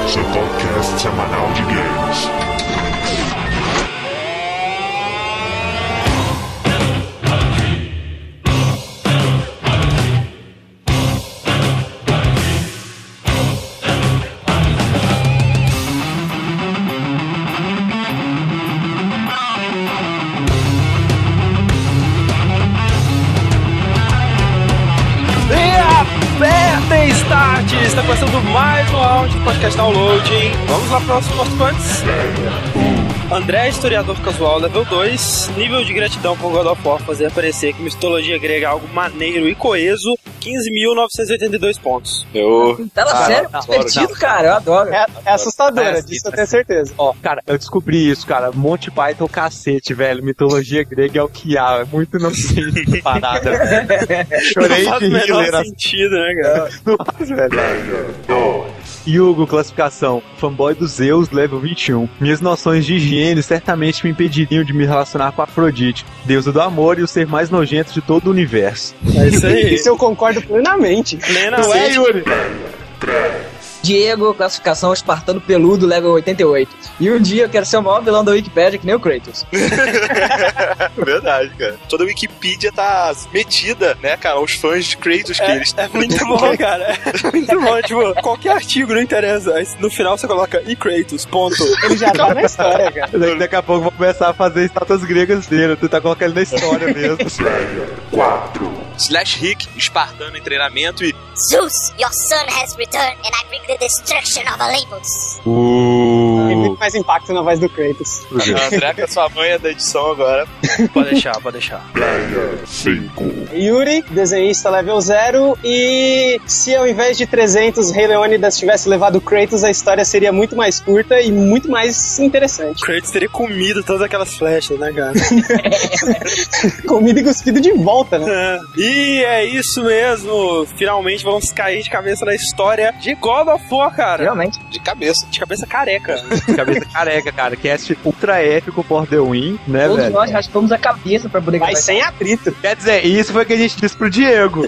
seu podcast semanal de games. Está começando mais um round do podcast Downloading. Vamos lá para os nossos participantes. André, historiador casual, level 2. Nível de gratidão por God of War fazer aparecer que mitologia grega é algo maneiro e coeso. 15.982 pontos. Sério, divertido, cara, eu adoro. É assustadora, disso eu tenho certeza. Ó, cara, eu descobri isso, cara. Monty Python cacete, velho. Mitologia grega é o que há. É muito não sei parada, velho. Chorei não faz de o menor rir. sentido, né, cara? Não faz, velho. Hugo, classificação. Fanboy dos Zeus, level 21. Minhas noções de higiene certamente me impediriam de me relacionar com Afrodite, deusa do amor e o ser mais nojento de todo o universo. É isso aí. Isso eu concordo plenamente. Não é, Yuri? Diego, classificação espartano peludo, level 88. E um dia eu quero ser o maior vilão da Wikipédia, que nem o Kratos. Verdade, cara. Toda a Wikipedia tá metida, né, cara, os fãs de Kratos que eles... É muito bom, cara. É muito bom. Tipo, qualquer artigo, não interessa. Aí, no final você coloca e Kratos, ponto. Ele já tá na história, cara. Daqui a pouco eu vou começar a fazer estátuas gregas dele. Tu tá colocando na história mesmo. 4. Slash Rick, espartano em treinamento e... Zeus, your son has returned and I bring the destruction of Olympus. Tem muito mais impacto na voz do Kratos. André, que a sua mãe é da edição agora. Pode deixar. 5. Yuri, desenhista level 0. E se ao invés de 300 Rei Leônidas tivesse levado o Kratos, a história seria muito mais curta e muito mais interessante. Kratos teria comido todas aquelas flechas, né, cara? Comido e cuspido de volta, né? E é isso mesmo. Finalmente vamos cair de cabeça na história de God of War, cara. Realmente. De cabeça. De cabeça careca. Cabeça careca, cara. Cast ultra épico for the win, né, Todos velho? nós raspamos a cabeça pra poder Mas sem atrito. Quer dizer, isso foi o que a gente disse pro Diego.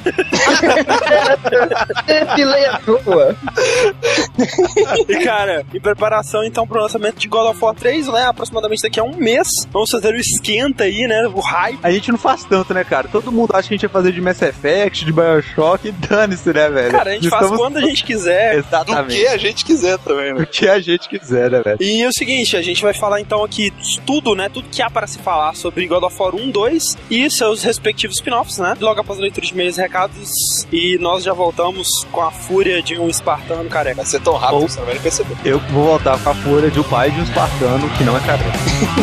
E, cara, em preparação, então, pro lançamento de God of War 3, né? Aproximadamente daqui a um mês. Vamos fazer o esquenta aí, né? O hype. A gente não faz tanto, né, cara? Todo mundo acha que a gente ia fazer de Mass Effect, de Bioshock, e dane-se, né, velho? Cara, a gente faz quando a gente quiser. Do Exatamente. que a gente quiser também, né? O que a gente quiser, né, velho? E é o seguinte, a gente vai falar então aqui tudo, né? Tudo que há para se falar sobre God of War 1, 2 e seus respectivos spin-offs, né? Logo após a leitura de e-mails e recados. E nós já voltamos com a fúria de um espartano careca. Vai ser tão rápido que você não vai nem perceber. Eu vou voltar com a fúria de um pai de um espartano que não é careca.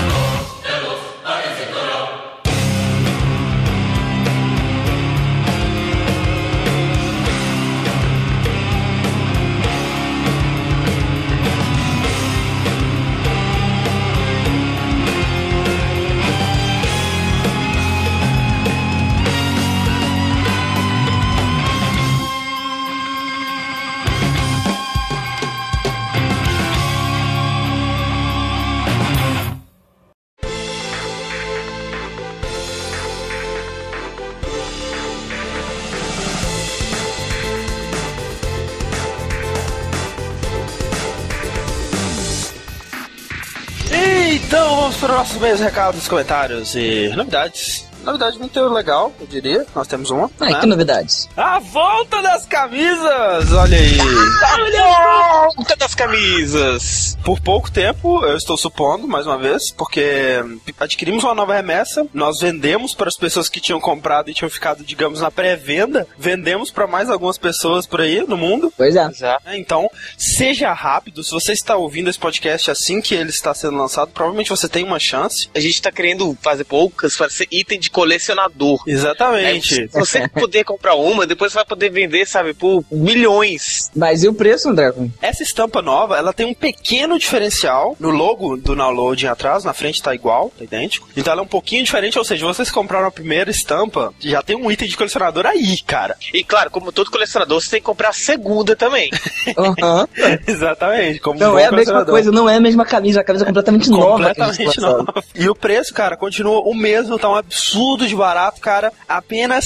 Então vamos para os nossos meios, recados, comentários e novidades. Novidade muito legal, eu diria. Nós temos uma. Ai, né? que novidades. A volta das camisas! Olha aí! Volta das camisas! Por pouco tempo, eu estou supondo, mais uma vez, porque adquirimos uma nova remessa, nós vendemos para as pessoas que tinham comprado e tinham ficado, digamos, na pré-venda, vendemos para mais algumas pessoas por aí no mundo. Pois é. Então, seja rápido, se você está ouvindo esse podcast assim que ele está sendo lançado, provavelmente você tem uma chance. A gente tá querendo fazer poucas para ser item de colecionador. Exatamente. Se você poder comprar uma, depois você vai poder vender, sabe, por milhões. Mas e o preço, André? Essa estampa nova, ela tem um pequeno diferencial no logo do downloading atrás, na frente tá igual, tá idêntico. Então ela é um pouquinho diferente, ou seja, vocês compraram a primeira estampa, já tem um item de colecionador aí, cara. E claro, como todo colecionador, você tem que comprar a segunda também. Exatamente. Como Não é a mesma coisa, não é a mesma camisa, a camisa é completamente nova. Completamente nova. E o preço, cara, continua o mesmo, tá um absurdo absurdo de barato, cara. Apenas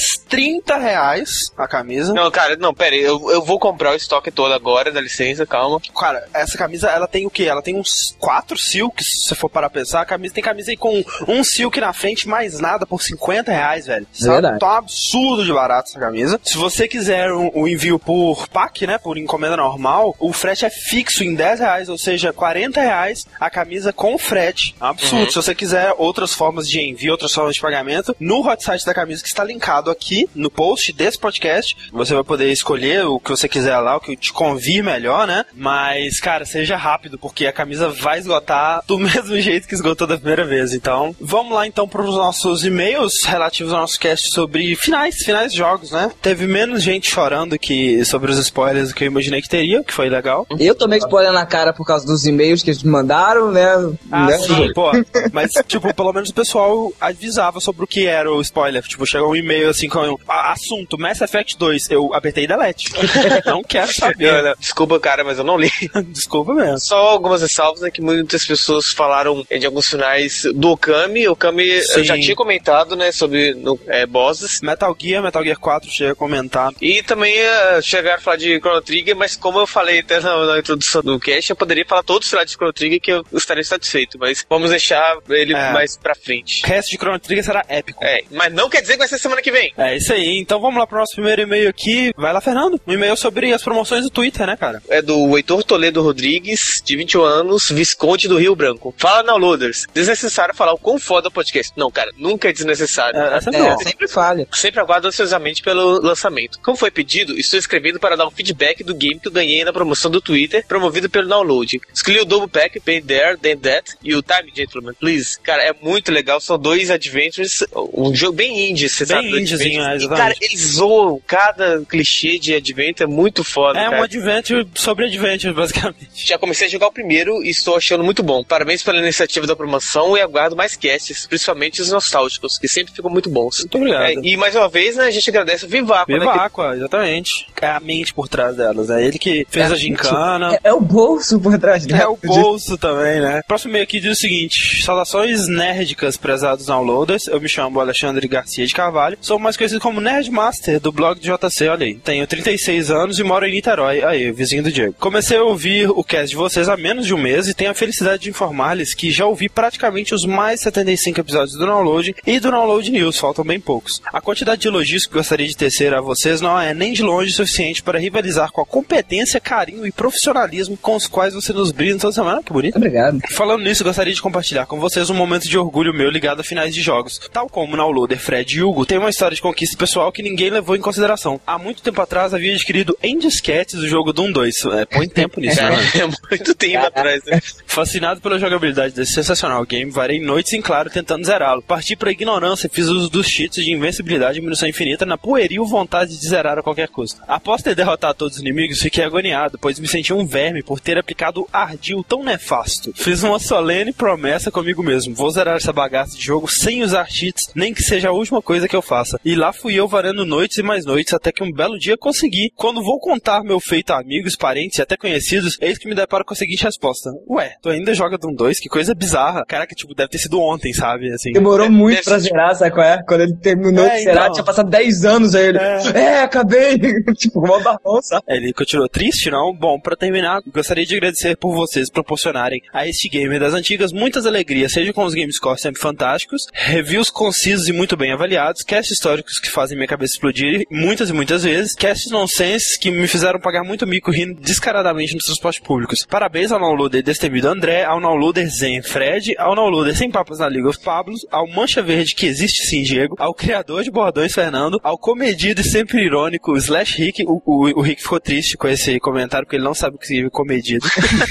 R$30 a camisa. Não, cara, não, pera aí. Eu vou comprar o estoque todo agora, dá licença, calma. Cara, essa camisa, ela tem o quê? Ela tem uns 4 silks, se você for parar pra pensar. A camisa, tem camisa aí com um silk na frente, mais nada, por R$50, velho. Sabe? Tá um absurdo de barato essa camisa. Se você quiser o envio por pack, né, por encomenda normal, o frete é fixo em R$10, ou seja, R$40 a camisa com frete. Absurdo. Se você quiser outras formas de envio, outras formas de pagamento, no hot site da camisa, que está linkado aqui no post desse podcast, você vai poder escolher o que você quiser lá, o que te convir melhor, né? Mas, cara, seja rápido, porque a camisa vai esgotar do mesmo jeito que esgotou da primeira vez. Então, vamos lá então para os nossos e-mails relativos ao nosso cast sobre finais de jogos, né? Teve menos gente chorando que sobre os spoilers do que eu imaginei que teria, que foi legal. Eu tomei spoiler na cara por causa dos e-mails que eles me mandaram, né? Sim, pô. Mas, tipo, pelo menos o pessoal avisava sobre o que era o spoiler. Tipo, chegou um e-mail assim com assunto Mass Effect 2. Eu apertei delete. Não quero saber. Não, desculpa, cara, mas eu não li. Desculpa mesmo. Só algumas ressalvas, né, que muitas pessoas falaram de alguns finais do Okami. O Okami eu já tinha comentado, né, sobre bosses. Metal Gear 4 chega a comentar. E também chegaram a falar de Chrono Trigger, mas como eu falei até na introdução do cast, eu poderia falar todos os finais de Chrono Trigger que eu estaria satisfeito, mas vamos deixar ele mais pra frente. O resto de Chrono Trigger será épico. Mas não quer dizer que vai ser semana que vem. É isso aí. Então vamos lá pro nosso primeiro e-mail aqui. Vai lá, Fernando. Um e-mail sobre as promoções do Twitter, né, cara? É do Heitor Toledo Rodrigues, de 21 anos, Visconde do Rio Branco. Fala, downloaders. Desnecessário falar o quão foda o podcast. Não, cara, nunca é desnecessário. Sempre falha. Sempre aguardo ansiosamente pelo lançamento. Como foi pedido, estou escrevendo para dar um feedback do game que eu ganhei na promoção do Twitter, promovido pelo Download. Escolhi o Double Pack, Been There, Then That e o Time Gentleman, Please. Cara, é muito legal, são 2 adventures, um jogo bem indie, você sabe? Bem indiezinho, e, cara, eles zoam cada clichê de adventure, é muito foda, cara. Um adventure sobre adventure, basicamente. Já comecei a jogar o primeiro e estou achando muito bom. Parabéns pela iniciativa da promoção e aguardo mais casts, principalmente os nostálgicos, que sempre ficam muito bons. Muito obrigado. E mais uma vez, né, a gente agradece o Viva Aqua. Viva Aqua, exatamente. É a mente por trás delas, é ele que fez a gincana. É o bolso por trás delas. É o bolso também, né? Próximo e-mail aqui diz o seguinte: saudações nerdicas, prezados downloaders. Eu me chamo Alexandre Garcia de Carvalho, sou mais conhecido como Nerdmaster do blog do JC, olha aí. Tenho 36 anos e moro em Niterói, aí, vizinho do Diego. Comecei a ouvir o cast de vocês há menos de um mês e tenho a felicidade de informar-lhes que já ouvi praticamente os mais 75 episódios do Download e do Download News, faltam bem poucos. A quantidade de elogios que gostaria de tecer a vocês não é nem de longe suficiente para rivalizar com a competência, carinho e profissionalismo com os quais você nos brinda toda semana. Que bonito. Obrigado. Falando nisso, gostaria de compartilhar com vocês um momento de orgulho meu ligado a finais de jogos. Tal como o Downloader Fred e Hugo, tem uma história de conquista pessoal que ninguém levou em consideração. Há muito tempo atrás havia adquirido em disquetes o jogo Doom 2. Põe tempo nisso, né? É muito tempo atrás, né? Fascinado pela jogabilidade desse sensacional game, varei noites em claro tentando zerá-lo. Parti pra ignorância e fiz uso dos cheats de invencibilidade e munição infinita na pueril vontade de zerar a qualquer custo. Após ter derrotado todos os inimigos, fiquei agoniado, pois me senti um verme por ter aplicado ardil tão nefasto. Fiz uma solene promessa comigo mesmo: vou zerar essa bagaça de jogo sem usar cheats, nem que seja a última coisa que eu faça. E lá fui eu varando noites e mais noites, até que um belo dia consegui. Quando vou contar meu feito a amigos, parentes e até conhecidos, eis que me deparo com a seguinte resposta: ué, tu ainda joga Doom 2? Que coisa bizarra. Caraca, tipo, deve ter sido ontem, sabe? Assim, demorou muito pra zerar, sabe qual é? Quando ele terminou de zerar, então, tinha passado 10 anos aí ele. Acabei! Tipo, mal da mão, sabe? Ele continuou triste, não? Bom, pra terminar, gostaria de agradecer por vocês proporcionarem a este gamer das antigas muitas alegrias, seja com os gamescores sempre fantásticos, reviews concisos e muito bem avaliados, casts históricos que fazem minha cabeça explodir muitas e muitas vezes, casts nonsense que me fizeram pagar muito mico rindo descaradamente nos transportes públicos. Parabéns ao downloader destemido André, ao downloader Zen Fred, ao downloader Sem Papas na League of Pablos, ao Mancha Verde que existe sim Diego, ao criador de bordões Fernando, ao comedido e sempre irônico Slash Rick. O Rick ficou triste com esse comentário porque ele não sabe o que significa comedido.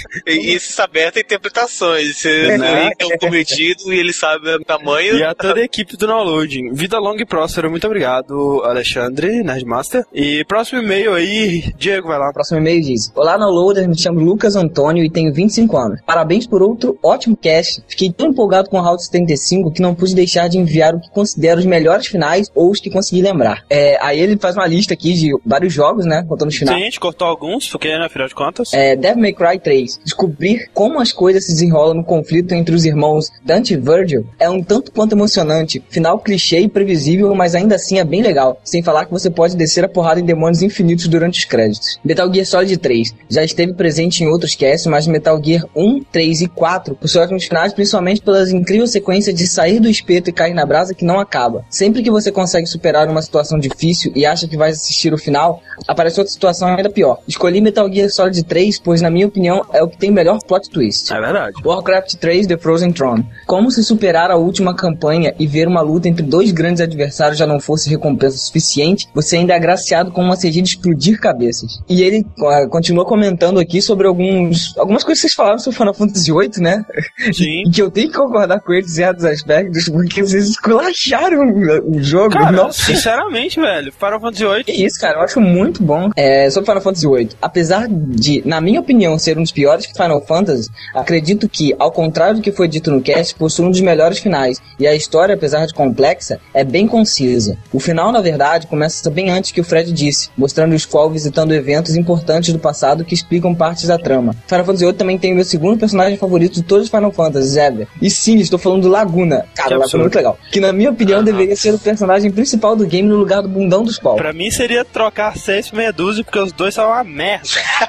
E isso está aberto a interpretações. O Rick é um comedido e ele sabe o tamanho. E a toda a equipe do Downloading. Vida longa e próspera. Muito obrigado, Alexandre, Nerdmaster. E próximo e-mail aí, Diego, vai lá. Próximo e-mail diz: olá, Downloader, me chamo Lucas Antônio e tenho 25 anos. Parabéns por outro ótimo cast. Fiquei tão empolgado com o Route 75 que não pude deixar de enviar o que considero os melhores finais ou os que consegui lembrar. Aí ele faz uma lista aqui de vários jogos, né? Contando os finais. Sim, a gente cortou alguns, porque, né, afinal de contas. Devil May Cry 3. Descobrir como as coisas se desenrolam no conflito entre os irmãos Dante e Virgil é um tanto quanto emocionante. Final clichê e previsível, mas ainda assim é bem legal. Sem falar que você pode descer a porrada em demônios infinitos durante os créditos. Metal Gear Solid 3. Já esteve presente em outros casts, mas Metal Gear 1, 3 e 4 possuem ótimos finais, principalmente pelas incríveis sequências de sair do espeto e cair na brasa que não acaba. Sempre que você consegue superar uma situação difícil e acha que vai assistir o final, aparece outra situação ainda pior. Escolhi Metal Gear Solid 3, pois na minha opinião é o que tem o melhor plot twist. É verdade. Warcraft 3 The Frozen Throne. Como se superar a última campanha e ver uma luta entre dois grandes adversários já não fosse recompensa suficiente, você ainda é agraciado com uma CG de explodir cabeças. E ele continua comentando aqui sobre algumas coisas que vocês falaram sobre Final Fantasy VIII, né? Sim. E que eu tenho que concordar com eles em certos aspectos, porque vocês esculacharam o jogo. Cara, nossa. Sinceramente, velho, Final Fantasy VIII... Que isso, cara, eu acho muito bom. Sobre Final Fantasy VIII, apesar de, na minha opinião, ser um dos piores Final Fantasy, acredito que, ao contrário do que foi dito no cast, possui um dos melhores finais. E a história, apesar de complexa, é bem concisa. O final, na verdade, começa bem antes que o Fred disse, mostrando o Squall visitando eventos importantes do passado que explicam partes da trama. Final Fantasy VIII também tem o meu segundo personagem favorito de todos os Final Fantasy, ever. E sim, estou falando do Laguna. Cara, o Laguna é muito legal. Que, na minha opinião, deveria ser o personagem principal do game no lugar do bundão do Squall. Pra mim seria trocar 6 por meia dúzia, porque os dois são uma merda.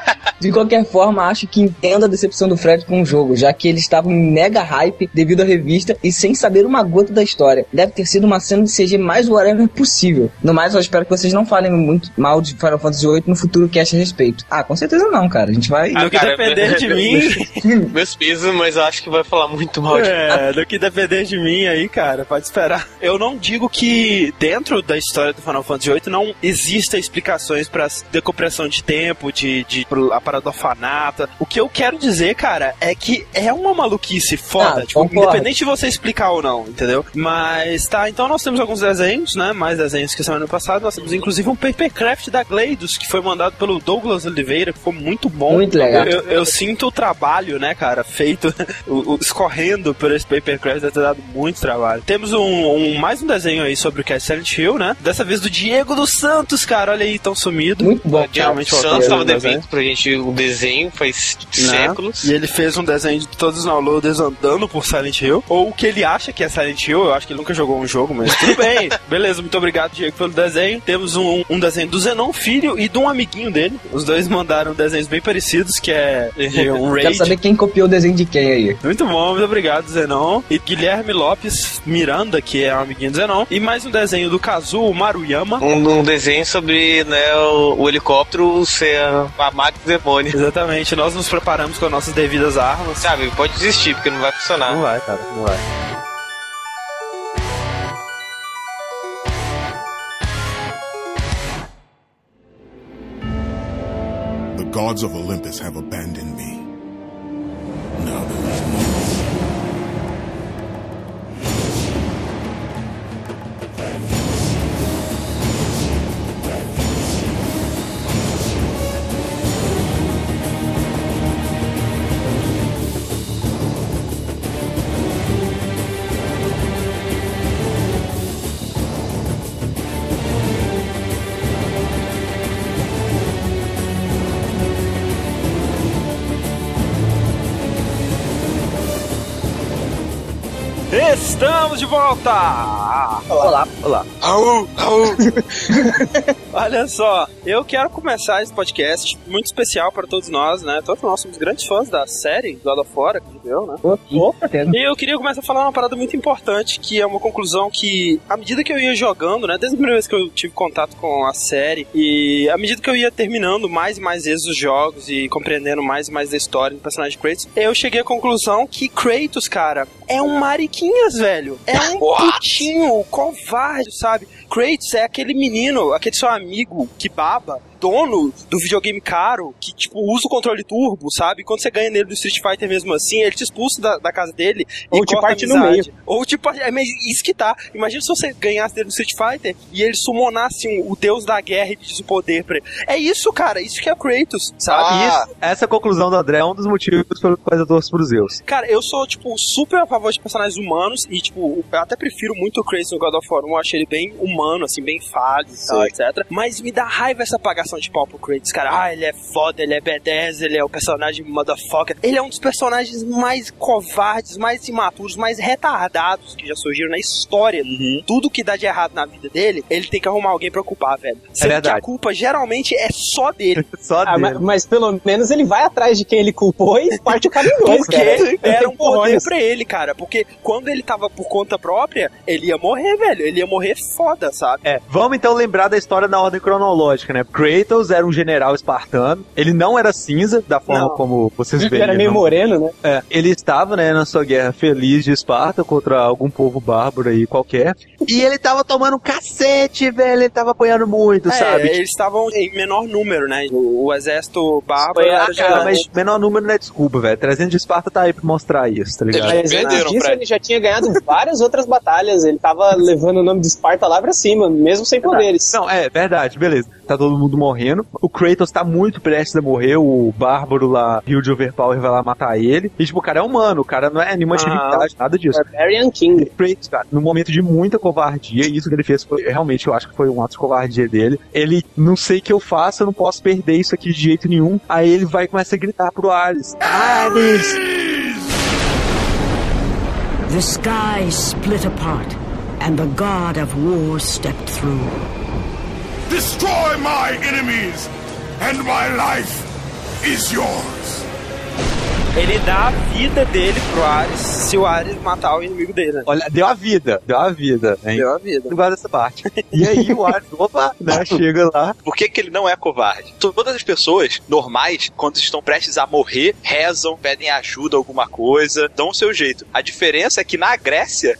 De qualquer forma, acho que entendo a decepção do Fred com o jogo, já que ele estava em mega hype devido à revista e sem saber uma gota da história. Deve ter sido uma cena de CG mais whatever possível. No mais, eu espero que vocês não falem muito mal de Final Fantasy VIII no futuro cast a respeito. Com certeza não, cara. A gente vai... No que depender de mim... Meus pisos, mas eu acho que vai falar muito mal de mim. No que depender de mim aí, cara, pode esperar. Eu não digo que dentro da história do Final Fantasy VIII não existem explicações pra decompressão de tempo, a parada do orfanato. O que eu quero dizer, cara, é que é uma maluquice foda, independente de você explicar ou não, entendeu? Mas tá, então nós temos alguns desenhos, né? Mais desenhos que semana passada. Nós temos inclusive um papercraft da Gleidos, que foi mandado pelo Douglas Oliveira, que ficou muito bom. Muito legal. Eu sinto o trabalho, né, cara, feito, escorrendo por esse papercraft, deve ter dado muito trabalho. Temos mais um desenho aí sobre o que é Silent Hill, né? Dessa vez do Diego dos Santos, cara, olha aí, tão sumido. Muito bom. Geralmente o Santos tava devendo pra gente o desenho faz séculos. E ele fez um desenho de todos os downloaders andando por Silent Hill, ou o que ele acha que é Silent Hill. Eu acho que ele nunca jogou um jogo, mas tudo bem. Beleza, muito obrigado, Diego, pelo desenho. Temos um desenho do Zenon Filho e de um amiguinho dele. Os dois mandaram desenhos bem parecidos, que é um Raid. Quero saber quem copiou o desenho de quem aí. Muito bom, muito obrigado, Zenon. E Guilherme Lopes Miranda, que é um amiguinho do Zenon. E mais um desenho do Kazuo Maruyama. Um desenho sobre, né, o helicóptero ser a máquina do demônio. Exatamente, nós nos preparamos com as nossas devidas armas. Sabe, pode desistir, porque não vai funcionar. Não vai, cara, não vai. The gods of Olympus have abandoned me. Now there is no Estamos de volta! Olá. Raul! Olha só, eu quero começar esse podcast muito especial para todos nós, né? Todos nós somos grandes fãs da série God of War, acredito, né? E eu queria começar a falar uma parada muito importante, que é uma conclusão que, à medida que eu ia jogando, né? Desde a primeira vez que eu tive contato com a série, e à medida que eu ia terminando mais e mais vezes os jogos e compreendendo mais e mais da história do personagem Kratos, eu cheguei à conclusão que Kratos, cara, é um mariquinhas, velho. É um putinho covarde, sabe? Kratos é aquele menino, aquele seu amigo que baba, dono do videogame caro, que, tipo, usa o controle turbo, sabe? Quando você ganha nele do Street Fighter mesmo assim, ele te expulsa da casa dele ou e te corta parte a amizade. no meio. Ou tipo, mas isso que tá. Imagina se você ganhasse dele no Street Fighter e ele summonasse o deus da guerra e pedisse o poder pra ele. É isso, cara. Isso que é o Kratos, sabe? Isso, essa conclusão do André é um dos motivos pelos quais eu torço pros Zeus. Cara, eu sou, tipo, super a favor de personagens humanos e, tipo, eu até prefiro muito o Kratos no God of War 1. Eu achei ele bem humano, assim, bem fácil e tal, etc. Mas me dá raiva essa apagação de pau pro Kratos, cara. Ah, ele é foda, ele é badass, ele é o personagem motherfucker. Ele é um dos personagens mais covardes, mais imaturos, mais retardados que já surgiram na história. Tudo que dá de errado na vida dele, ele tem que arrumar alguém pra culpar, velho. Sendo que a culpa geralmente é só dele. Só dele. Mas pelo menos ele vai atrás de quem ele culpou e parte o caminho. Porque era um poder pra ele, cara. Porque quando ele tava por conta própria, ele ia morrer, velho. Ele ia morrer foda, sabe? Vamos então lembrar da história na ordem cronológica, né? Kratos era um general espartano. Ele não era cinza, da forma como vocês veem. Ele era meio moreno, né? Ele estava, né, na sua guerra feliz de Esparta contra algum povo bárbaro aí qualquer. E ele tava tomando um cacete, velho. Ele tava apanhando muito, sabe? Eles estavam em menor número, né? O exército bárbaro era cara, mas menor número não é desculpa, velho. 300 de Esparta tá aí pra mostrar isso, tá ligado? Mas antes disso, ele já tinha ganhado várias outras batalhas. Ele tava levando o nome de Esparta lá pra cima, mesmo sem poderes. Não, verdade, beleza. Tá todo mundo morrendo. O Kratos tá muito prestes a morrer. O bárbaro lá, Rio de Overpower, vai lá matar ele. E, tipo, o cara é humano. O cara não é nenhuma atividade, nada disso. Barbarian King. Kratos, cara, num momento de muita covardia, e isso que ele fez foi, realmente, eu acho que foi um ato de covardia dele. Ele, não sei o que eu faço, eu não posso perder isso aqui de jeito nenhum. Aí ele vai e começa a gritar pro Ares. Ares! The sky split apart, and the god of war stepped through. Destroy my enemies, and my life is yours. Ele dá a vida dele pro Ares se o Ares matar o inimigo dele, né? Olha, deu a vida, hein? Deu a vida. Eu gosto dessa parte. E aí o Ares, opa, né, chega lá. Por que ele não é covarde? Todas as pessoas normais, quando estão prestes a morrer, rezam, pedem ajuda, alguma coisa, dão o seu jeito. A diferença é que na Grécia,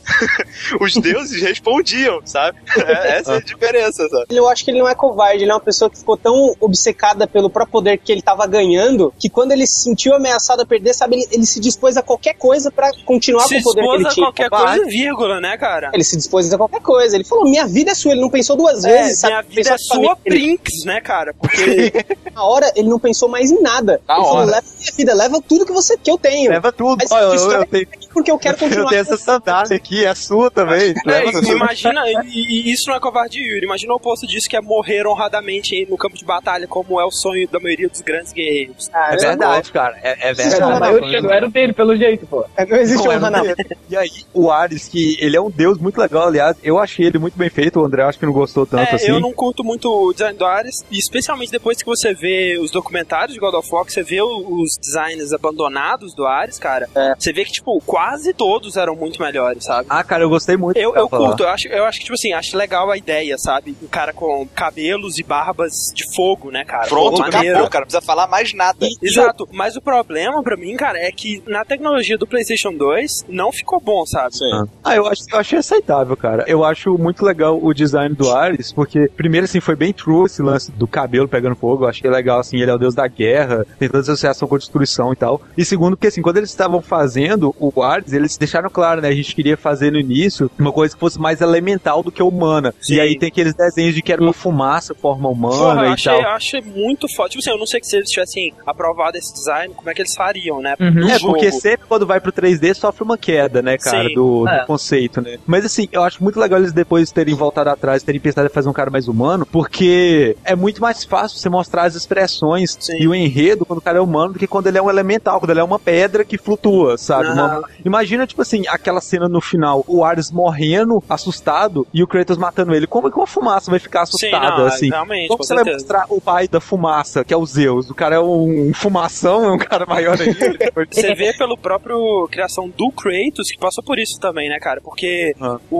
os deuses respondiam, sabe? Essa é a diferença, sabe? Eu acho que ele não é covarde, ele é uma pessoa que ficou tão obcecada pelo próprio poder que ele tava ganhando, que quando ele se sentiu ameaçado a perder, sabe, ele se dispôs a qualquer coisa pra continuar com o poder que ele tinha. Se dispôs a qualquer coisa, vírgula, né, cara? Ele se dispôs a qualquer coisa. Ele falou, minha vida é sua. Ele não pensou duas vezes, sabe? Minha vida é sua, Brinks, né, cara? Porque na hora, ele não pensou mais em nada. Ele falou, leva minha vida, leva tudo que eu tenho. Leva tudo. Mas eu tenho... porque eu quero continuar. Eu tenho essa sandália aqui, é sua também. Imagina, e isso não é covardia, Yuri. Imagina o oposto disso, que é morrer honradamente no campo de batalha, como é o sonho da maioria dos grandes guerreiros. É verdade, cara. É verdade. A maioria não era dele, pelo jeito, pô. Não existe honra não. E aí, o Ares, que ele é um deus muito legal, aliás, eu achei ele muito bem feito, o André acho que não gostou tanto assim. Eu não curto muito o design do Ares, especialmente depois que você vê os documentários de God of War, que você vê os designs abandonados do Ares, cara, você vê que, tipo, quase todos eram muito melhores, sabe? Ah, cara, eu gostei muito. Eu curto, eu acho que, tipo assim, acho legal a ideia, sabe? Um cara com cabelos e barbas de fogo, né, cara? Pronto, acabou, cara, não precisa falar mais nada. Exato, mas o problema pra mim, cara, é que na tecnologia do PlayStation 2 não ficou bom, sabe? Sim. Eu achei aceitável, cara. Eu acho muito legal o design do Ares, porque, primeiro, assim, foi bem true esse lance do cabelo pegando fogo. Eu achei legal, assim, ele é o deus da guerra, tem toda essa associação com a destruição e tal. E segundo, porque, assim, quando eles estavam fazendo o Ares, eles deixaram claro, né? A gente queria fazer no início uma coisa que fosse mais elemental do que humana. Sim. E aí tem aqueles desenhos de que era uma fumaça, forma humana e tal. Eu achei muito foda. Tipo assim, eu não sei que se eles tivessem aprovado esse design, como é que eles fariam, né? Porque sempre quando vai pro 3D sofre uma queda, né, cara, do conceito, né? Mas assim, eu acho muito legal eles depois terem voltado atrás, terem pensado em fazer um cara mais humano, porque é muito mais fácil você mostrar as expressões e o enredo quando o cara é humano do que quando ele é um elemental, quando ele é uma pedra que flutua, sabe? Imagina, tipo assim, aquela cena no final, o Ares morrendo, assustado, e o Kratos matando ele. Como é que uma fumaça vai ficar assustada, assim? Realmente, como você vai mostrar o pai da fumaça, que é o Zeus? O cara é um fumação, é um cara maior ainda. Você vê pelo próprio criação do Kratos que passou por isso também, né, cara? Porque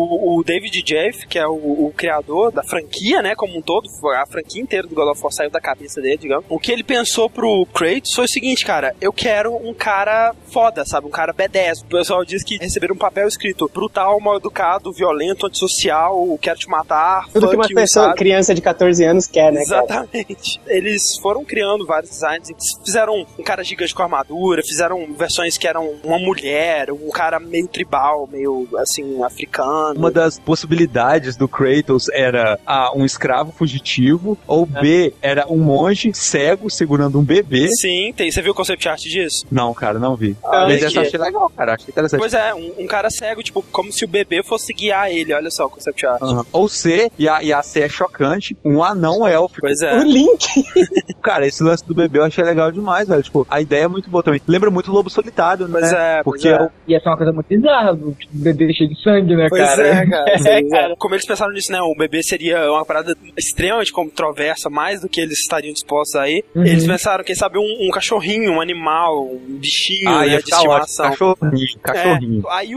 o David Jeff, que é o criador da franquia, né, como um todo, a franquia inteira do God of War saiu da cabeça dele, digamos. O que ele pensou pro Kratos foi o seguinte, cara, eu quero um cara foda, sabe? Um cara badass, pessoal diz que receberam um papel escrito brutal, mal educado, violento, antissocial, quero te matar, tudo que uma pessoa, criança de 14 anos quer, né? Exatamente. Cara? Eles foram criando vários designs, fizeram um cara gigante com armadura, fizeram versões que eram uma mulher, um cara meio tribal, meio assim, africano. Uma das possibilidades do Kratos era um escravo fugitivo, ou B, era um monge cego segurando um bebê. Sim, você viu o concept art disso? Não, cara, não vi. Mas essa eu achei legal, cara, achei interessante. Pois é, um cara cego, tipo, como se o bebê fosse guiar ele, olha só o concept art. Ou C, e a C é chocante, um anão élfico. Pois é. O Link! Cara, esse lance do bebê eu achei legal demais, velho. Tipo, a ideia é muito boa também. Lembra muito o Lobo Solitário, né? Pois é, porque E essa é uma coisa muito bizarra, do bebê cheio de sangue, né, pois cara? É, cara. Cara. Como eles pensaram nisso, né? O bebê seria uma parada extremamente controversa, mais do que eles estariam dispostos aí. Eles pensaram, quem sabe, um cachorrinho, um animal, um bichinho, né, de estimação. Cachorrinho. Aí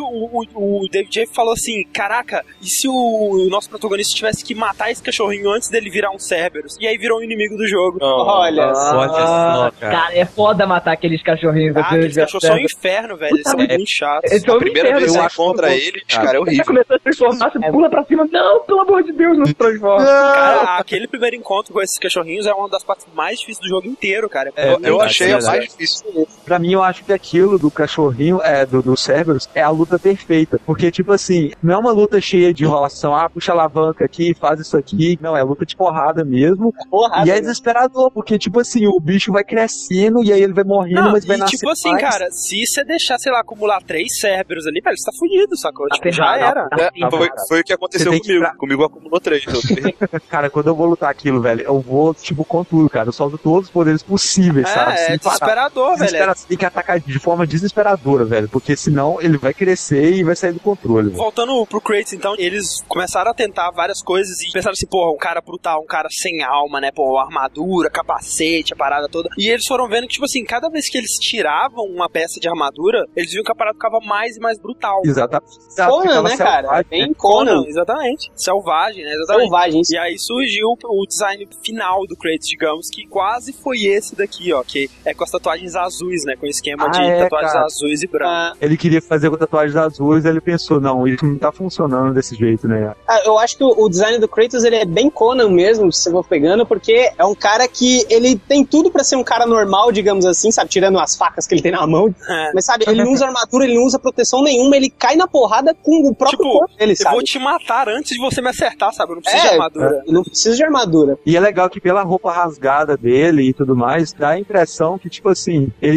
o David J. falou assim, caraca, e se o nosso protagonista tivesse que matar esse cachorrinho antes dele virar um Cerberus? E aí virou um inimigo do jogo. Olha só, cara. É foda matar aqueles cachorrinhos. Aqueles cachorros são um inferno, velho. Eles são muito chatos. A primeira vez que você encontra eles, cara, é horrível. Você começou a transformar, você pula pra cima. Não, pelo amor de Deus, não se transforma. Cara, aquele primeiro encontro com esses cachorrinhos é uma das partes mais difíceis do jogo inteiro, cara. Eu achei a mais difícil. Pra mim, eu acho que aquilo do cachorrinho, do Cerberus, é a luta perfeita. Porque, tipo assim, não é uma luta cheia de enrolação, puxa a alavanca aqui, faz isso aqui. Não, é luta de porrada mesmo. E é desesperador, porque, tipo assim, o bicho vai crescendo e aí ele vai morrendo, mas vai nascer tipo assim, mais. cara, se você deixar, sei lá, acumular 3 Cerberus ali, velho, você tá fudido, sacou? Tipo, já era. Foi o que aconteceu comigo. Comigo acumulou 3. Cara, quando eu vou lutar aquilo, velho, eu vou, tipo, com tudo, cara. Eu solto todos os poderes possíveis, sabe? É desesperador, velho. Você tem que atacar de forma desesperadora, velho, porque senão ele vai crescer e vai sair do controle. Voltando pro Kratos, então, eles começaram a tentar várias coisas e pensaram assim, porra, um cara brutal, um cara sem alma, né, pô, armadura, capacete, a parada toda. E eles foram vendo que, tipo assim, cada vez que eles tiravam uma peça de armadura, eles viam que a parada ficava mais e mais brutal. Exatamente. Conan, né, cara? Bem Conan. Exatamente. Selvagem, né? Exatamente. Selvagem. E aí surgiu o design final do Kratos, digamos, que quase foi esse daqui, ó, que é com as tatuagens azuis, né, com o esquema de tatuagens cara. azuis e brancas. Ele queria fazer com tatuagens azuis, ele pensou, não, isso não tá funcionando desse jeito, né? Eu acho que o design do Kratos, ele é bem Conan mesmo, se você for pegando, porque é um cara que ele tem tudo pra ser um cara normal, digamos assim, sabe, tirando as facas que ele tem na mão, mas sabe, ele não usa armadura, ele não usa proteção nenhuma, ele cai na porrada com o próprio corpo dele, sabe? Eu vou te matar antes de você me acertar, sabe? Eu não preciso de armadura. Eu não preciso de armadura. E é legal que pela roupa rasgada dele e tudo mais, dá a impressão que, tipo assim, ele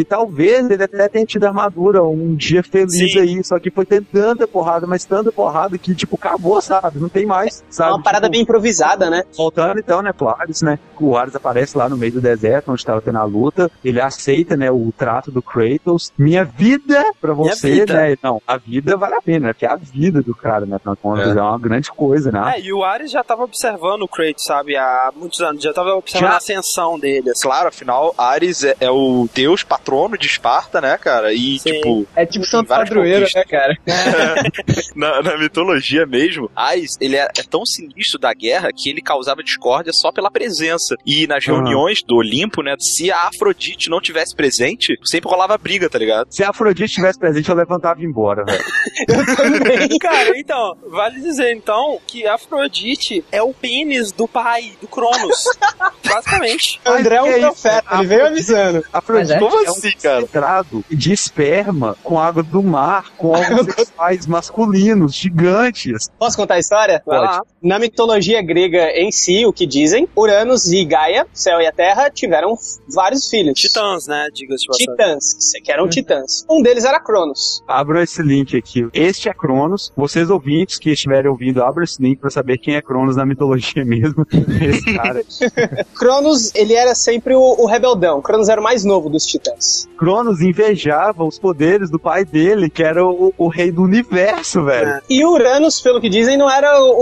até tenha tido armadura um dia feliz aí, só que foi tendo tanta porrada, mas tanta porrada que, tipo, acabou, sabe? Não tem mais, sabe? É uma parada bem improvisada, né? Voltando então, né, pro Ares, né? O Ares aparece lá no meio do deserto, onde tava tendo a luta, ele aceita, né, o trato do Kratos. Minha vida pra você, né? Não, a vida vale a pena, né? Porque é a vida do cara, né? Afinal de contas, é uma grande coisa, né? E o Ares já tava observando o Kratos, sabe? Há muitos anos, já tava observando a ascensão dele. Assim. Claro, afinal, Ares é o deus patrono de Esparta, né, cara? E, tipo... É tipo Santo Padroeiro, né, cara? Na mitologia mesmo, Ares, ele é tão sinistro da guerra que ele causava discórdia só pela presença. E nas reuniões do Olimpo, né, se a Afrodite não tivesse presente, sempre rolava briga, tá ligado? Se a Afrodite tivesse presente, eu levantava e ia embora, velho. Eu também. Cara, então, vale dizer, então, que a Afrodite é o pênis do pai, do Cronos. Basicamente. O André é um profeta, ele veio avisando. Afrodite como assim, cara? Concentrado de esperma com água do mar, com órgãos sexuais masculinos, gigantes. Posso contar a história? Pode. Na mitologia grega em si, o que dizem, Uranus e Gaia, céu e a terra, tiveram vários filhos. Titãs, né? Diga-se de passagem. Titãs, que eram titãs. Um deles era Cronos. Abra esse link aqui. Este é Cronos. Vocês ouvintes que estiverem ouvindo, abra esse link pra saber quem é Cronos na mitologia mesmo. Esse cara. Cronos, ele era sempre o rebeldão. Cronos era o mais novo dos titãs. Cronos invejava os poderes do pai dele, que era o rei do universo, velho. E Uranus, pelo que dizem, não era um cara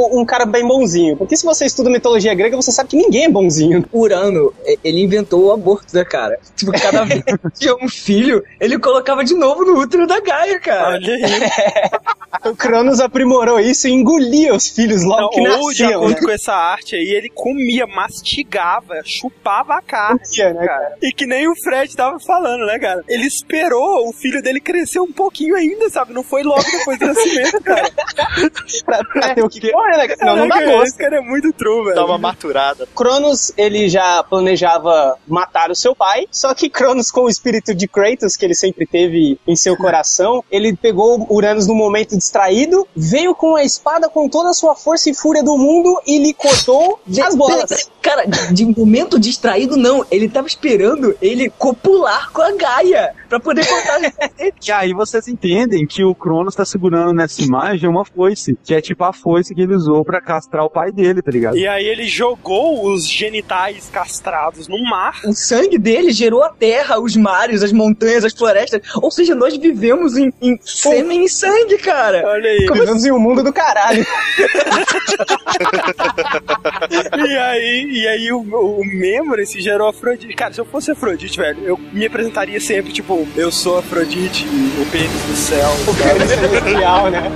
bem bonzinho. Porque se você estuda mitologia grega, você sabe que ninguém é bonzinho. Urano, ele inventou o aborto, né, cara? Tipo, cada vez que tinha um filho, ele colocava de novo no útero da Gaia, cara. Olha aí. O Cronos aprimorou isso e engolia os filhos logo que nasciam. Ou, de acordo com essa arte aí, ele comia, mastigava, chupava a carne, né, cara? E que nem o Fred tava falando, né, cara? Ele esperou o filho dele crescer um pouquinho ainda, sabe? Não foi logo depois do nascimento, cara. pra ter o que for, né? Senão não dá gosto. Esse cara é muito true, velho. Dá uma maturada. Cronos, ele já planejava matar o seu pai, só que Cronos, com o espírito de Kratos, que ele sempre teve em seu coração, ele pegou Uranus no momento distraído, veio com a espada com toda a sua força e fúria do mundo e lhe cortou as bolas. Cara, de momento distraído, não. Ele tava esperando ele copular com a Gaia pra poder cortar. E aí vocês entendem que o Cronos tá segurando nessa imagem uma foice, que é tipo a foice que ele usou pra castrar o pai dele, tá ligado? E aí ele jogou os genitais castrados no mar. O sangue dele gerou a terra, os mares, as montanhas, as florestas. Ou seja, nós vivemos em sêmen e sangue, cara. Olha aí. Vivemos em um mundo do caralho. E aí o Memory se gerou Afrodite. Cara, se eu fosse Afrodite, velho, eu me apresentaria sempre, tipo, eu sou Afrodite, o pênis do céu. O pênis celestial, né?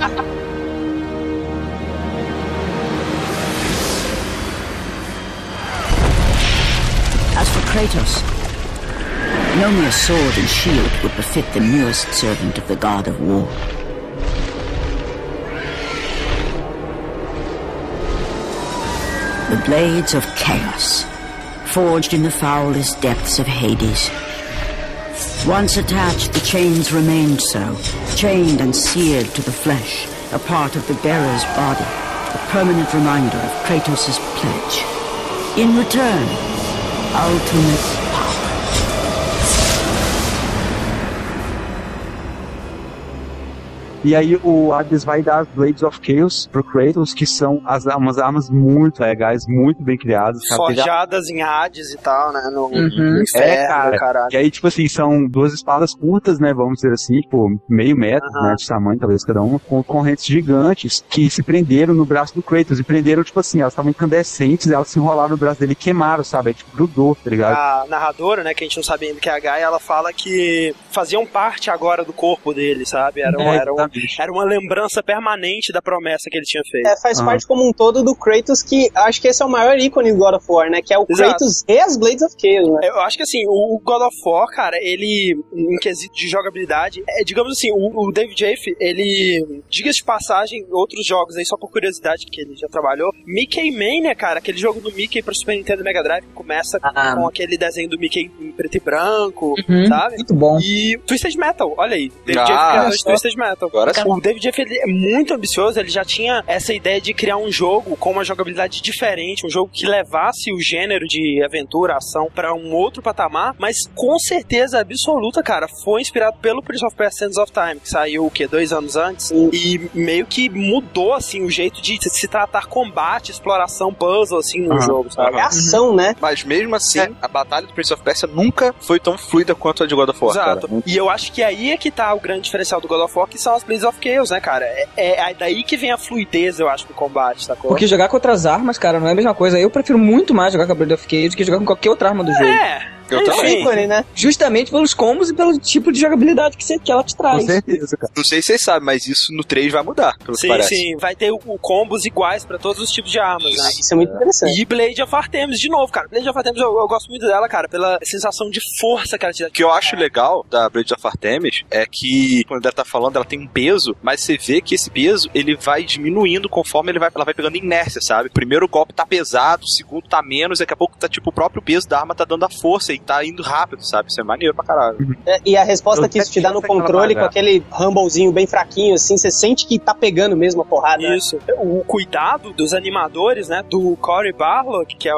As for Kratos, no mere sword and shield would befit the newest servant of the god of war. The blades of chaos, forged in the foulest depths of Hades. Once attached, the chains remained so, chained and seared to the flesh, a part of the bearer's body, a permanent reminder of Kratos' pledge. In return, ultimate power. E aí o Hades vai dar as Blades of Chaos pro Kratos, que são umas armas muito legais, muito bem criadas. Forjadas em Hades e tal, né? No inferno, cara. Caralho. E aí, tipo assim, são duas espadas curtas, né? Vamos dizer assim, tipo, meio metro, né? De tamanho, talvez, cada uma, com correntes gigantes que se prenderam no braço do Kratos. E prenderam, tipo assim, elas estavam incandescentes, elas se enrolaram no braço dele e queimaram, sabe? Aí, tipo, grudou, tá ligado? A narradora, né, que a gente não sabe ainda que é a Gaia, ela fala que faziam parte agora do corpo dele, sabe? Era uma lembrança permanente da promessa que ele tinha feito. Faz parte como um todo do Kratos, que acho que esse é o maior ícone do God of War, né? Que é o Kratos e as Blades of Chaos, né? Eu acho que assim, o God of War, cara, ele, em quesito de jogabilidade, digamos assim, o David Jaffe, ele, diga-se de passagem, outros jogos aí, só por curiosidade, que ele já trabalhou, Mickey Mania, cara, aquele jogo do Mickey pro Super Nintendo Mega Drive, que começa com aquele desenho do Mickey em preto e branco, sabe? Muito bom. E Twisted Metal, olha aí, David Jaffe criador de Twisted Metal. Agora sim. O David Jaffe, ele é muito ambicioso, ele já tinha essa ideia de criar um jogo com uma jogabilidade diferente, um jogo que levasse o gênero de aventura, ação pra um outro patamar, mas com certeza absoluta, cara, foi inspirado pelo Prince of Persia: Sands of Time, que saiu, 2 anos antes, e meio que mudou, assim, o jeito de se tratar combate, exploração, puzzle, assim, no jogo, sabe? É ação, né? Mas mesmo assim, a batalha do Prince of Persia nunca foi tão fluida quanto a de God of War, Exato. Cara. E eu acho que aí é que tá o grande diferencial do God of War, que são as Blades of Chaos, né, cara? É daí que vem a fluidez, eu acho, do combate, sacou? Porque jogar com outras armas, cara, não é a mesma coisa. Eu prefiro muito mais jogar com a Blade of Chaos do que jogar com qualquer outra arma do jogo. Eu também. Ícone, né? Justamente pelos combos e pelo tipo de jogabilidade que ela te traz. Com certeza, cara. Não sei se vocês sabem, mas isso no 3 vai mudar, pelo que parece. Sim, vai ter combos iguais pra todos os tipos de armas, né? Isso é muito interessante. E Blade of Artemis, de novo, cara. Blade of Artemis, eu gosto muito dela, cara, pela sensação de força que ela te dá. O que eu acho legal da Blade of Artemis é que, quando ela tá falando, ela tem um peso, mas você vê que esse peso, ele vai diminuindo conforme ela vai pegando inércia, sabe? O primeiro golpe tá pesado, o segundo tá menos, daqui a pouco tá, tipo, o próprio peso da arma tá dando a força e tá indo rápido, sabe? Isso é maneiro pra caralho. E a resposta que isso te dá no controle, com aquele rumblezinho bem fraquinho, assim, você sente que tá pegando mesmo a porrada. Isso. O cuidado dos animadores, né? Do Cory Barlog, que é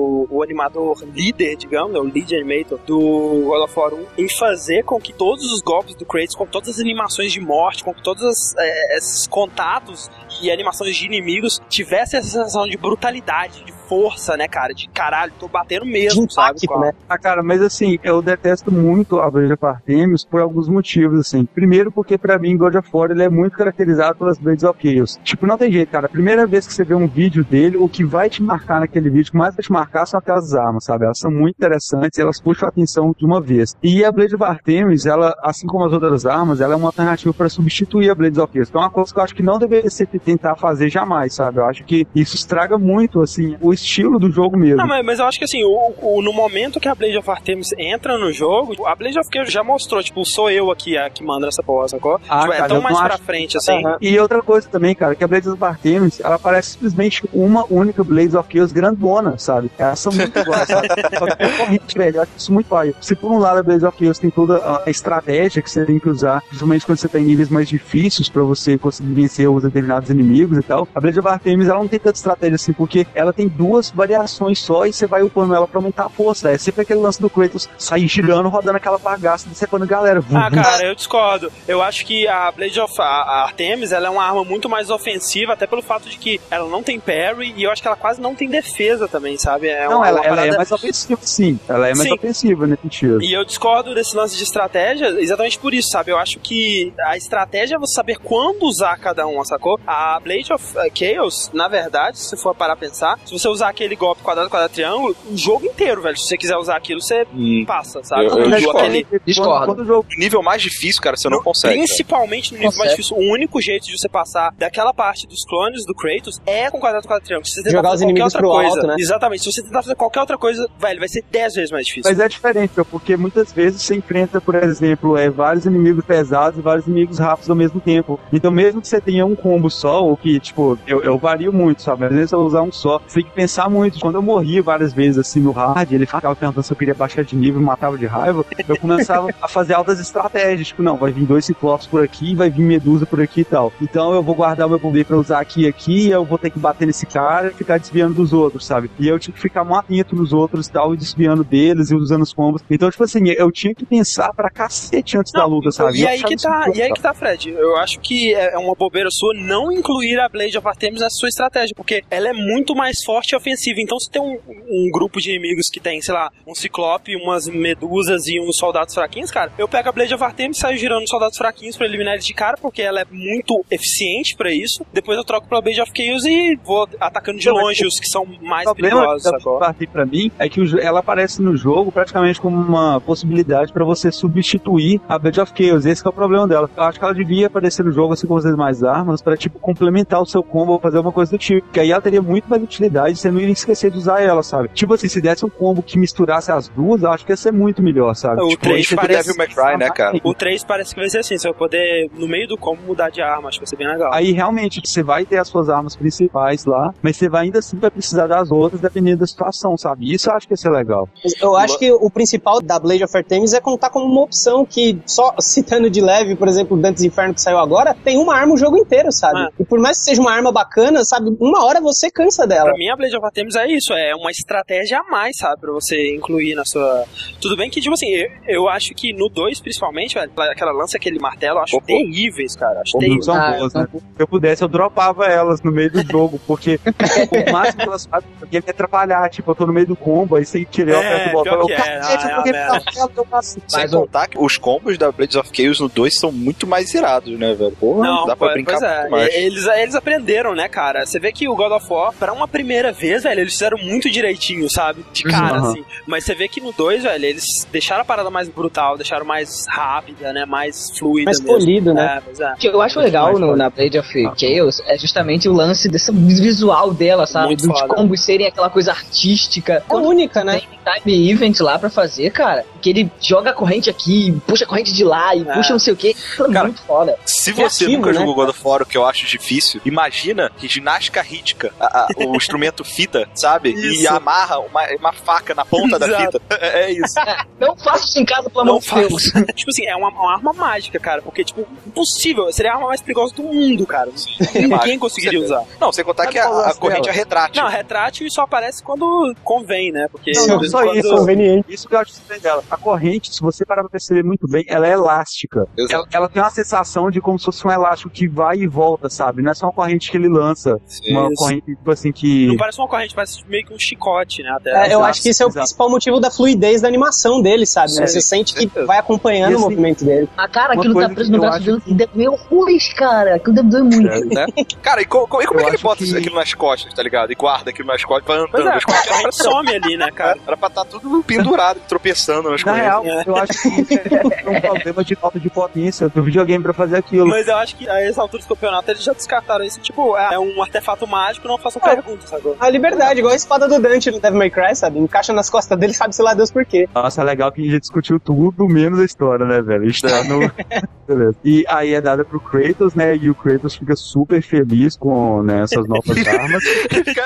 o animador líder, digamos, o lead animator do God of War 1, em fazer com que todos os golpes do Kratos, com todas as animações de morte, com todos esses contatos e animações de inimigos, tivessem essa sensação de brutalidade, de força, né, cara? De caralho, tô batendo mesmo, sabe? Né? Cara, mas assim, eu detesto muito a Blade of Artemis por alguns motivos, assim. Primeiro, porque pra mim, God of War, ele é muito caracterizado pelas Blades of Chaos. Tipo, não tem jeito, cara. A primeira vez que você vê um vídeo dele, o que vai te marcar naquele vídeo, o que mais vai te marcar são aquelas armas, sabe? Elas são muito interessantes, elas puxam a atenção de uma vez. E a Blade of Artemis, ela, assim como as outras armas, ela é uma alternativa para substituir a Blades of Chaos. Então é uma coisa que eu acho que não deveria ser tentar fazer jamais, sabe? Eu acho que isso estraga muito, assim, o estilo do jogo mesmo. Não, mas eu acho que assim, no momento que a Blade of Artemis entra no jogo, a Blade of Chaos já mostrou, tipo, sou eu aqui a que manda essa porra, sacou? Tipo, Cara, é tão mais pra frente, assim. E outra coisa também, cara, que a Blade of Artemis, ela parece simplesmente uma única Blade of Chaos grandona, sabe? Elas são muito iguais, sabe? Só que é corrente, velho, eu acho isso muito paia. Se por um lado a Blade of Chaos tem toda a estratégia que você tem que usar, principalmente quando você tá em níveis mais difíceis pra você conseguir vencer os determinados inimigos e tal, a Blade of Artemis, ela não tem tanta estratégia assim, porque ela tem duas variações só e você vai upando ela pra aumentar a força. É sempre aquele lance do Kratos sair girando, rodando aquela bagaça, decepando galera. Cara, eu discordo. Eu acho que a Blade of Artemis, ela é uma arma muito mais ofensiva, até pelo fato de que ela não tem parry e eu acho que ela quase não tem defesa também, sabe? Ela é mais ofensiva, sim. Ela é mais ofensiva nesse sentido. E eu discordo desse lance de estratégia exatamente por isso, sabe? Eu acho que a estratégia é você saber quando usar cada uma, sacou? A Blade of Chaos, na verdade, se você for parar a pensar, se você usar aquele golpe quadrado, triângulo, o jogo inteiro, velho. Se você quiser usar aquilo, você passa, sabe? Discordo. No nível mais difícil, cara, você não consegue. Principalmente no nível mais difícil, o único jeito de você passar daquela parte dos clones do Kratos é com quadrado, triângulo. Se você tentar jogar os inimigos pro alto, né? Exatamente. Se você tentar fazer qualquer outra coisa, velho, vai ser 10 vezes mais difícil. Mas é diferente, porque muitas vezes você enfrenta, por exemplo, vários inimigos pesados e vários inimigos rápidos ao mesmo tempo. Então, mesmo que você tenha um combo só, ou que, tipo, eu vario muito, sabe? Às vezes eu vou usar um só, você tem que pensar muito. Quando eu morria várias vezes, assim, no hard, ele ficava perguntando se eu queria baixar de nível e matava de raiva, eu começava a fazer altas estratégias. Tipo, não, vai vir 2 ciclopes por aqui, vai vir medusa por aqui e tal. Então, eu vou guardar o meu poder pra usar aqui e aqui, eu vou ter que bater nesse cara e ficar desviando dos outros, sabe? E eu tinha que ficar muito atento nos outros e tal, e desviando deles e usando os combos. Então, tipo assim, eu tinha que pensar pra cacete antes da luta, sabe? E aí que tá, Fred. Eu acho que é uma bobeira sua não incluir a Blade of Artemis nessa sua estratégia, porque ela é muito mais forte e ofensiva. Então, se tem um grupo de inimigos que tem, sei lá, um ciclope, umas medusas e uns soldados fraquinhos, cara, eu pego a Blade of Artemis, saio girando os soldados fraquinhos pra eliminar eles de cara, porque ela é muito eficiente pra isso. Depois eu troco pra Blade of Chaos e vou atacando de longe os que são mais perigosos. O problema pra mim é que ela aparece no jogo praticamente como uma possibilidade pra você substituir a Blade of Chaos. Esse que é o problema dela. Eu acho que ela devia aparecer no jogo assim como as demais armas pra, tipo, complementar o seu combo ou fazer uma coisa do tipo. Porque aí ela teria muito mais utilidade, você não iria esquecer de usar ela, sabe? Tipo assim, se desse um combo que misturasse as duas, eu acho que ia ser muito melhor, sabe? O Tipo, 3 parece... Devil May Cry, né, cara? O 3 parece que vai ser assim, você vai poder, no meio do combo, mudar de arma, acho que vai ser bem legal. Aí, realmente, você vai ter as suas armas principais lá, mas você vai ainda assim vai precisar das outras, dependendo da situação, sabe? Isso eu acho que ia ser legal. Eu acho que o principal da Blade of Artemis é contar como uma opção que, só citando de leve, por exemplo, o Dante's Inferno que saiu agora, tem uma arma o jogo inteiro, sabe? E por mais que seja uma arma bacana, sabe? Uma hora você cansa dela. Pra mim, a Blade of Artemis é isso, é uma estratégia a mais, sabe? Pra você incluir na sua... Tudo bem que, tipo assim, eu acho que no 2, principalmente, velho, aquela lança, aquele martelo, eu acho terríveis, cara. Acho terríveis. São boas, né? Se eu pudesse, eu dropava elas no meio do jogo, porque o máximo que elas fazem é atrapalhar, tipo, eu tô no meio do combo, aí você tira o pé do botão, Sem contar que os combos da Blades of Chaos no 2 são muito mais irados, né, velho? Porra, não, dá pra brincar muito mais. Eles aprenderam, né, cara? Você vê que o God of War, pra uma primeira vez, velho, eles fizeram muito direitinho, sabe? De cara, assim. Mas você vê que no 2, velho, eles deixaram a parada mais brutal, deixaram mais rápida, né? Mais fluida. Mais polido, né? O que eu acho legal na Blade of Chaos é justamente o lance desse visual dela, sabe? Dos combos serem aquela coisa artística. É única, né? Tem time event lá pra fazer, cara, que ele joga a corrente aqui, puxa a corrente de lá e puxa não sei o que. É muito foda. Se você nunca jogou God of War, o que eu acho difícil, imagina que ginástica rítmica, o instrumento fita, sabe? Isso. E amarra uma faca na ponta da fita. É isso. Não faça isso em casa, pelo amor de Deus. Tipo assim, é uma arma mágica, cara, porque, tipo, impossível. Seria a arma mais perigosa do mundo, cara. Ninguém conseguiria usar. Não, sem contar que a corrente é retrátil. Não, retrátil só aparece quando convém, né? Porque não só isso, conveniente. Isso que eu acho que dela. A corrente, se você parar pra perceber muito bem, ela é elástica. Ela tem uma sensação de como se fosse um elástico que vai e volta, sabe? Não é só uma corrente que ele lança. Uma corrente, tipo assim, que... Não parece uma corrente, parece meio que um chicote, né? Até. Eu acho que esse é o principal motivo da fluidez da animação dele, sabe? Né? Você sente que vai acompanhando o movimento dele. Cara, aquilo tá preso no braço dele, deve doer horrores, cara. Aquilo deve doer muito. Né? Cara, e como é que ele bota aquilo nas costas, tá ligado? E guarda aquilo nas costas, vai andando. As costas some ali, né, cara? Era pra estar tudo pendurado, tropeçando nas Na real, eu acho que é um problema de falta de potência do videogame pra fazer aquilo. Mas eu acho que a essa altura do campeonato eles já descartaram isso. Tipo, é um artefato mágico, não façam perguntas agora. A liberdade, igual a espada do Dante no Devil May Cry, sabe? Encaixa nas costas dele, sabe-se lá Deus por quê. Nossa, é legal que a gente discutiu tudo, menos a história, né, velho? Está no... Beleza. E aí é dada pro Kratos, né? E o Kratos fica super feliz com, né, essas novas armas. Fica,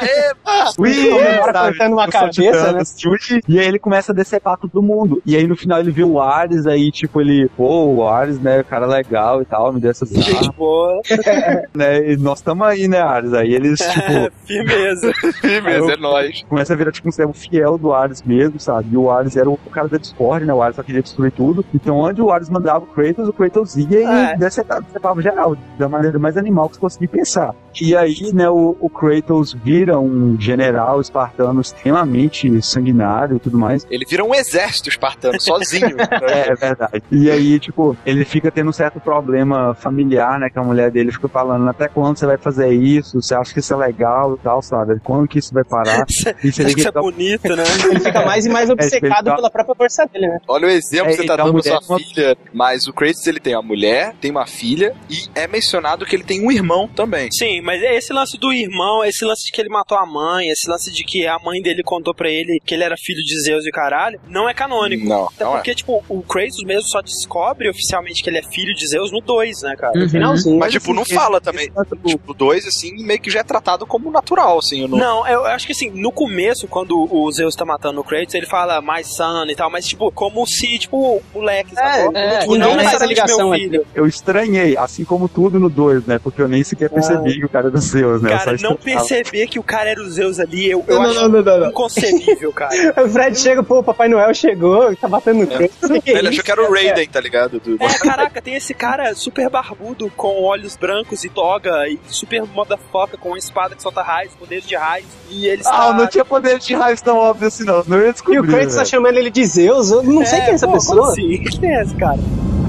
cortando uma cabeça, né? E aí ele começa a decepar todo mundo. E aí no final ele vê o Ares, aí tipo ele, o Ares, né, cara legal e tal, me deu essas armas. Gente boa. Né, e nós estamos aí, né, Ares? Aí eles, tipo... Firmeza. Firmeza, é nóis. Começa a virar tipo um servo fiel do Ares mesmo, sabe? E o Ares era o cara da Discord, né? O Ares só queria destruir tudo. Então onde o Ares mandava o Kratos ia e decepava geral, da maneira mais animal que você conseguir pensar. E aí, né, o Kratos vira um general espartano extremamente sanguinário e tudo mais. Ele vira um exército espartano, sozinho. É verdade. E aí, tipo, ele fica tendo um certo problema familiar, né, que a mulher dele fica falando, até quando você vai fazer isso? Você acha que isso é legal e tal, sabe? Quando que isso vai parar? E você acha que isso é bonito, né? Ele fica mais e mais obcecado pela própria força dele, né? Olha o exemplo que você tá dando pra sua filha. Mas o Kratos, ele tem uma mulher, tem uma filha, e é mencionado que ele tem um irmão também. Sim, mas esse lance do irmão, esse lance de que ele matou a mãe, esse lance de que a mãe dele contou pra ele que ele era filho de Zeus e caralho, não é canônico. Não, até porque, tipo, o Kratos mesmo só descobre oficialmente que ele é filho de Zeus no 2, né, cara? No finalzinho. Mas, tipo, não fala também. Tipo, o 2, assim, meio que já é tratado como natural, assim. Não, eu acho que, assim, no começo, quando o Zeus tá matando o Kratos, ele fala mais son e tal, mas, tipo, como se, tipo, moleque, sabe? Tipo, não essa ligação meu filho. Eu estranhei, assim como tudo no 2, né? Porque eu nem sequer percebi que o cara era do Zeus, né? Cara, não perceber que o cara era o Zeus ali, eu acho inconcebível, cara. O Fred chega, o Papai Noel chegou, tá batendo no Kratos. Ele achou que era o Raiden, tá ligado? Caraca, tem esse cara super barbudo, com olhos brancos e toga, e super motherfucker, com uma espada que solta raios, poderes de raios, e ele está... não tinha poderes de raios tão óbvio assim, não ia descobrir. E o Kratos tá chamando ele de Zeus, eu não sei quem é essa pessoa. Como assim? Quem é esse cara?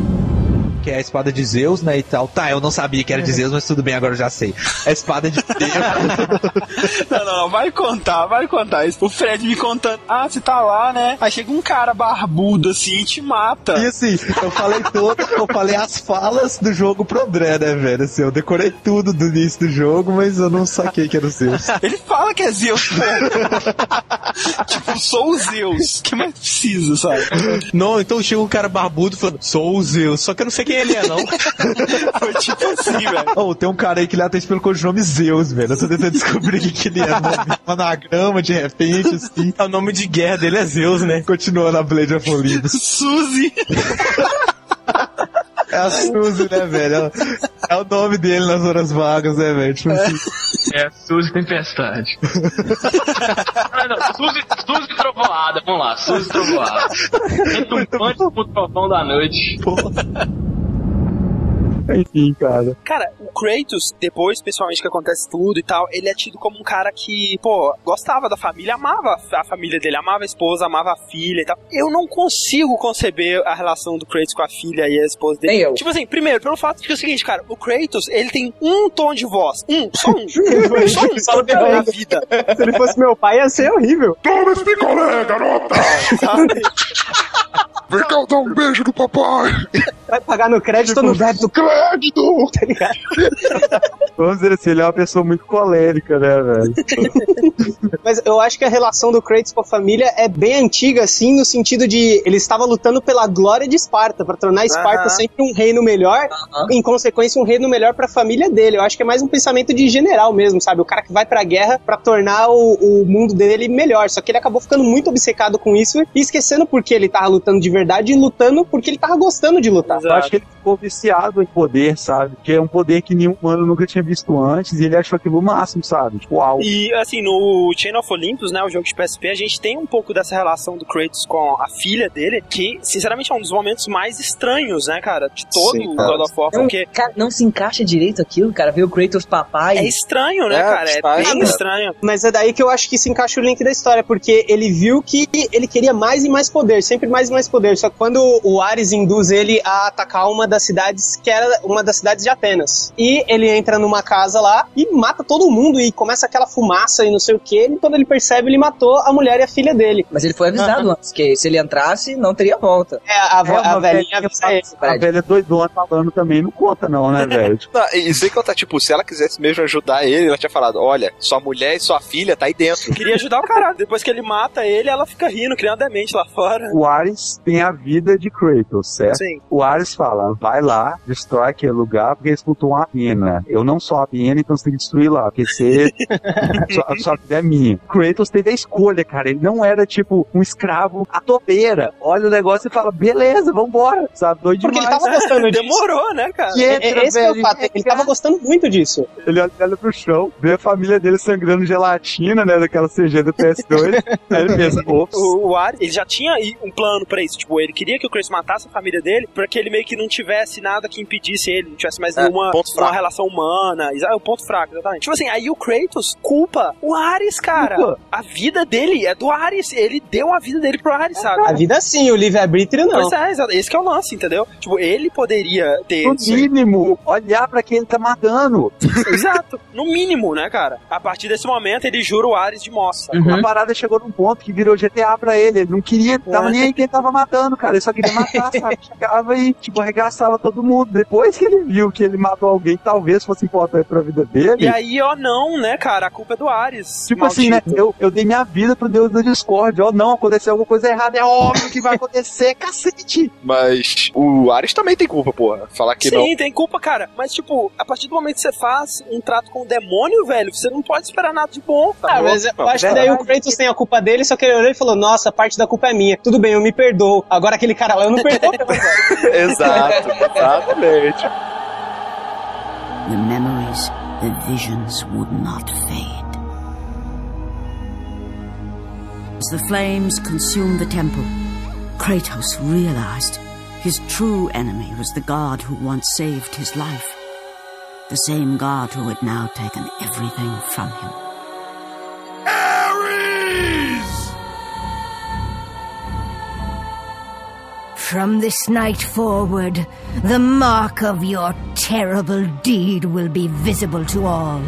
Que é a espada de Zeus, né, e tal. Tá, eu não sabia que era de Zeus, mas tudo bem, agora eu já sei. A espada de Zeus. Não, vai contar isso. O Fred me contando, você tá lá, né? Aí chega um cara barbudo assim e te mata. E assim, eu falei as falas do jogo pro André, né, velho? Assim, eu decorei tudo do início do jogo, mas eu não saquei que era o Zeus. Ele fala que é Zeus, pô. Tipo, sou o Zeus. O que mais precisa, sabe? Não, então chega um cara barbudo falando, sou o Zeus, só que eu não sei quem ele é, não. Foi tipo assim, velho. Tem um cara aí que ele atende pelo codinome Zeus, velho. Eu tô tentando descobrir o que ele é. Um anagrama, de repente, assim. O nome de guerra dele é Zeus, né? Continua na Blade of Olympus. Suzy. É a Suzy, né, velho? É o nome dele nas horas vagas, né, velho? Tipo assim. É Suzy Tempestade. Suzy Trovoada, vamos lá, Suzy Trovoada. Retumbante com o trovão da noite. Porra. Enfim, cara. Cara, o Kratos, depois, pessoalmente, que acontece tudo e tal, ele é tido como um cara que, gostava da família, amava a família dele, amava a esposa, amava a filha e tal. Eu não consigo conceber a relação do Kratos com a filha e a esposa dele. Nem eu. Tipo assim, primeiro, pelo fato de que é o seguinte, cara, o Kratos, ele tem um tom de voz. Só um na vida. Se ele fosse meu pai, ia ser horrível. Toma esse picolé, garota! Vem cá, eu dar um beijo do papai! Vai pagar no crédito ou no débito? Crédito! Tá ligado? Vamos dizer assim, ele é uma pessoa muito colérica, né, velho? Mas eu acho que a relação do Kratos com a família é bem antiga, assim, no sentido de ele estava lutando pela glória de Esparta, pra tornar Esparta sempre um reino melhor, em consequência um reino melhor pra família dele. Eu acho que é mais um pensamento de general mesmo, sabe? O cara que vai pra guerra pra tornar o mundo dele melhor. Só que ele acabou ficando muito obcecado com isso e esquecendo porque ele tava lutando de verdade lutando porque ele tava gostando de lutar. Eu acho que ele ficou viciado em poder, sabe? Que é um poder que nenhum humano nunca tinha visto antes, e ele achou aquilo o máximo, sabe? Tipo, uau. E, assim, no Chain of Olympus, né, o jogo de PSP, a gente tem um pouco dessa relação do Kratos com a filha dele, que, sinceramente, é um dos momentos mais estranhos, né, cara, de todo o God of War, porque... Cara, não se encaixa direito aquilo, cara, ver o Kratos papai... É estranho, né, cara? É bem estranho. Mas é daí que eu acho que se encaixa o link da história, porque ele viu que ele queria mais e mais poder, sempre mais e mais poder, só que quando o Ares induz ele a atacar uma das cidades, que era uma das cidades de Atenas, e ele entra numa casa lá e mata todo mundo, e começa aquela fumaça e não sei o que, e quando ele percebe, ele matou a mulher e a filha dele. Mas ele foi avisado antes, que se ele entrasse, não teria volta. A velhinha avisa ele. A velha doidona falando também não conta não, né, velho? E sem contar, tipo, se ela quisesse mesmo ajudar ele, ela tinha falado, olha, sua mulher e sua filha tá aí dentro. Queria ajudar o cara. Depois que ele mata ele, ela fica rindo, criando demente lá fora. O Ares tem a vida de Kratos, certo? Sim. O Ares fala, vai lá, destrói aquele lugar, porque eles botou uma mina. Eu não sou a mina, então você tem que destruir lá, porque você... sua vida é minha. Kratos teve a escolha, cara. Ele não era, tipo, um escravo à topeira. Olha o negócio e fala, beleza, vambora, sabe? Doido porque demais. Ele tava gostando disso. Demorou, né, cara? Esse é o fato. Ele tava gostando muito disso. Ele olha pro chão, vê a família dele sangrando gelatina, né, daquela CG do PS2. Aí ele pensa, ops. O Ares, ele já tinha um plano pra isso. Tipo, ele queria que o Kratos matasse a família dele, pra que ele meio que não tivesse nada que impedisse ele, não tivesse mais nenhuma uma relação humana. É o ponto fraco, exatamente. Tipo assim, aí o Kratos culpa o Ares, cara. A vida dele é do Ares. Ele deu a vida dele pro Ares, sabe? A vida sim, o livre-arbítrio não. Pois é, esse que é o lance, entendeu? Tipo, ele poderia ter... No mínimo, olhar pra quem ele tá matando. Exato. No mínimo, né, cara? A partir desse momento, ele jura o Ares de moça. A parada chegou num ponto que virou GTA pra ele. Ele não queria, tava nem aí quem tava matando, cara. Ele só queria matar, sabe? Chegava e, tipo, arregaçava todo mundo. Depois que ele viu que ele matou alguém, talvez fosse importante pra vida dele. E aí, ó, não, né, cara? A culpa é do Ares. Tipo maldito. Assim, né? Eu dei minha vida pro Deus da Discord. Ó, não, aconteceu alguma coisa errada. É óbvio que vai acontecer, cacete. Mas o Ares também tem culpa, porra. Falar que não. Sim, tem culpa, cara. Mas, tipo, a partir do momento que você faz um trato com o demônio, velho, você não pode esperar nada de bom. Tá mas eu acho que daí o Kratos tem a culpa dele, só que ele olhou e falou, nossa, parte da culpa é minha. Tudo bem, eu me perdoo. Agora aquele cara lá, eu não perdoo. Exato, exatamente. The memories, the visions would not fade. As the flames consumed the temple, Kratos realized his true enemy was the god who once saved his life. The same god who had now taken everything from him. Ares! From this night forward, the mark of your terrible deed will be visible to all.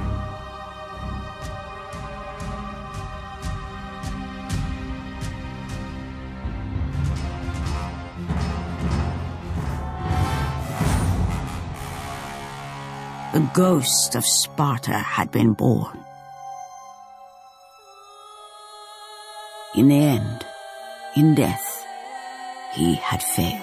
The ghost of Sparta had been born. In the end, in death, he had failed.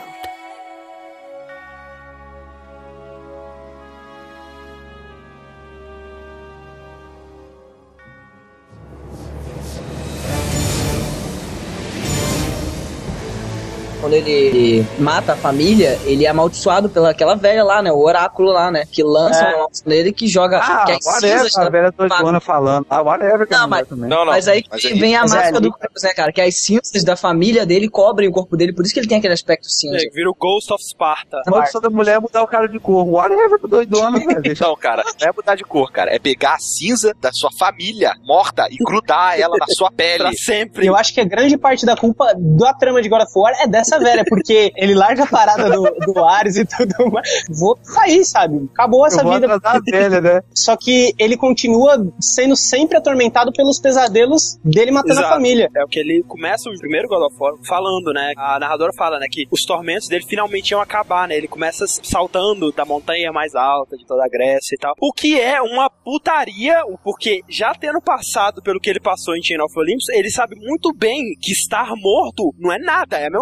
Quando ele mata a família, ele é amaldiçoado pela aquela velha lá, né? O oráculo lá, né? Que lança um negócio nele que joga... que é whatever, a velha doidona falando. Whatever. Não, mas aí vem a máscara do Kratos, né, cara? Que as cinzas da família dele cobrem o corpo dele, por isso que ele tem aquele aspecto cinza. É, vira o Ghost of Sparta. A maldição da mulher é mudar o cara de cor. Whatever, doidona, velho. Não, cara, não é mudar de cor, cara. É pegar a cinza da sua família morta e grudar ela na sua pele. Pra sempre. Eu acho que a grande parte da culpa da trama de God of War é dessa velha, porque ele larga a parada do Ares e tudo mais. Vou sair, sabe? Acabou essa vida. Velha, né? Só que ele continua sendo sempre atormentado pelos pesadelos dele matando a família. É o que ele começa o primeiro God of War falando, né? A narradora fala, né? Que os tormentos dele finalmente iam acabar, né? Ele começa saltando da montanha mais alta de toda a Grécia e tal. O que é uma putaria, porque já tendo passado pelo que ele passou em Chain of Olympus, ele sabe muito bem que estar morto não é nada. É a mesma coisa que você tá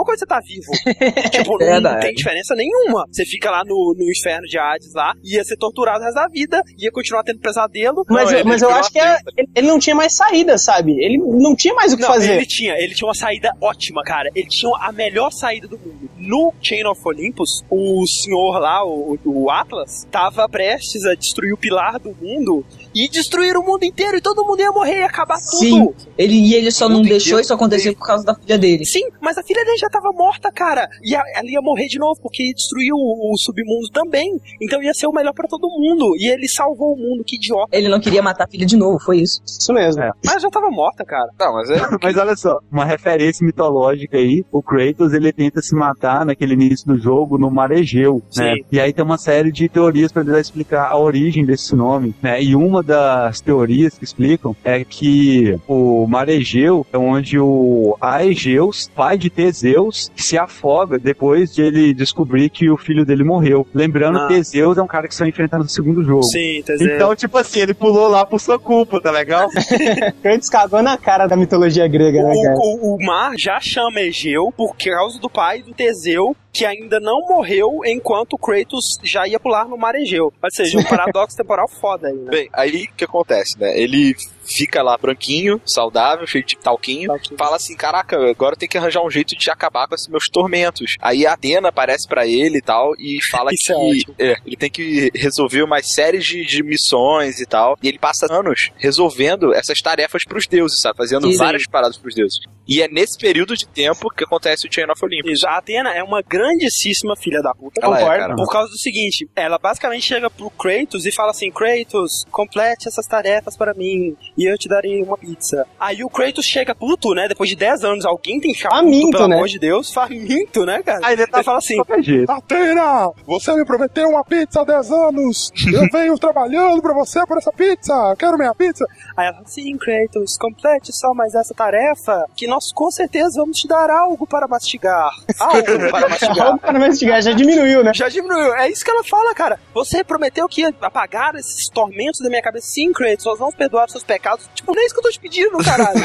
vivo. Tipo, não tem diferença nenhuma. Você fica lá no inferno de Hades lá, ia ser torturado o resto da vida, ia continuar tendo pesadelo. Mas eu acho que ele não tinha mais saída, sabe? Ele não tinha mais o que fazer. Ele tinha uma saída ótima, cara. Ele tinha a melhor saída do mundo. No Chain of Olympus, o senhor lá, o Atlas, tava prestes a destruir o pilar do mundo e destruir o mundo inteiro, e todo mundo ia morrer e acabar tudo. Sim, ele só não deixou isso acontecer por causa da filha dele. Sim, mas a filha dele já tava morta, cara. E ela ia morrer de novo, porque destruiu o submundo também. Então ia ser o melhor pra todo mundo. E ele salvou o mundo, que idiota. Ele não queria matar a filha de novo, foi isso. Isso mesmo. Mas já tava morta, cara. Não, mas Mas olha só, uma referência mitológica aí, o Kratos, ele tenta se matar naquele início do jogo no Mar Egeu, né? E aí tem uma série de teorias para tentar explicar a origem desse nome, né? E uma das teorias que explicam é que o Mar Egeu é onde o Aegeus, pai de Teseus, se afoga depois de ele descobrir que o filho dele morreu. Lembrando, Teseus é um cara que só enfrenta no segundo jogo. Sim, Teseus. Então, tipo assim, ele pulou lá por sua culpa, tá legal? Kratos cagou na cara da mitologia grega, né, cara? O mar já chama Egeu por causa do pai do Teseu, que ainda não morreu enquanto Kratos já ia pular no Mar Egeu. Ou seja, um paradoxo temporal foda aí, né? Bem, aí o que acontece, né? Ele fica lá branquinho, saudável, cheio de talquinho, fala assim, caraca, agora tem que arranjar um jeito de acabar com esses meus tormentos. Aí a Athena aparece pra ele e tal, e fala que ele tem que resolver uma série de missões e tal, e ele passa anos resolvendo essas tarefas pros deuses, sabe? Fazendo várias paradas pros deuses. E é nesse período de tempo que acontece o Chain of Olympus. Isso, a Athena é uma grandíssima filha da puta, concordo, por causa do seguinte, ela basicamente chega pro Kratos e fala assim, Kratos, complete essas tarefas para mim, e eu te darei uma pizza. Aí o Kratos chega puto, né, depois de 10 anos, alguém tem chave faminto, pelo né? amor de Deus, faminto, né, cara? Aí ele fala assim, Athena, você me prometeu uma pizza há 10 anos, eu venho trabalhando pra você por essa pizza, quero minha pizza. Aí ela fala, sim, Kratos, complete só mais essa tarefa, que nós com certeza vamos te dar algo para mastigar. Algo para mastigar. Algo para mastigar, já diminuiu, né? Já diminuiu, é isso que ela fala, cara. Você prometeu que ia apagar esses tormentos da minha cabeça. Sim, Kratos, nós vamos perdoar os seus pecados. Tipo, não é isso que eu tô te pedindo, caralho.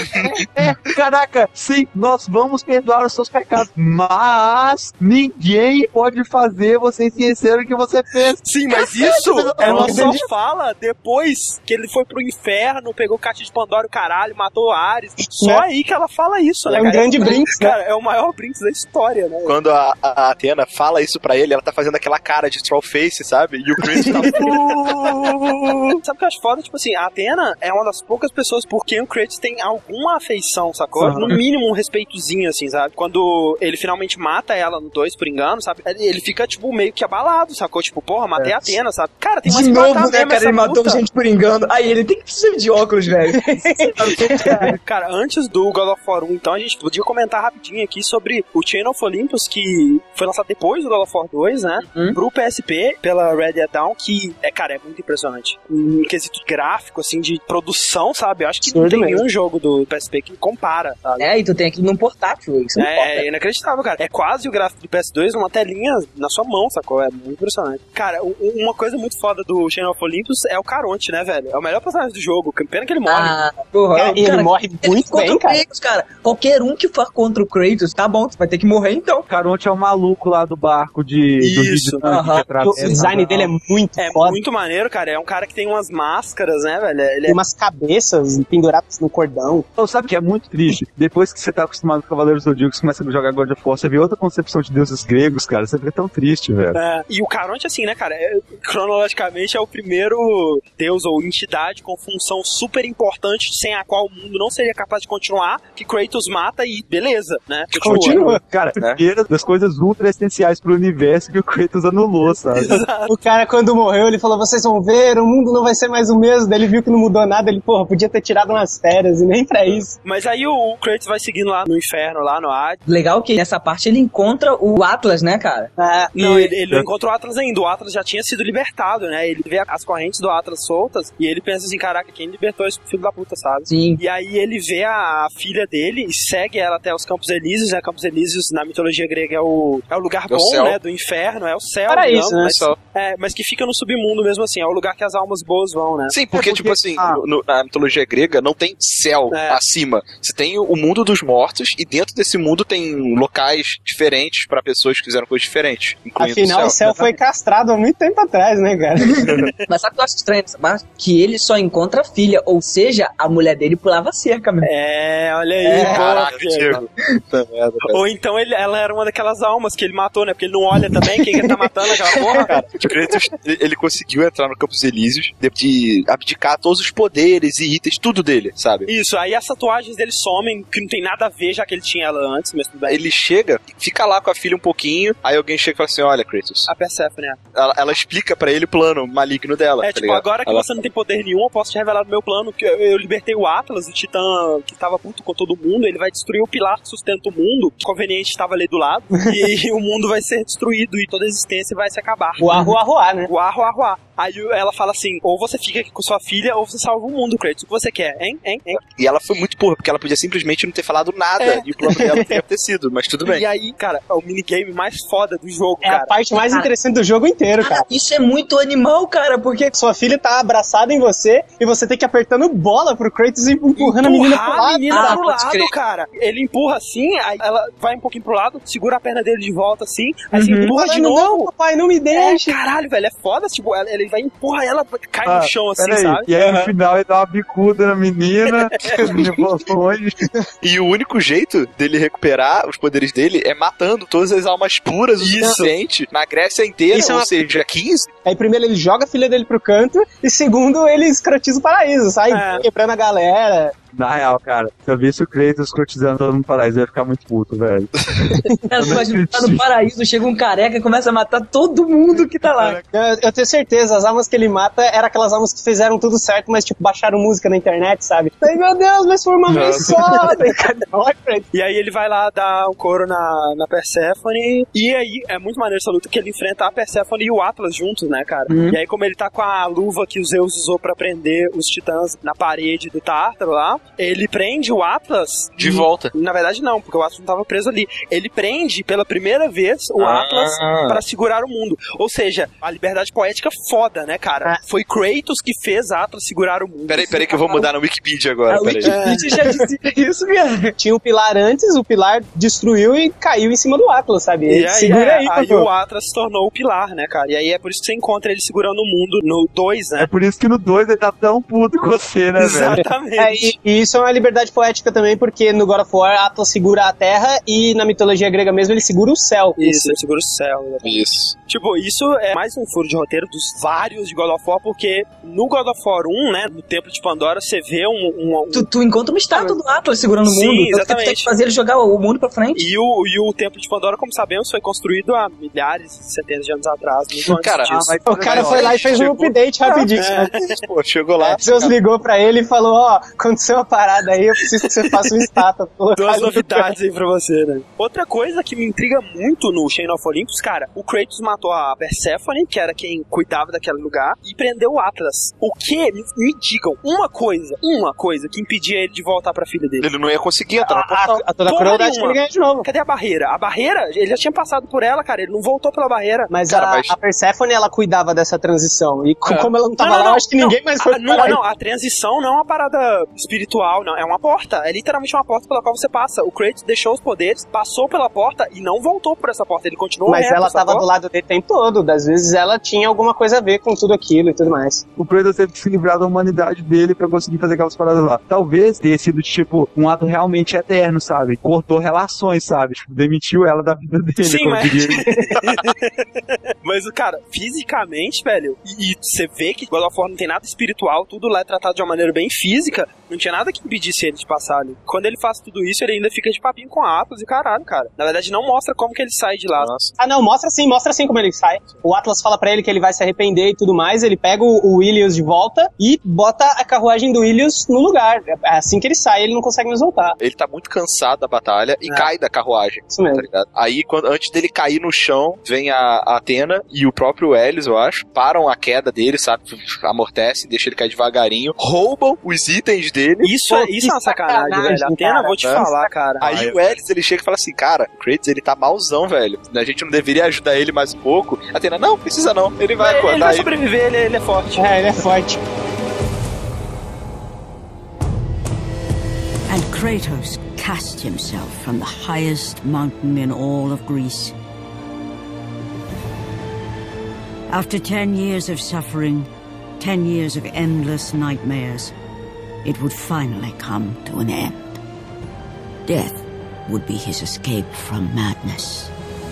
Caraca, sim, nós vamos perdoar os seus pecados, mas ninguém pode fazer você esquecer o que você fez. Sim, mas isso ela só fala depois que ele foi pro inferno, pegou o caixa de Pandora, o caralho, matou Ares. Só aí que ela fala isso, né? É um grande Brinks, cara. É o maior Brinks da história, né? Quando a Athena fala isso pra ele, ela tá fazendo aquela cara de troll face, sabe? E o Kratos tá... Sabe o que eu acho foda? Tipo assim, a Athena é uma das poucas pessoas por quem o Kratos tem alguma afeição, sacou? No mínimo um respeitozinho, assim, sabe? Quando ele finalmente mata ela no 2, por engano, sabe? Ele fica, tipo, meio que abalado, sacou? Tipo, porra, matei a Athena, sabe? Cara, tem mais de que novo, matar né, cara? Ele matou gente por engano. Aí ele tem que precisar de óculos, velho. Cara, antes do God of War 1, então, a gente podia comentar rapidinho aqui sobre o Chain of Olympus, que foi lançado depois do God of War 2, né? Pro PSP, pela Red Dead Down, que, cara, é muito impressionante. Em quesito gráfico, assim, de produção, sabe? Eu acho que não tem nenhum jogo do PSP que compara, sabe? E tu tem aquilo num portátil, isso é inacreditável, cara. É quase o gráfico do PS2 numa telinha na sua mão, sacou? É muito impressionante. Cara, uma coisa muito foda do Chain of Olympus é o Caronte, né, velho? É o melhor personagem do jogo. Pena que ele morre. Porra, ele morre muito bem, cara. Kratos, cara. Qualquer um que for contra o Kratos, tá bom, tu vai ter que morrer então. Caronte é o maluco lá do barco Isso. O design dele é muito foda. Muito maneiro, cara. É um cara que tem umas máscaras, né, velho? Tem umas cabeças penduradas no cordão. Então, sabe que é muito triste? Depois que você tá acostumado com Cavaleiros do Zodíaco, você começa a jogar God of War, você vê outra concepção de deuses gregos, cara. Você fica tão triste, velho. E o Caronte, assim, né, cara? Cronologicamente é o primeiro deus ou entidade com função super importante, sem a qual o mundo não seria capaz de continuar, que Kratos mata e beleza, né? Continua. Cara, primeira das coisas ultra essenciais pro universo que o Kratos anulou, sabe? O cara, quando morreu, ele falou, vocês vão ver, o mundo não vai ser mais o mesmo. Daí ele viu que não mudou nada, ele, porra, podia ter tirado umas férias e nem pra isso. Mas aí o Kratos vai seguindo lá no inferno, lá no Hades. Legal que nessa parte ele encontra o Atlas, né, cara? Não, ele não encontrou o Atlas ainda. O Atlas já tinha sido libertado, né? Ele vê as correntes do Atlas soltas e ele pensa assim, caraca, quem libertou esse filho da puta, sabe? Sim. E aí ele vê a filha dele e segue ela até os Campos Elíseos, né? Campos Elíseos, na mitologia grega, é o o lugar bom, né, do inferno, é o céu. Paraíso, né? Mas que fica no submundo mesmo assim, é o lugar que as almas boas vão, né? Sim, porque tipo assim, na mitologia grega não tem céu acima. Você tem o mundo dos mortos e dentro desse mundo tem locais diferentes pra pessoas que fizeram coisas diferentes, incluindo Afinal, o céu foi castrado há muito tempo atrás, né, cara? Mas sabe o que eu acho estranho? Que ele só encontra a filha, ou seja, a mulher dele pulava cerca mesmo. Olha aí. Caraca, Diego. Ou então ela era uma daquelas almas que ele matou, né? Porque ele não olha também quem que tá matando aquela porra, cara. Kratos, ele conseguiu entrar no Campos Elíseos de abdicar todos os poderes e itens, tudo dele, sabe? Isso, aí as tatuagens dele somem, que não tem nada a ver, já que ele tinha ela antes, mas tudo bem. Ele chega, fica lá com a filha um pouquinho, aí alguém chega e fala assim, olha, Kratos. A Persephone, ela explica pra ele o plano maligno dela. Tipo, ligado? Agora que você não tem poder nenhum, eu posso te revelar do meu plano, que eu libertei o Atlas, o titã que tava puto com todo mundo, ele vai destruir o pilar que sustenta o mundo, o conveniente estava ali do lado, e o mundo vai ser destruído, e toda a existência vai se acabar. O arruá, né? O arruá. Aí ela fala assim, ou você fica aqui com sua filha, ou você salva o mundo, Kratos. O que você quer, hein? E ela foi muito porra, porque ela podia simplesmente não ter falado nada, e o plano dela teria acontecido, mas tudo bem. E aí, cara, é o minigame mais foda do jogo, cara. É a parte mais interessante do jogo inteiro, cara. Isso é muito animal, cara, porque sua filha tá abraçada em você, e você tem que ir apertando bola pro Kratos e empurrando a menina pro lado. Cara. Ele empurra assim, aí ela vai um pouquinho pro lado, segura a perna dele de volta assim, aí você empurra de novo. Não, papai, não me deixa. Caralho, velho, é foda, tipo, ele vai empurrar ela, cai no chão assim, sabe? E aí no final ele dá uma bicuda na menina, e o único jeito dele recuperar os poderes dele é matando todas as almas puras o suficiente na Grécia inteira, ou seja, 15. Aí primeiro ele joga a filha dele pro canto, e segundo ele escrotiza o paraíso, sai quebrando a galera. Na real, cara, se eu visse o Kratos escrotizando todo mundo no paraíso, eu ia ficar muito puto, velho. Cara, você imagina, tá no paraíso, chega um careca e começa a matar todo mundo que tá lá. Eu tenho certeza, as almas que ele mata eram aquelas almas que fizeram tudo certo, mas tipo, baixaram música na internet, sabe? Ai, meu Deus, mas foi uma vez só! E aí ele vai lá dar um couro na Persephone, e aí é muito maneiro essa luta que ele enfrenta a Persephone e o Atlas juntos, né, cara? E aí como ele tá com a luva que o Zeus usou pra prender os titãs na parede do Tártaro lá, ele prende o Atlas de volta. Na verdade não, porque o Atlas não tava preso ali. Ele prende pela primeira vez o Atlas pra segurar o mundo. Ou seja, a liberdade poética foda, né, cara? Foi Kratos que fez Atlas segurar o mundo. Peraí que eu vou mudar na Wikipedia agora. A Wikipedia já disse isso, cara. Tinha o pilar antes, o pilar destruiu e caiu em cima do Atlas, sabe? E aí, aí o Atlas se tornou o pilar, né, cara? E aí é por isso que você encontra ele segurando o mundo no 2, né? É por isso que no 2 ele tá tão puto com você, né, velho? Exatamente. E isso é uma liberdade poética também, porque no God of War Atlas segura a terra e na mitologia grega mesmo ele segura o céu. Isso, ele segura o céu. Exatamente. Isso. Tipo, isso é mais um furo de roteiro dos vários de God of War, porque no God of War 1, né, no Templo de Pandora, você vê Tu encontra uma estátua do Atlas segurando o mundo. Sim, exatamente. Você tem que fazer ele jogar o mundo pra frente. E o Templo de Pandora, como sabemos, foi construído há milhares, centenas de anos atrás. Cara, o cara foi lá e fez um update rapidinho. Pô, chegou lá. Zeus ligou pra ele e falou, aconteceu uma parada aí, eu preciso que você faça uma estátua. Duas novidades aí pra você, né? Outra coisa que me intriga muito no Chain of Olympus, cara, o Kratos matou a Persephone, que era quem cuidava daquele lugar, e prendeu o Atlas. O que? Me digam uma coisa que impedia ele de voltar pra filha dele. Ele não ia conseguir entrar no portal. A toda crueldade que ele ganha de novo. Cadê a barreira? A barreira, ele já tinha passado por ela, cara, ele não voltou pela barreira. Mas a Persephone, ela cuidava dessa transição, e como ela não tava lá, eu acho que ninguém mais foi Não, a transição não é uma parada espiritual, não, é uma porta, é literalmente uma porta pela qual você passa. O Kratos deixou os poderes, passou pela porta e não voltou por essa porta, ele continuou Mas reto, ela tava do lado dele o tempo todo, das vezes ela tinha alguma coisa a ver com tudo aquilo e tudo mais. O Kratos teve que se livrar da humanidade dele pra conseguir fazer aquelas paradas lá. Talvez tenha sido, tipo, um ato realmente eterno, sabe? Cortou relações, sabe? Tipo, demitiu ela da vida dele. Sim, mas, cara, fisicamente, velho, e você vê que God of War não tem nada espiritual, tudo lá é tratado de uma maneira bem física, não tinha nada que impedisse ele de passar ali. Quando ele faz tudo isso, ele ainda fica de papinho com Atlas e caralho, cara. Na verdade, não mostra como que ele sai de lá. Nossa. Não, mostra sim como ele sai. O Atlas fala pra ele que ele vai se arrepender e tudo mais, ele pega o Ilios de volta e bota a carruagem do Ilios no lugar. É assim que ele sai, ele não consegue mais voltar. Ele tá muito cansado da batalha e cai da carruagem. Isso mesmo. Tá ligado? Aí, antes dele cair no chão, vem a Athena e o próprio Hélios, eu acho, param a queda dele, sabe? Amortece, deixa ele cair devagarinho, roubam os itens dele Isso é uma sacanagem, velho. Athena, vou te falar, cara. Aí o Helios, ele chega e fala assim, cara, o Kratos, ele tá malzão, velho. A gente não deveria ajudar ele mais um pouco. Athena, não precisa não. Ele vai acordar. Ele vai sobreviver, ele é forte. Ele é forte. And Kratos cast himself from the highest mountain in all of Greece. After 10 years of suffering, 10 years of endless nightmares, it would finally come to an end. Death would be his escape from madness.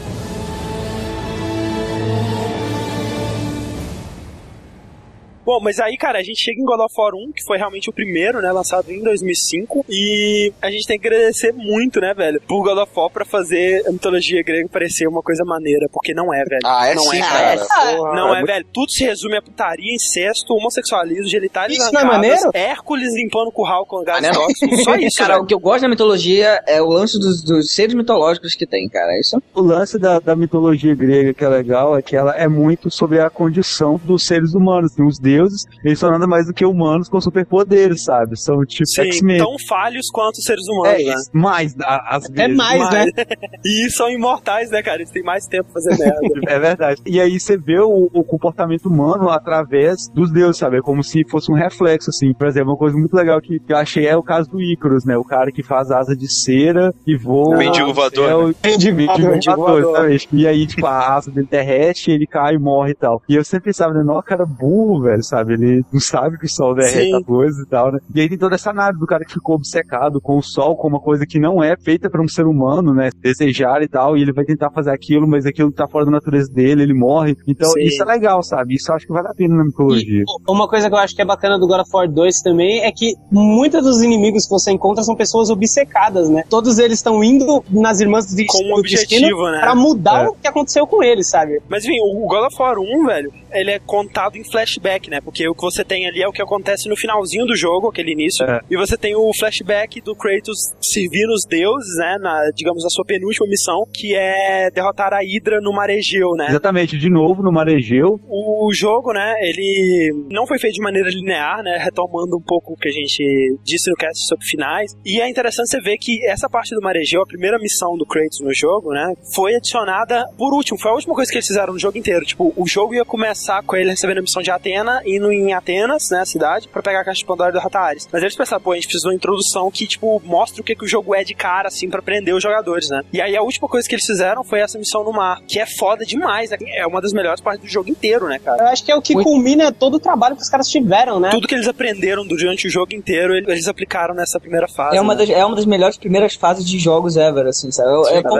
Bom, mas aí, cara, a gente chega em God of War 1, que foi realmente o primeiro, né, lançado em 2005, e a gente tem que agradecer muito, né, velho, por God of War pra fazer a mitologia grega parecer uma coisa maneira, porque não é, velho. Não sim, é, cara. Não é, velho. Tudo se resume a putaria, incesto, homossexualismo, genitales arrancados, não é maneiro? Hércules limpando o curral com gás tóxico, só isso, cara, velho. o que eu gosto da mitologia é o lance dos seres mitológicos que tem, cara, isso. O lance da mitologia grega que é legal é que ela é muito sobre a condição dos seres humanos, os deuses, eles são nada mais do que humanos com superpoderes, sabe? São tipo X-Men. Tão falhos quanto os seres humanos, né? Mais, às vezes. É mais, né? E são imortais, né, cara? Eles têm mais tempo pra fazer merda. É verdade. E aí você vê o comportamento humano através dos deuses, sabe? É como se fosse um reflexo, assim. Por exemplo, uma coisa muito legal que eu achei é o caso do Ícaros, né? O cara que faz asa de cera e voa. Mendigo voador. Mendigo voador, exatamente. E aí, tipo, a asa dele derrete, ele cai e morre e tal. E eu sempre pensava, né? Não, cara burro, velho, sabe? Ele não sabe que o sol derrete a coisa e tal, né? E aí tem toda essa análise do cara que ficou obcecado com o sol, com uma coisa que não é feita para um ser humano, né? Desejar e tal, e ele vai tentar fazer aquilo, mas aquilo tá fora da natureza dele, ele morre. Então, isso é legal, sabe? Isso eu acho que vale a pena na mitologia. E uma coisa que eu acho que é bacana do God of War 2 também é que muitos dos inimigos que você encontra são pessoas obcecadas, né? Todos eles estão indo nas Irmãs do Destino com um objetivo, né? Pra mudar o que aconteceu com eles, sabe? Mas, enfim, o God of War 1, velho, ele é contado em flashback, né? Porque o que você tem ali é o que acontece no finalzinho do jogo, aquele início, e você tem o flashback do Kratos servindo os deuses, né? Digamos, a sua penúltima missão, que é derrotar a Hydra no Mar Egeu, né? Exatamente, de novo no Mar Egeu. O jogo, né, ele não foi feito de maneira linear, né? Retomando um pouco o que a gente disse no cast sobre finais. E é interessante você ver que essa parte do Mar Egeu, a primeira missão do Kratos no jogo, né, foi adicionada por último. Foi a última coisa que eles fizeram no jogo inteiro. Tipo, o jogo ia começar com ele recebendo a missão de Atena, indo em Atenas, né, a cidade, pra pegar a caixa de Pandora e derrotar Ares. Mas eles pensaram, pô, a gente precisa de uma introdução que, tipo, mostre o que o jogo é de cara, assim, pra prender os jogadores, né? E aí a última coisa que eles fizeram foi essa missão no mar, que é foda demais, né? É uma das melhores partes do jogo inteiro, né, cara? Eu acho que é o que culmina todo o trabalho que os caras tiveram, né? Tudo que eles aprenderam durante o jogo inteiro, eles aplicaram nessa primeira fase. É uma das melhores primeiras fases de jogos ever, assim, sabe?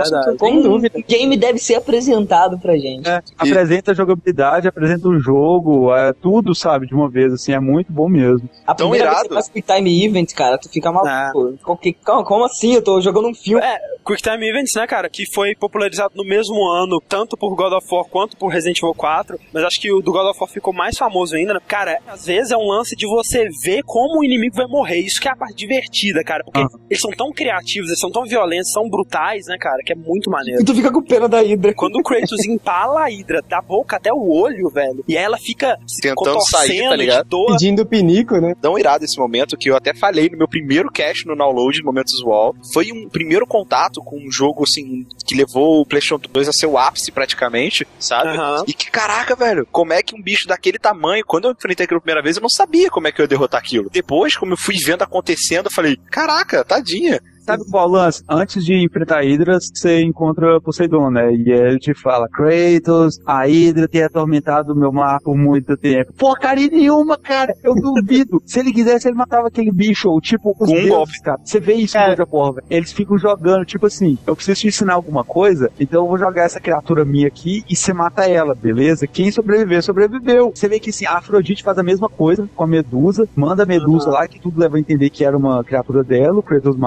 Como um game deve ser apresentado pra gente. Apresenta a jogabilidade, apresenta o jogo, tudo, sabe, de uma vez, assim, é muito bom mesmo. A primeira vez que você faz Quick Time Event, cara, tu fica maluco. Como assim? Eu tô jogando um filme. Quick Time Events, né, cara, que foi popularizado no mesmo ano, tanto por God of War quanto por Resident Evil 4, mas acho que o do God of War ficou mais famoso ainda, né? Cara, às vezes é um lance de você ver como o inimigo vai morrer, isso que é a parte divertida, cara, porque eles são tão criativos, eles são tão violentos, são brutais, né, cara, que é muito maneiro. E tu fica com pena da Hydra. Quando o Kratos empala a Hydra da boca até o olho, velho, e aí ela fica tentando sair, tá ligado? Pedindo pinico, né? Tão irado esse momento que eu até falei no meu primeiro cast no Download, no Momentos Wall. Foi um primeiro contato com um jogo, assim, que levou o PlayStation 2 a seu ápice, praticamente, sabe? E que, caraca, velho, como é que um bicho daquele tamanho, quando eu enfrentei aquilo a primeira vez, eu não sabia como é que eu ia derrotar aquilo. Depois, como eu fui vendo acontecendo, eu falei, caraca, tadinha. Sabe qual lance? Antes de enfrentar a Hydra, você encontra Poseidon, né? E ele te fala, Kratos, a Hydra tem atormentado o meu mar por muito tempo. Porcaria nenhuma, cara! Eu duvido. Se ele quisesse, ele matava aquele bicho, ou tipo, os deuses, cara. Você vê isso em outra porra, velho. Eles ficam jogando, tipo assim, eu preciso te ensinar alguma coisa, então eu vou jogar essa criatura minha aqui e você mata ela, beleza? Quem sobreviver, sobreviveu. Você vê que assim, a Afrodite faz a mesma coisa com a Medusa, manda a Medusa lá, que tudo leva a entender que era uma criatura dela, o Kratos mata ela,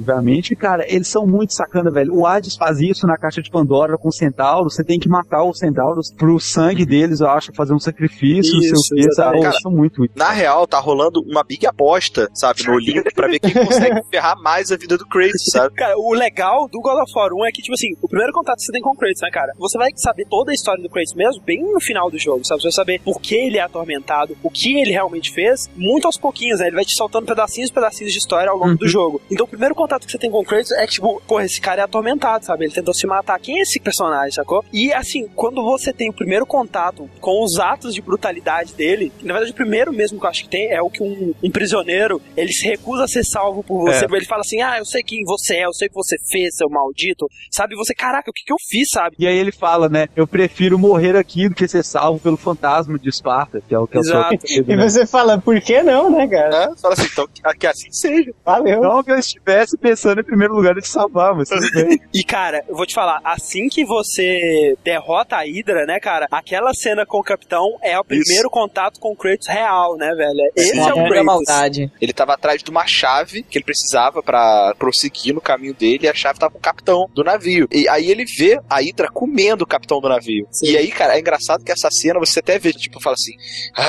obviamente. E, cara, eles são muito sacana, velho. O Hades faz isso na caixa de Pandora com o Centauro. Você tem que matar os Centauros pro sangue deles, eu acho, fazer um sacrifício, não sei o que, sabe? Cara, muito. Na real, tá rolando uma big aposta, sabe, no Olimpo, pra ver quem consegue ferrar mais a vida do Kratos, sabe? Cara, o legal do God of War 1 é que, tipo assim, o primeiro contato que você tem com o Kratos, né, cara? Você vai saber toda a história do Kratos mesmo bem no final do jogo, sabe? Você vai saber por que ele é atormentado, o que ele realmente fez, muito aos pouquinhos, né? Ele vai te soltando pedacinhos de história ao longo do jogo. Então, o primeiro contato que você tem com o Kratos é que, tipo, porra, esse cara é atormentado, sabe? Ele tentou se matar. Quem é esse personagem, sacou? E, assim, quando você tem o primeiro contato com os atos de brutalidade dele, na verdade, o primeiro mesmo que eu acho que tem é o que um prisioneiro, ele se recusa a ser salvo por você. Ele fala assim, eu sei quem você é, eu sei o que você fez, seu maldito. Sabe? E você, caraca, o que eu fiz, sabe? E aí ele fala, né? Eu prefiro morrer aqui do que ser salvo pelo fantasma de Esparta, que é o que Exato. E você fala, por que não, né, cara? Fala assim, então, que assim seja. Valeu. Não que eu estivesse pensando em primeiro lugar de te salvar, mas tudo bem. E, cara, eu vou te falar, assim que você derrota a Hydra, né, cara, aquela cena com o capitão é o primeiro contato com o Kratos real, né, velho? Esse é o Kratos. Maldade. Ele tava atrás de uma chave que ele precisava pra prosseguir no caminho dele, e a chave tava com o capitão do navio. E aí ele vê a Hydra comendo o capitão do navio. Sim. E aí, cara, é engraçado que essa cena você até vê, tipo, fala assim,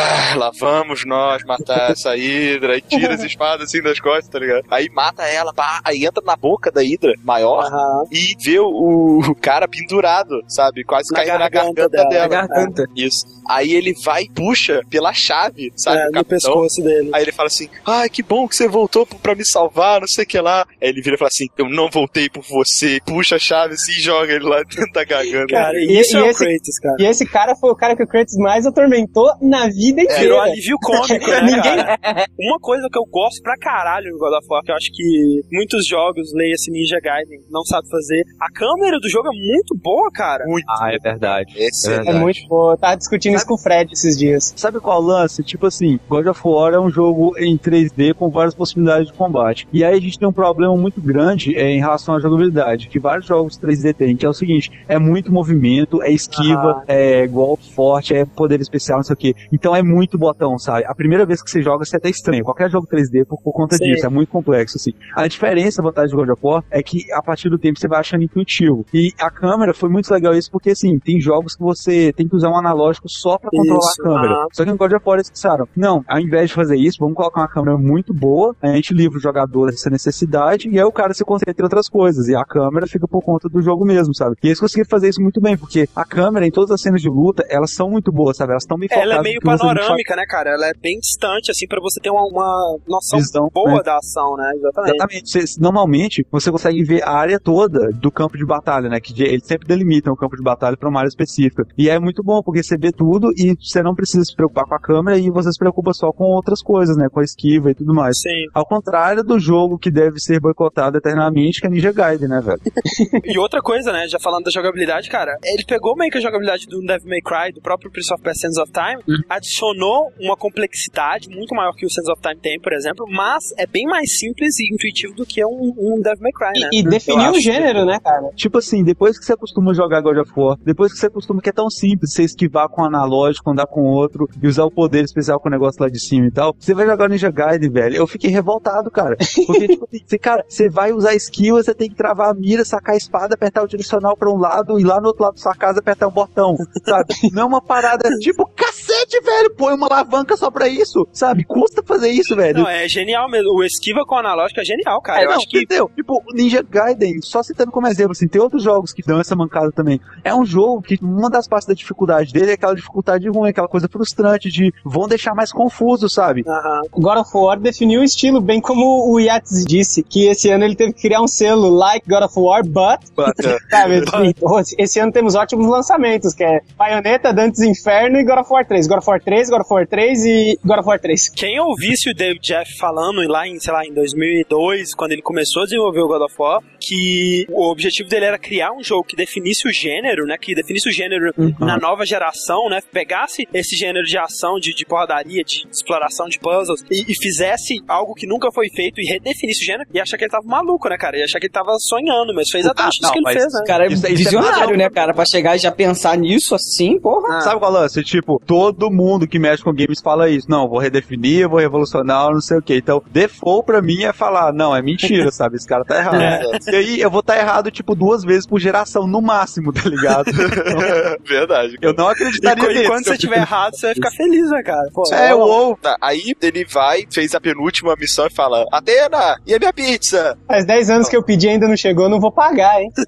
lá vamos nós matar essa Hydra, e tira as espadas assim das costas, tá ligado? Aí mata ela, pá, aí entra na boca da Hydra maior e vê o cara pendurado, sabe? Quase caindo na garganta dela. Na garganta. Isso. Aí ele vai e puxa pela chave, sabe? No pescoço dele. Aí ele fala assim, que bom que você voltou pra me salvar, não sei o que lá. Aí ele vira e fala assim, eu não voltei por você. Puxa a chave assim e joga ele lá dentro da garganta. Cara, isso é o Kratos, cara. E esse cara foi o cara que o Kratos mais atormentou na vida inteira. Virou alívio cômico, né, cara? Uma coisa que eu gosto pra caralho no God of War, que eu acho que muitos jogos, leia-se Ninja Gaiden, não sabe fazer, a câmera do jogo é muito boa, cara. Muito. É verdade. É muito boa. Eu tava discutindo isso com o Fred esses dias. Sabe qual é o lance? Tipo assim, God of War é um jogo em 3D com várias possibilidades de combate. E aí a gente tem um problema muito grande em relação à jogabilidade, que vários jogos 3D têm, que é o seguinte, é muito movimento, é esquiva, é golpe forte, é poder especial, não sei o quê. Então é muito botão, sabe? A primeira vez que você joga, você até estranha. Qualquer jogo 3D por conta disso, é muito complexo, assim. A diferença, a vantagem do God of War, é que a partir do tempo você vai achando intuitivo. E a câmera foi muito legal isso, porque assim, tem jogos que você tem que usar um analógico só pra controlar a câmera. Só que no God of War eles pensaram, não, ao invés de fazer isso, vamos colocar uma câmera muito boa, a gente livra o jogador dessa necessidade, e aí o cara se concentra em outras coisas, e a câmera fica por conta do jogo mesmo, sabe? E eles conseguiram fazer isso muito bem, porque a câmera em todas as cenas de luta, elas são muito boas, sabe? Elas estão bem focadas. Ela é meio panorâmica, né, cara? Ela é bem distante, assim, pra você ter uma noção boa da ação, né? Exatamente. Normalmente, você consegue ver a área toda do campo de batalha, né? Que eles sempre delimitam o campo de batalha pra uma área específica. E é muito bom, porque você vê tudo e você não precisa se preocupar com a câmera e você se preocupa só com outras coisas, né? Com a esquiva e tudo mais. Sim. Ao contrário do jogo que deve ser boicotado eternamente, que é Ninja Gaiden, né, velho? E outra coisa, né? Já falando da jogabilidade, cara, ele pegou meio que a jogabilidade do Devil May Cry, do próprio Prince of Persia Sands of Time, adicionou uma complexidade muito maior que o Sands of Time tem, por exemplo, mas é bem mais simples e intuitivo do que um Devil May Cry, né? E definiu o gênero, né, cara? Tipo assim, depois que você acostuma a jogar God of War, depois que você acostuma que é tão simples, você esquivar com o analógico, andar com o outro e usar o poder especial com o negócio lá de cima e tal, você vai jogar Ninja Gaiden, velho. Eu fiquei revoltado, cara. Porque, tipo assim, cara, você vai usar skill, você tem que travar a mira, sacar a espada, apertar o direcional pra um lado e lá no outro lado da sua casa apertar um botão, sabe? Não é uma parada tipo, cacete, velho, põe uma alavanca só pra isso, sabe? Custa fazer isso, velho. Não, é genial mesmo. O esquiva com analógico é genial, cara. Eu acho que... Entendeu? Tipo, o Ninja Gaiden, só citando como exemplo, assim, tem outros jogos que dão essa mancada também. É um jogo que uma das partes da dificuldade dele é aquela dificuldade ruim, aquela coisa frustrante de vão deixar mais confuso, sabe? O God of War definiu o estilo, bem como o Yates disse, que esse ano ele teve que criar um selo like God of War, but sabe? Esse ano temos ótimos lançamentos, que é Bayonetta, Dante's Inferno e God of War 3. God of War 3, God of War 3 e God of War 3. Quem ouvisse o David Jeff falando lá em, sei lá, em 2002, quando ele começou a desenvolver o God of War, que o objetivo dele era criar um jogo que definisse o gênero, né? Que definisse o gênero na nova geração, né? Pegasse esse gênero de ação, de porradaria, de exploração de puzzles e fizesse algo que nunca foi feito e redefinisse o gênero e achar que ele tava maluco, né, cara? E achar que ele tava sonhando, mas foi exatamente isso que ele fez, né? Cara, é visionário, né, cara? Pra chegar e já pensar nisso assim, porra. Sabe qual é o lance? Tipo, todo todo mundo que mexe com games fala isso. Não, vou redefinir, eu vou revolucionar, não sei o que. Então, default pra mim é falar, não, é mentira, sabe? Esse cara tá errado. E aí, eu vou estar errado, tipo, 2 vezes por geração, no máximo, tá ligado? Então, verdade. Eu não acreditaria nisso. E quando você tiver errado, você vai ficar feliz, né, cara? Pô, Aí ele vai, fez a penúltima missão e fala, Athena, e a minha pizza? Faz 10 anos que eu pedi e ainda não chegou, eu não vou pagar, hein?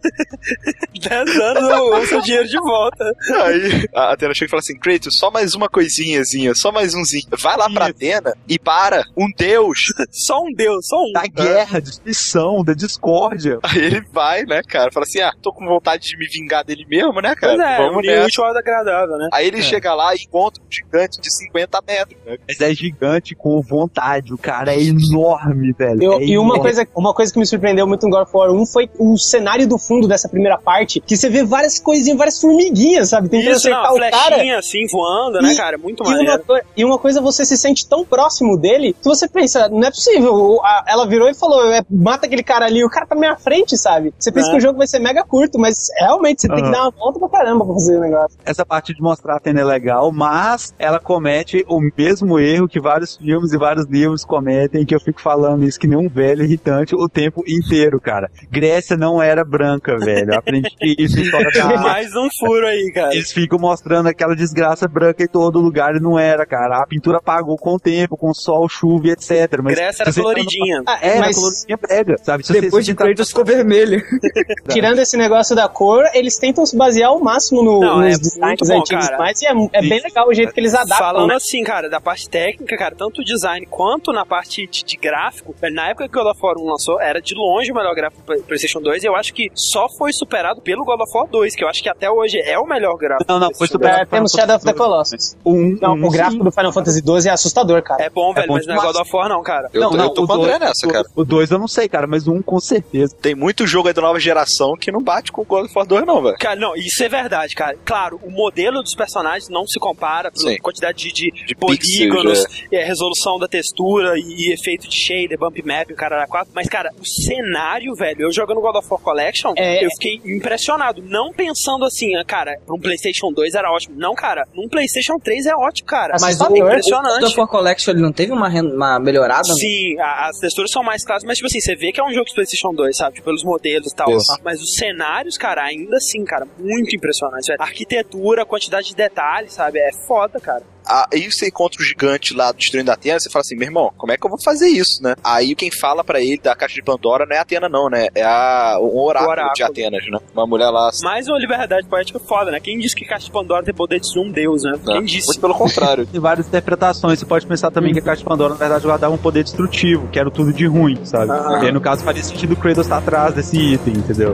10 anos, o seu dinheiro de volta. Aí a Athena chega e fala assim, Kratos, só mais uma coisinhazinha, só mais umzinho. Vai lá pra Athena e para um deus. Só um deus, só um. Da guerra, destruição, da discórdia. Aí ele vai, né, cara, fala assim, tô com vontade de me vingar dele mesmo, né, cara? Pois é, vamos unir útil ao agradável, né? Aí ele chega lá e encontra um gigante de 50 metros, né? Mas é gigante com vontade, o cara é enorme, velho. E uma coisa que me surpreendeu muito no God of War 1 foi o cenário do fundo dessa primeira parte, que você vê várias coisinhas, várias formiguinhas, sabe? Tentando acertar o cara. Assim, voando, né, cara? Muito maneiro. E uma coisa, você se sente tão próximo dele, que você pensa, não é possível. Ela virou e falou, mata aquele cara ali, o cara tá na minha frente, sabe? Você pensa que o jogo vai ser mega curto, mas realmente você tem que dar uma volta pra caramba pra fazer o negócio. Essa parte de mostrar a Athena é legal, mas ela comete o mesmo erro que vários filmes e vários livros cometem, que eu fico falando isso que nem um velho irritante o tempo inteiro, cara. Grécia não era branca, velho. Eu aprendi isso em história da arte. Mais um furo aí, cara. Eles ficam mostrando aquela desgraça branca em todo lugar e não era, cara. A pintura apagou com o tempo, com sol, chuva e etc. Mas Grécia era coloridinha. Mas coloridinha prega, sabe? Se depois de Kratos ficou vermelho. Tirando esse negócio da cor, eles tentam se basear ao máximo nos designs antigos, mas é bem legal o jeito que eles adaptam. Falando assim, cara, da parte técnica, cara, tanto o design quanto na parte de gráfico, na época que o God of War 1 lançou, era de longe o melhor gráfico do PlayStation 2 e eu acho que só foi superado pelo God of War 2, que eu acho que até hoje é o melhor gráfico. Não, foi superado. Temos Shadow of the Colossus. O gráfico do Final Fantasy 12 é assustador, cara. É bom, velho, mas não é God of War não, cara. Eu tô com o André nessa, cara. O 2 eu não sei, cara, mas o 1 com certeza. Tem muito jogo aí da nova geração que não bate com o God of War 2 não, velho. Cara, não, isso é verdade, cara. Claro, o modelo dos personagens não se compara pela quantidade de polígonos, resolução da textura e efeito de shader, bump map, o cara era 4. Mas, cara, o cenário, velho, eu jogando God of War Collection, eu fiquei impressionado. Não pensando assim, cara, pra um PlayStation 2 era ótimo. Não, cara, num PlayStation 3 é ótimo, cara. Mas o God of War Collection, ele não teve uma melhorada? Sim, as texturas são mais claras, mas, tipo assim, você vê que é um jogo de PlayStation 2, sabe? Tipo, pelos modelos e tal. Mas os cenários, cara, ainda assim, cara, muito impressionantes, velho. A arquitetura, a quantidade de detalhes, sabe? É foda, cara. Aí você encontra o gigante lá destruindo a Athena, você fala assim, meu irmão, como é que eu vou fazer isso, né? Aí quem fala pra ele da caixa de Pandora não é a Athena não, né? É um oráculo de Atenas, né? Uma mulher lá... Mais uma liberdade poética foda, né? Quem disse que caixa de Pandora tem poder de destruir um deus, né? Quem disse? Muito pelo contrário. Tem várias interpretações. Você pode pensar também que a caixa de Pandora, na verdade, guardava um poder destrutivo, que era tudo de ruim, sabe? E aí, no caso, faria sentido o Kratos estar atrás desse item, entendeu?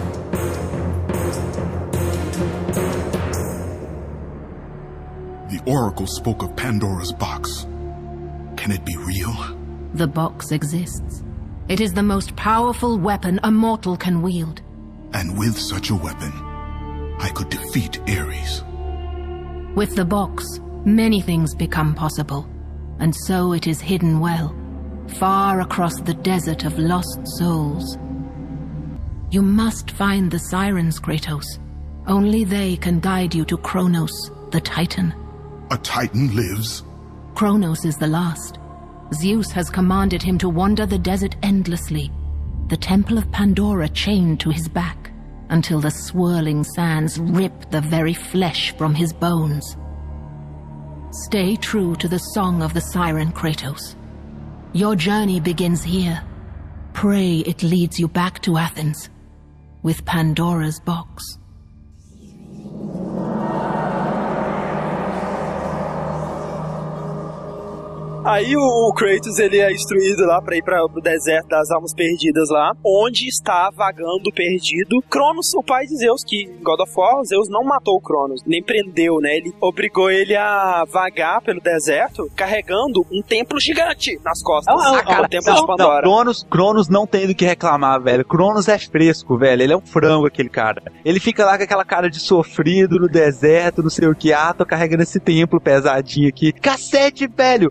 The Oracle spoke of Pandora's box. Can it be real? The box exists. It is the most powerful weapon a mortal can wield. And with such a weapon, I could defeat Ares. With the box, many things become possible. And so it is hidden well, far across the desert of lost souls. You must find the Sirens, Kratos. Only they can guide you to Kronos, the Titan. A Titan lives? Kronos is the last. Zeus has commanded him to wander the desert endlessly, the temple of Pandora chained to his back, until the swirling sands rip the very flesh from his bones. Stay true to the song of the siren, Kratos. Your journey begins here. Pray it leads you back to Athens, with Pandora's box. Aí o Kratos, ele é instruído lá pra ir pro deserto das almas perdidas lá, onde está vagando perdido Cronos, o pai de Zeus, que em God of War, Zeus não matou o Cronos, nem prendeu, né? Ele obrigou ele a vagar pelo deserto, carregando um templo gigante nas costas. O templo de Pandora. Cronos não tem do que reclamar, velho. Cronos é fresco, velho. Ele é um frango, aquele cara. Ele fica lá com aquela cara de sofrido no deserto, não sei o que. Tô carregando esse templo pesadinho aqui. Cacete, velho! O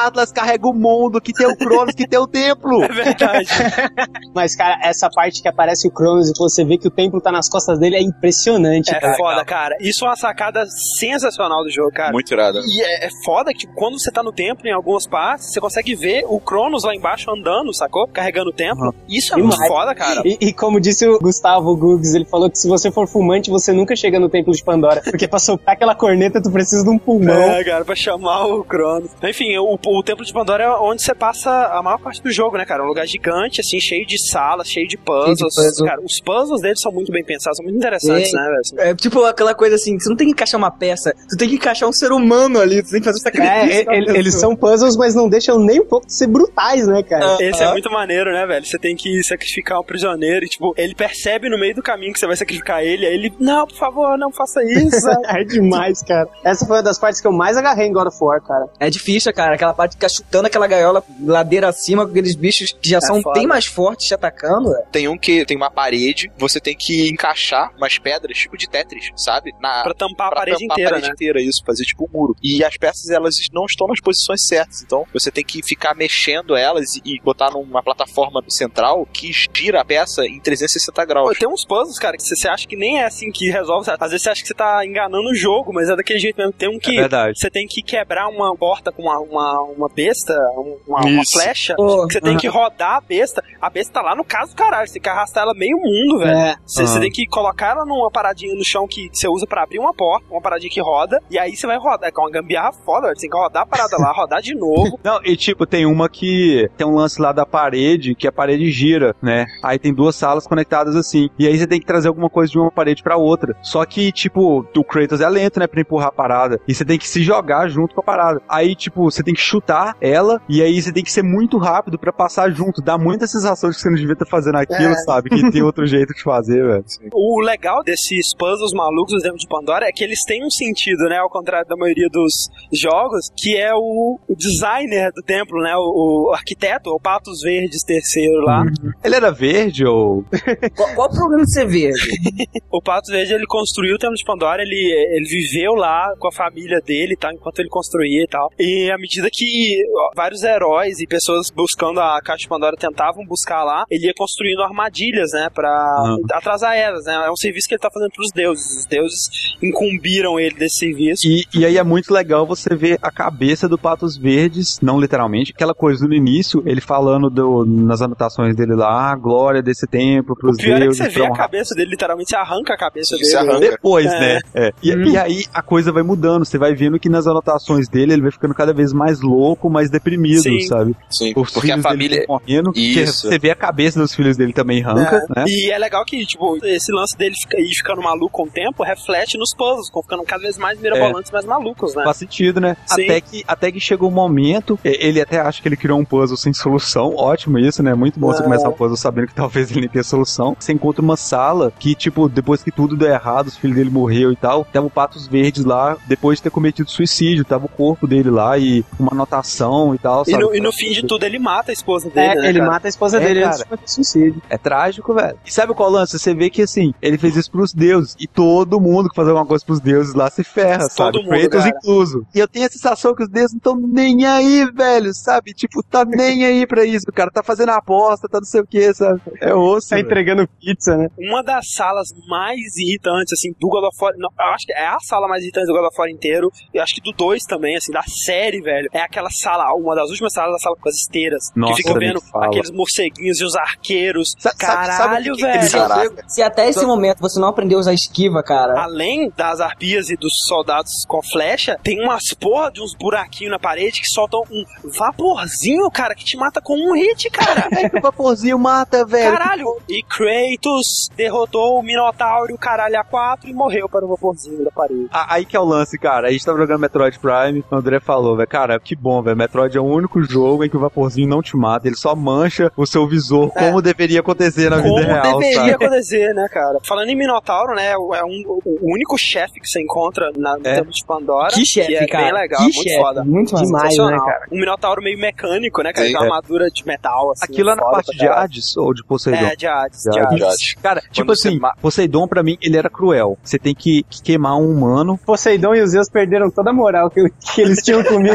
Atlas carrega o mundo, que tem o Cronos, que tem o templo. É verdade. Mas, cara, essa parte que aparece o Cronos e você vê que o templo tá nas costas dele é impressionante, cara. É foda, cara. Isso é uma sacada sensacional do jogo, cara. Muito irado. E é foda que quando você tá no templo, em algumas partes, você consegue ver o Cronos lá embaixo andando, sacou? Carregando o templo. Isso é muito foda, cara. E como disse o Gustavo Guggs, ele falou que se você for fumante, você nunca chega no templo de Pandora. Porque pra soltar aquela corneta, tu precisa de um pulmão. É, cara, pra chamar o Cronos. Enfim, o templo de Pandora é onde você passa a maior parte do jogo, né, cara? É um lugar gigante, assim, cheio de salas, cheio de puzzles. Cara, os puzzles deles são muito bem pensados, são muito interessantes, né, velho? É tipo aquela coisa assim, você não tem que encaixar uma peça, tu tem que encaixar um ser humano ali, tu tem que fazer essa sacrifício. Eles são puzzles, mas não deixam nem um pouco de ser brutais, né, cara? Esse é muito maneiro, né, velho? Você tem que sacrificar um prisioneiro e, tipo, ele percebe no meio do caminho que você vai sacrificar ele, aí ele, não, por favor, não faça isso. É demais, cara. Essa foi uma das partes que eu mais agarrei em God of War, cara. É difícil, cara, aquela parte de ficar chutando aquela gaiola ladeira acima com aqueles bichos que já são bem mais fortes te atacando. Tem tem uma parede, você tem que encaixar umas pedras, tipo de Tetris, sabe? Pra tampar a parede inteira, né? Isso, fazer tipo um muro. E as peças, elas não estão nas posições certas, então você tem que ficar mexendo elas e botar numa plataforma central que gira a peça em 360 graus. Pô, tem uns puzzles, cara, que você acha que nem é assim que resolve. Às vezes você acha que você tá enganando o jogo, mas é daquele jeito mesmo. Tem um que você tem que quebrar uma porta com uma besta, uma flecha, que você tem que rodar a besta tá lá no caso do caralho, você tem que arrastar ela meio mundo, velho. Você tem que colocar ela numa paradinha no chão que você usa pra abrir uma porta, uma paradinha que roda, e aí você vai rodar, é uma gambiarra foda, velho. Você tem que rodar a parada lá, rodar de novo. Não, e tipo, tem uma que tem um lance lá da parede, que a parede gira, né? Aí tem duas salas conectadas assim, e aí você tem que trazer alguma coisa de uma parede pra outra. Só que, tipo, o Kratos é lento, né, pra empurrar a parada, e você tem que se jogar junto com a parada. Aí, tipo, você tem que chutar ela, e aí você tem que ser muito rápido pra passar junto. Dá muita sensação de que você não devia estar fazendo aquilo, sabe? Que tem outro jeito de fazer, velho. O legal desses puzzles malucos do Templo de Pandora é que eles têm um sentido, né? Ao contrário da maioria dos jogos, que é o designer do templo, né? O arquiteto, o Patos Verdes III lá. Ele era verde ou... Qual o problema de ser verde? O Patos Verde, ele construiu o Templo de Pandora, ele viveu lá com a família dele, tá? Enquanto ele construía e tal. E à medida que vários heróis e pessoas buscando a Caixa de Pandora tentavam buscar lá, ele ia construindo armadilhas, né? Pra atrasar elas, né? É um serviço que ele tá fazendo pros deuses. Os deuses incumbiram ele desse serviço. E aí é muito legal você ver a cabeça do Patos Verdes, não literalmente, aquela coisa no início, ele falando nas anotações dele lá, a glória desse templo pros deuses. O pior é que você vê a cabeça dele, literalmente, você arranca a cabeça dele. Arranca. Depois, né? E aí a coisa vai mudando, você vai vendo que nas anotações dele, ele vai ficando cada vez mais louco, mais deprimido, sabe? Sim, os porque a família... morrendo, você vê a cabeça dos filhos dele também arranca, né? E é legal que, tipo, esse lance dele ir ficando maluco com o tempo reflete nos puzzles, ficando cada vez mais mirabolantes, mais malucos, né? Faz sentido, né? Até que chegou um momento, ele até acha que ele criou um puzzle sem solução, ótimo isso, né? Muito bom você começar um puzzle sabendo que talvez ele nem tenha solução. Você encontra uma sala que, tipo, depois que tudo deu errado, os filhos dele morreu e tal, tava o Patos Verdes lá, depois de ter cometido suicídio, tava o corpo dele lá e uma anotação e tal, sabe? E no fim de tudo ele mata a esposa dele, né, ele mata a esposa dele antes de cometer suicídio. É trágico, velho. E sabe qual lance? Você vê que, assim, ele fez isso pros deuses, e todo mundo que faz alguma coisa pros deuses lá se ferra, sabe? Kratos incluso. E eu tenho a sensação que os deuses não estão nem aí, velho, sabe? Tipo, tá nem aí pra isso. O cara tá fazendo a aposta, tá não sei o que, sabe? É osso. Tá entregando pizza, né? Uma das salas mais irritantes, assim, do God of War... Não, eu acho que é a sala mais irritante do God of War inteiro. Eu acho que do 2 também, assim, da série, velho. É aquela sala, uma das últimas salas da sala com as esteiras. Nossa, que fica vendo aqueles morceguinhos e os arqueiros. Caralho, velho. Se até esse momento você não aprendeu a usar esquiva, cara. Além das arpias e dos soldados com flecha, tem umas porra de uns buraquinhos na parede que soltam um vaporzinho, cara, que te mata com um hit, cara. É que o vaporzinho mata, velho. Caralho. E Kratos derrotou o Minotauro e o caralho A4 e morreu para o vaporzinho da parede. Aí que é o lance, cara. A gente tava jogando Metroid Prime, o André falou, velho, cara, que bom, velho. Metroid é o único jogo em que o vaporzinho não te mata, ele só mancha o seu visor, como deveria acontecer na vida real, Como deveria sabe? acontecer, né, cara? Falando em Minotauro, né, é o único chefe que você encontra no Templo de Pandora. Que chefe, é cara. bem legal, que muito chefe, foda. Muito demais, né, cara? Um Minotauro meio mecânico, né, cara? Com uma armadura de metal, assim. Aquilo é na parte de Hades ou de Poseidon? É, de Hades. Cara, tipo assim, Poseidon pra mim, ele era cruel. Você tem que queimar um humano. Poseidon e os Zeus perderam toda a moral que eles tinham comigo depois que eu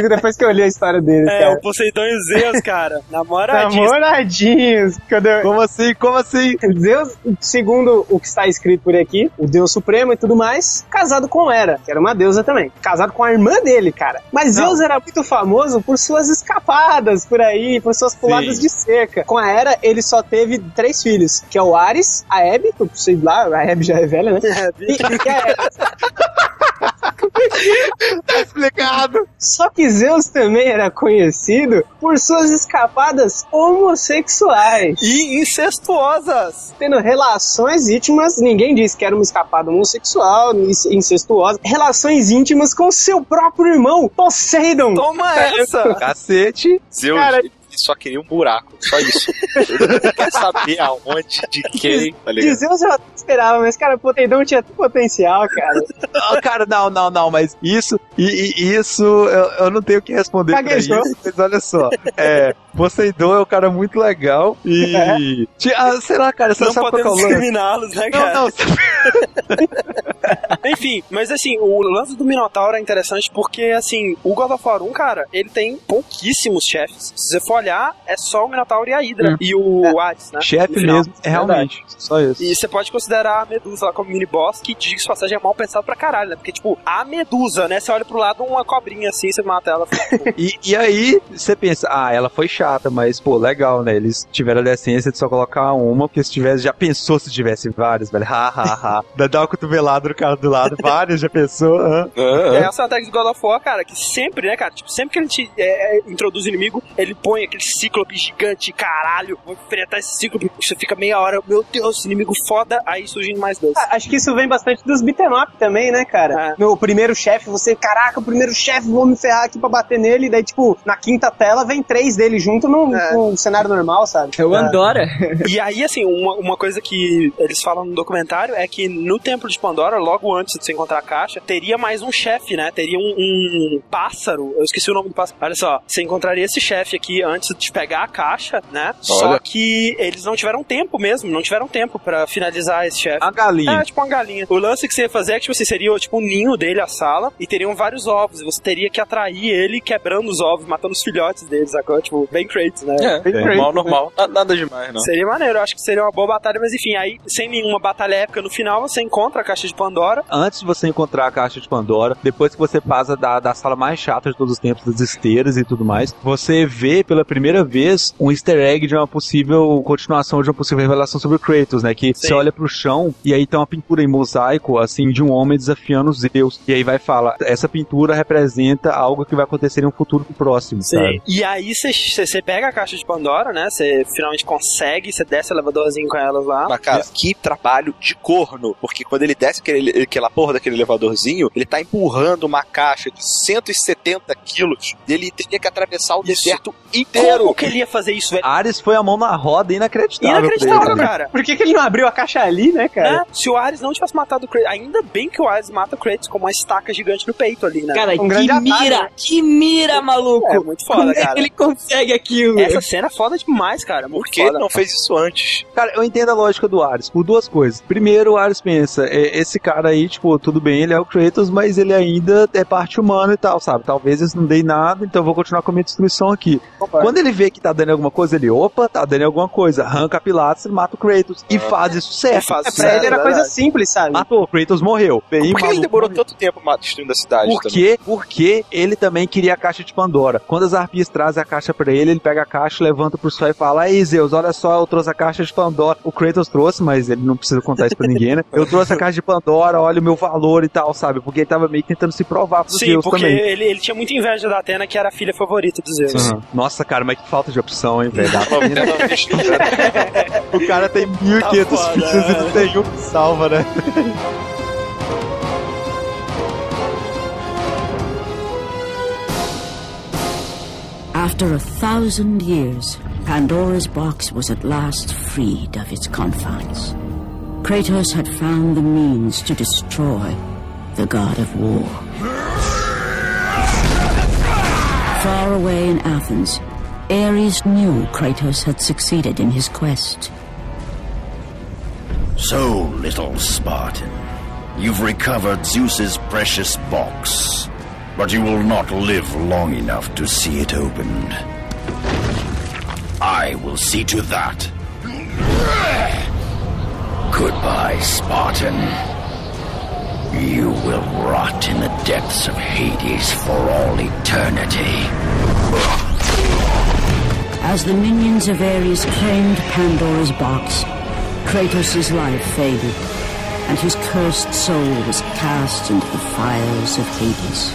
eu li a história deles, cara. O Poseidon e o Zeus, cara. Namoradinhos. Como assim? Zeus, segundo o que está escrito por aqui, o Deus Supremo e tudo mais, casado com Hera, que era uma deusa também. Casado com a irmã dele, cara. Mas Zeus era muito famoso por suas escapadas por aí, por suas puladas de cerca. Com a Hera, ele só teve 3 filhos, que é o Ares, a Hebe, sei lá, a Hebe já é velha, né? E a Hera. Tá explicado. Só que Zeus também era conhecido por suas escapadas homossexuais. E incestuosas. Tendo relações íntimas, ninguém disse que era uma escapada homossexual, incestuosa. Relações íntimas com seu próprio irmão, Poseidon. Toma essa! Cacete. Zeus, cara, ele só queria um buraco, só isso. Ele não quer saber aonde, de quem, tá ligado? De Zeus eu esperava, mas, cara, Poseidon tinha potencial, cara. Cara, não, mas isso eu não tenho o que responder pra isso, mas olha só, Poseidon é um cara muito legal e... sei lá, cara, você não sabe qual é o lance? discriminá-los, né, cara? Não. Enfim, mas assim, o lance do Minotauro é interessante porque, assim, o God of War 1, cara, ele tem pouquíssimos chefes. Se você for olhar, é só o Minotauro e a Hydra. E o Hades, né? Chefe mesmo, realmente. Só isso. E você pode considerar a Medusa lá como mini-boss, que diga que passagem é mal pensado pra caralho, né? Porque, tipo, a Medusa, né? Você olha pro lado, uma cobrinha assim, você mata ela. E aí, você pensa, ela foi chata, mas, pô, legal, né? Eles tiveram a decência de só colocar uma, porque se tivesse, já pensou se tivesse vários, velho? Dá uma cotovelada no cara do lado, vários, já pensou? Essa é a tag do God of War, cara, que sempre, né, cara? Tipo, sempre que ele te introduz o inimigo, ele põe aquele cíclope gigante, caralho, vou enfrentar esse cíclope, você fica meia hora, meu Deus, inimigo foda, aí surgem mais 2. Acho que isso vem bastante dos beat'em up também, né, cara? No primeiro chefe, caraca, o primeiro chefe, vou me ferrar aqui pra bater nele, e daí, tipo, na quinta tela vem 3 dele junto num cenário normal, sabe? É o Andorra. E aí, assim, uma coisa que eles falam no documentário é que no Templo de Pandora, logo antes de você encontrar a caixa, teria mais um chefe, né? Teria um pássaro, eu esqueci o nome do pássaro. Olha só, você encontraria esse chefe aqui antes de pegar a caixa, né? Só que eles não tiveram tempo mesmo, não tiveram tempo pra finalizar esse chefe. A galinha. Tipo uma galinha. O lance que você ia fazer é que, tipo assim, seria tipo o ninho dele, a sala, e teriam vários ovos, e você teria que atrair ele quebrando os ovos, matando os filhotes deles, agora, tipo, bem Kratos, né? Normal. Nada demais, não. Seria maneiro, eu acho que seria uma boa batalha, mas enfim, aí, sem nenhuma batalha épica no final, você encontra a caixa de Pandora. Antes de você encontrar a caixa de Pandora, depois que você passa da sala mais chata de todos os tempos, das esteiras e tudo mais, você vê pela primeira vez um easter egg de uma possível continuação, de uma possível revelação sobre o Kratos, né? Que você olha pro chão e aí tem uma pintura em mosaico, assim, de um homem desafiando os Zeus. E aí vai falar, essa pintura representa algo que vai acontecer em um futuro próximo, sabe? E aí você pega a caixa de Pandora, né? Você finalmente consegue, você desce o elevadorzinho com elas lá. Mas, cara, que trabalho de corno, porque quando ele desce aquela porra daquele elevadorzinho, ele tá empurrando uma caixa de 170 quilos, ele teria que atravessar o deserto inteiro. Como que ele ia fazer isso, velho? Ares foi a mão na roda, inacreditável, cara. Por que ele não abriu a caixa ali, né, cara? Se o Ares não tivesse matado o Kratos, ainda bem que o Ares mata o Kratos com uma estaca gigante no peito ali, né? Cara, que mira, maluco! É muito foda, cara. Como é que ele consegue aquilo? Essa cena é foda demais, cara. Por que ele não fez isso antes? Cara, eu entendo a lógica do Ares por 2 coisas. Primeiro, o Ares pensa, esse cara aí, tipo, tudo bem, ele é o Kratos, mas ele ainda é parte humana e tal, sabe? Talvez eles não deem nada, então eu vou continuar com a minha destruição aqui. Quando ele vê que tá dando alguma coisa, ele, tá dando alguma coisa, arranca a Pilatos e mata o Kratos. E faz isso certo. Pra ele era coisa simples, sabe? Matou, o Kratos morreu. Por que ele demorou tanto tempo destruindo a cidade? Porque ele também queria a caixa de Pandora. Quando as arpias trazem a caixa pra ele pega a caixa, levanta pro céu e fala, aí Zeus, olha só, eu trouxe a caixa de Pandora. O Kratos trouxe, mas ele não precisa contar isso pra ninguém, né? Eu trouxe a caixa de Pandora, olha o meu valor e tal, sabe? Porque ele tava meio tentando se provar pro Zeus também. Sim, porque ele tinha muita inveja da Athena, que era a filha favorita dos Zeus. Nossa, cara, mas que falta de opção, hein, velho? O cara tem 1.500 filhos e não tem um que salva, né? After 1,000 years, Pandora's box was at last freed of its confines. Kratos had found the means to destroy the god of war. Far away in Athens, Ares knew Kratos had succeeded in his quest. So, little Spartan, you've recovered Zeus's precious box. but you will not live long enough to see it opened. I will see to that. Goodbye, Spartan. You will rot in the depths of Hades for all eternity. As the minions of Ares claimed Pandora's box, Kratos' life faded, and his cursed soul was cast into the fires of Hades.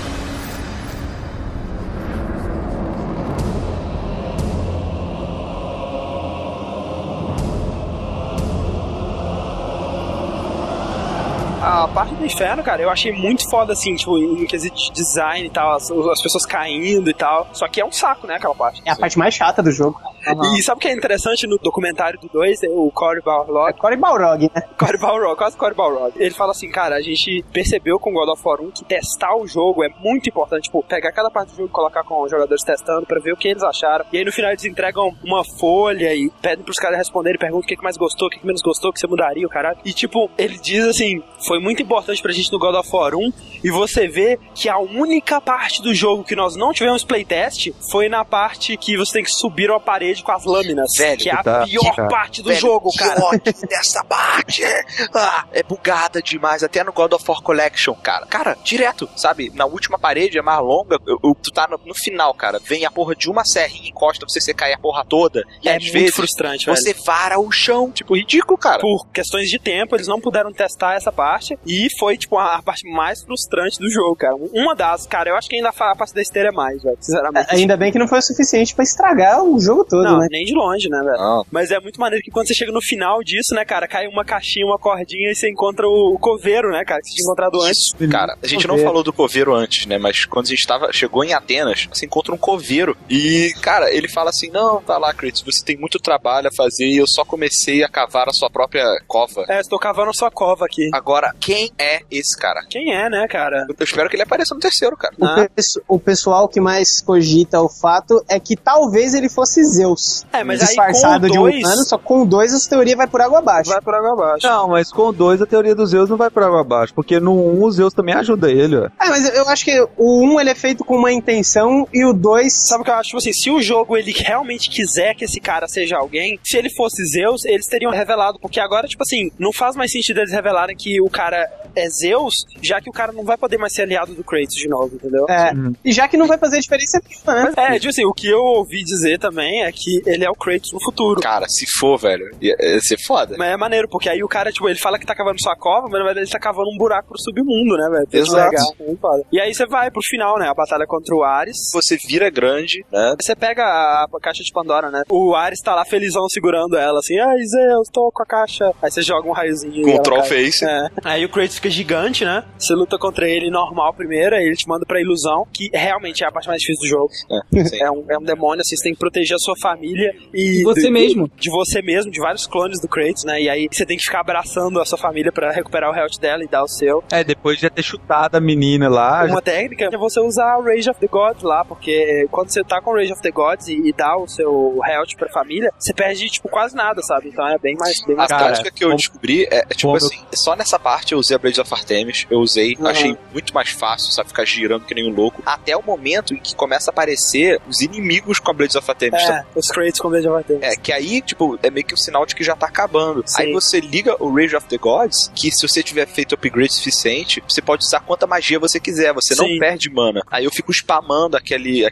A parte do inferno, cara, eu achei muito foda, assim, tipo, em quesito de design e tal, as pessoas caindo e tal. Só que é um saco, né, aquela parte. É a parte mais chata do jogo. E sabe o que é interessante no documentário do 2? O Cory Balrog. É Cory Balrog, né? Cory Balrog, quase Cory Balrog. Ele fala assim, cara, a gente percebeu com God of War 1 que testar o jogo é muito importante. Tipo, pegar cada parte do jogo e colocar com os jogadores testando pra ver o que eles acharam. E aí no final eles entregam uma folha e pedem pros caras responderem, perguntam o que mais gostou, o que menos gostou, o que você mudaria, o caralho. E tipo, ele diz assim, foi muito importante pra gente no God of War 1 e você vê que a única parte do jogo que nós não tivemos playtest foi na parte que você tem que subir uma parede com as lâminas. Velho, que é a pior parte do jogo, cara. Dessa parte é bugada demais, até no God of War Collection, cara. Cara, direto, sabe? Na última parede é mais longa, tu tá no final, cara. Vem a porra de uma serrinha, encosta, você cai a porra toda. E é às muito vezes frustrante, você velho. vara o chão, tipo, ridículo, cara. Por questões de tempo, eles não puderam testar essa parte e foi, tipo, a parte mais frustrante do jogo, cara. Uma das, cara, eu acho que ainda a parte da esteira é mais, velho, sinceramente. Ainda bem que não foi o suficiente pra estragar o jogo todo, não, né? Nem de longe, né, velho? Não. Mas é muito maneiro que quando você chega no final disso, né, cara, cai uma caixinha, uma cordinha e você encontra o coveiro, né, cara, que você tinha encontrado antes. Cara, a gente não falou do coveiro antes, né, mas quando a gente chegou em Atenas, você encontra um coveiro e, cara, ele fala assim, não, tá lá, Kratos, você tem muito trabalho a fazer e eu só comecei a cavar a sua própria cova. É, estou cavando a sua cova aqui. Agora, quem é esse cara? Quem é, né, cara? Eu espero que ele apareça no terceiro, cara. O pessoal que mais cogita o fato é que talvez ele fosse Zeus. É, mas disfarçado aí com o 2... de humano, só com o 2 essa teoria vai por água abaixo. Vai por água abaixo. Não, mas com o 2 a teoria do Zeus não vai por água abaixo, porque no 1 o Zeus também ajuda ele, ó. É, mas eu acho que o 1 ele é feito com uma intenção e o 2... Sabe o que eu acho? Tipo assim, se o jogo ele realmente quiser que esse cara seja alguém, se ele fosse Zeus, eles teriam revelado, porque agora, tipo assim, não faz mais sentido eles revelarem que o cara é Zeus, já que o cara não vai poder mais ser aliado do Kratos de novo, entendeu? É, e já que não vai fazer diferença nenhuma, né? É, tipo assim, o que eu ouvi dizer também é que ele é o Kratos no futuro. Cara, se for, velho, ia ser foda. Mas é maneiro, porque aí o cara, tipo, ele fala que tá cavando sua cova, mas na verdade ele tá cavando um buraco pro submundo, né, velho? Exato. E aí você vai pro final, né, a batalha contra o Ares. Você vira grande, né? Você pega a caixa de Pandora, né? O Ares tá lá felizão segurando ela, assim, ai, Zeus, tô com a caixa. Aí você joga um raiozinho. Com o Trollface. É. Aí o Kratos fica gigante, né? Você luta contra ele normal primeiro, aí ele te manda pra ilusão, que realmente é a parte mais difícil do jogo. É um demônio, assim, você tem que proteger a sua família e... De você mesmo. De você mesmo, de vários clones do Kratos, né? E aí você tem que ficar abraçando a sua família pra recuperar o health dela e dar o seu. É, depois de já ter chutado a menina lá... Uma técnica é você usar o Rage of the Gods lá, porque quando você tá com o Rage of the Gods e dá o seu health pra família, você perde, tipo, quase nada, sabe? Então é bem mais... A tática que eu descobri é tipo assim, só nessa parte eu usei a Blades of Artemis, eu usei, achei muito mais fácil, sabe? Ficar girando que nem um louco, até o momento em que começa a aparecer os inimigos com a Blades of Artemis. Os Kratos com a Blades of Artemis. É, que aí, tipo, é meio que um sinal de que já tá acabando. Sim. Aí você liga o Rage of the Gods, que se você tiver feito upgrade suficiente, você pode usar quanta magia você quiser, você não perde mana. Aí eu fico spamando aquele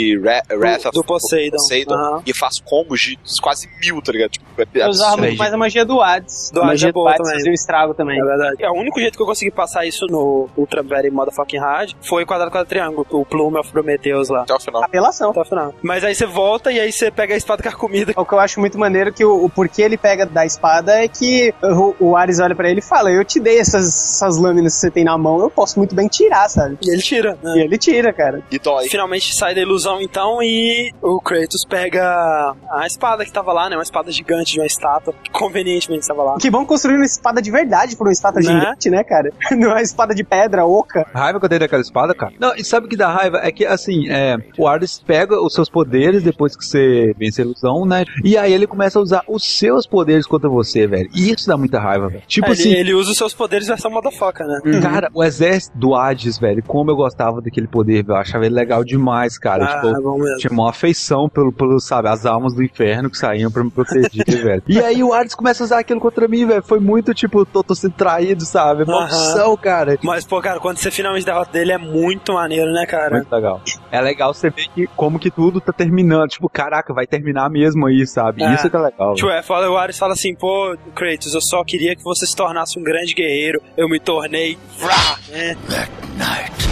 Wrath do Poseidon. E faço combos de quase 1000, tá ligado? Tipo, eu usava muito mais a magia do Hades. Do Hades é boa também. Fazia um estrago também. É verdade. O único jeito que eu consegui passar isso no Ultra Very Motherfucking Hard foi o quadrado triângulo, o Plume of Prometheus lá. Até o final. Apelação. Até o final. Mas aí você volta e aí você pega a espada carcomida. O que eu acho muito maneiro que o porquê ele pega da espada é que o Ares olha pra ele e fala, eu te dei essas lâminas que você tem na mão, eu posso muito bem tirar, sabe? E ele tira, né? E ele tira, cara. E dói. Finalmente sai da ilusão então e o Kratos pega a espada que tava lá, né? Uma espada gigante de uma estátua, que convenientemente estava lá. Que bom construir uma espada de verdade pra uma estátua gigante, né, cara? Não é uma espada de pedra. pedra oca. Raiva que eu tenho daquela espada, cara. Não, e sabe o que dá raiva? É que, assim, o Ares pega os seus poderes depois que você vence a ilusão, né? E aí ele começa a usar os seus poderes contra você, velho. E isso dá muita raiva, velho. Tipo assim... Ele usa os seus poderes versão motherfucker, né? Cara, o exército do Hades, velho, como eu gostava daquele poder, velho. Eu achava ele legal demais, cara. Tipo, tinha uma afeição pelo, sabe, as almas do inferno que saíam pra me proteger, velho. E aí o Hades começa a usar aquilo contra mim, velho. Foi muito, tipo, tô sendo traído, sabe? Maldição, cara. Mas, pô, cara, quando você finalmente derrota dele é muito maneiro, né, cara? Muito legal. É legal você ver que como que tudo tá terminando. Tipo, caraca, vai terminar mesmo aí, sabe? Isso que é legal. Tipo, o Ares fala assim, pô, Kratos, eu só queria que você se tornasse um grande guerreiro. Eu me tornei... That night,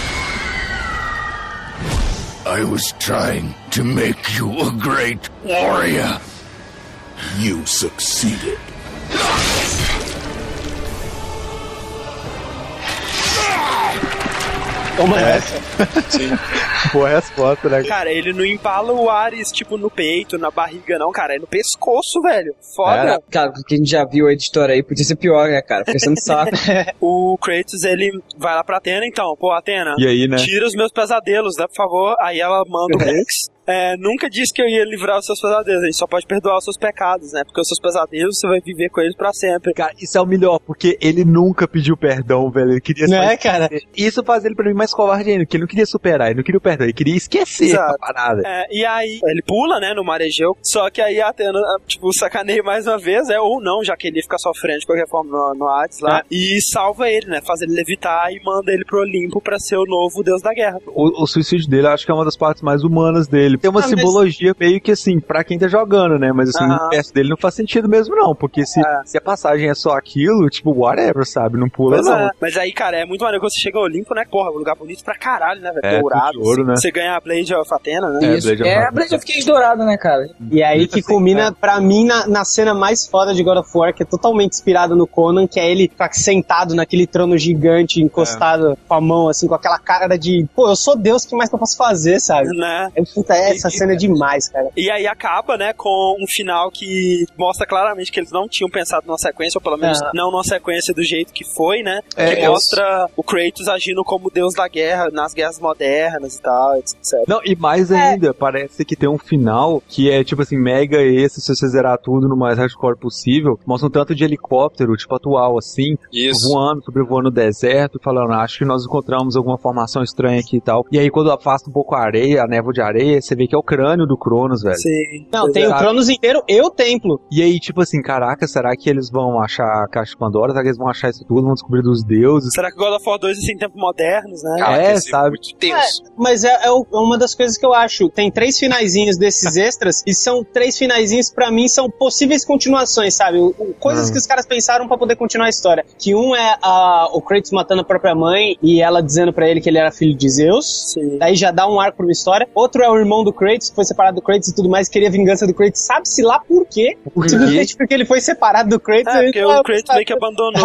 I was trying to make you a great warrior. You succeeded. Toma essa. Sim. Boa resposta, né? Cara, ele não empala o Ares, tipo, no peito, na barriga, não, cara. É no pescoço, velho. Foda. Cara, porque a gente já viu a editora aí, podia ser pior, né, cara? Fica sendo saco. O Kratos, ele vai lá pra Athena, então. Pô, Athena, e aí, né? Tira os meus pesadelos, né, por favor. Aí ela manda o Rex. Nunca disse que eu ia livrar os seus pesadelos, a gente só pode perdoar os seus pecados, né? Porque os seus pesadelos você vai viver com eles pra sempre. Cara, isso é o melhor, porque ele nunca pediu perdão, velho. Ele queria não cara? Isso faz ele pra mim mais covarde ainda, porque ele não queria superar, ele não queria o perdão, ele queria esquecer a parada. E aí, ele pula, né, no mar Egeu, só que aí a Athena, tipo, sacaneia mais uma vez, ou não, já que ele fica sofrendo de qualquer forma no Hades lá, e salva ele, né? Faz ele levitar e manda ele pro Olimpo pra ser o novo deus da guerra. O suicídio dele, eu acho que é uma das partes mais humanas dele. Tem uma simbologia meio que assim, pra quem tá jogando, né? Mas assim, no universo dele não faz sentido mesmo, não. Porque se a passagem é só aquilo, tipo, whatever, sabe? Não pula, não. Mas aí, cara, é muito maneiro quando você chega ao Olimpo, né? Porra, um lugar bonito pra caralho, né, velho? Dourado. Ouro, né? Você ganha a Blade of Athena, né? Isso. A Blade of Cage dourado, né, cara? E aí que culmina, pra mim, na cena mais foda de God of War, que é totalmente inspirado no Conan, que é ele sentado naquele trono gigante, encostado com a mão, assim, com aquela cara de, pô, eu sou Deus, o que mais que eu posso fazer, sabe? Né? Puta, essa cena é demais, cara. E aí acaba, né, com um final que mostra claramente que eles não tinham pensado numa sequência, ou pelo menos não numa sequência do jeito que foi, né? Que mostra o Kratos agindo como deus da guerra, nas guerras modernas e tal, etc. Não, e mais ainda, parece que tem um final que é, tipo assim, mega esse, se você zerar tudo no mais hardcore possível, mostra um tanto de helicóptero, tipo atual, assim, voando, sobrevoando o deserto, falando, acho que nós encontramos alguma formação estranha aqui e tal. E aí, quando afasta um pouco a areia, a névoa de areia, você vê que é o crânio do Cronos, velho. Sim. Não, tem o Cronos inteiro e o templo. E aí, tipo assim, caraca, será que eles vão achar a Caixa de Pandora? Será que eles vão achar isso tudo? Vão descobrir dos deuses? Será que God of War 2 é em tempos modernos, né? Sabe? Mas é uma das coisas que eu acho. Tem 3 finaizinhos desses extras e são 3 finaizinhos, pra mim, são possíveis continuações, sabe? Coisas que os caras pensaram pra poder continuar a história. Que um é o Kratos matando a própria mãe e ela dizendo pra ele que ele era filho de Zeus. Sim. Daí já dá um arco pra uma história. Outro é o irmão do Kratos, que foi separado do Kratos e tudo mais, queria vingança do Kratos. Sabe-se lá por quê? Simplesmente porque ele foi separado do Kratos. Porque o Kratos meio que abandonou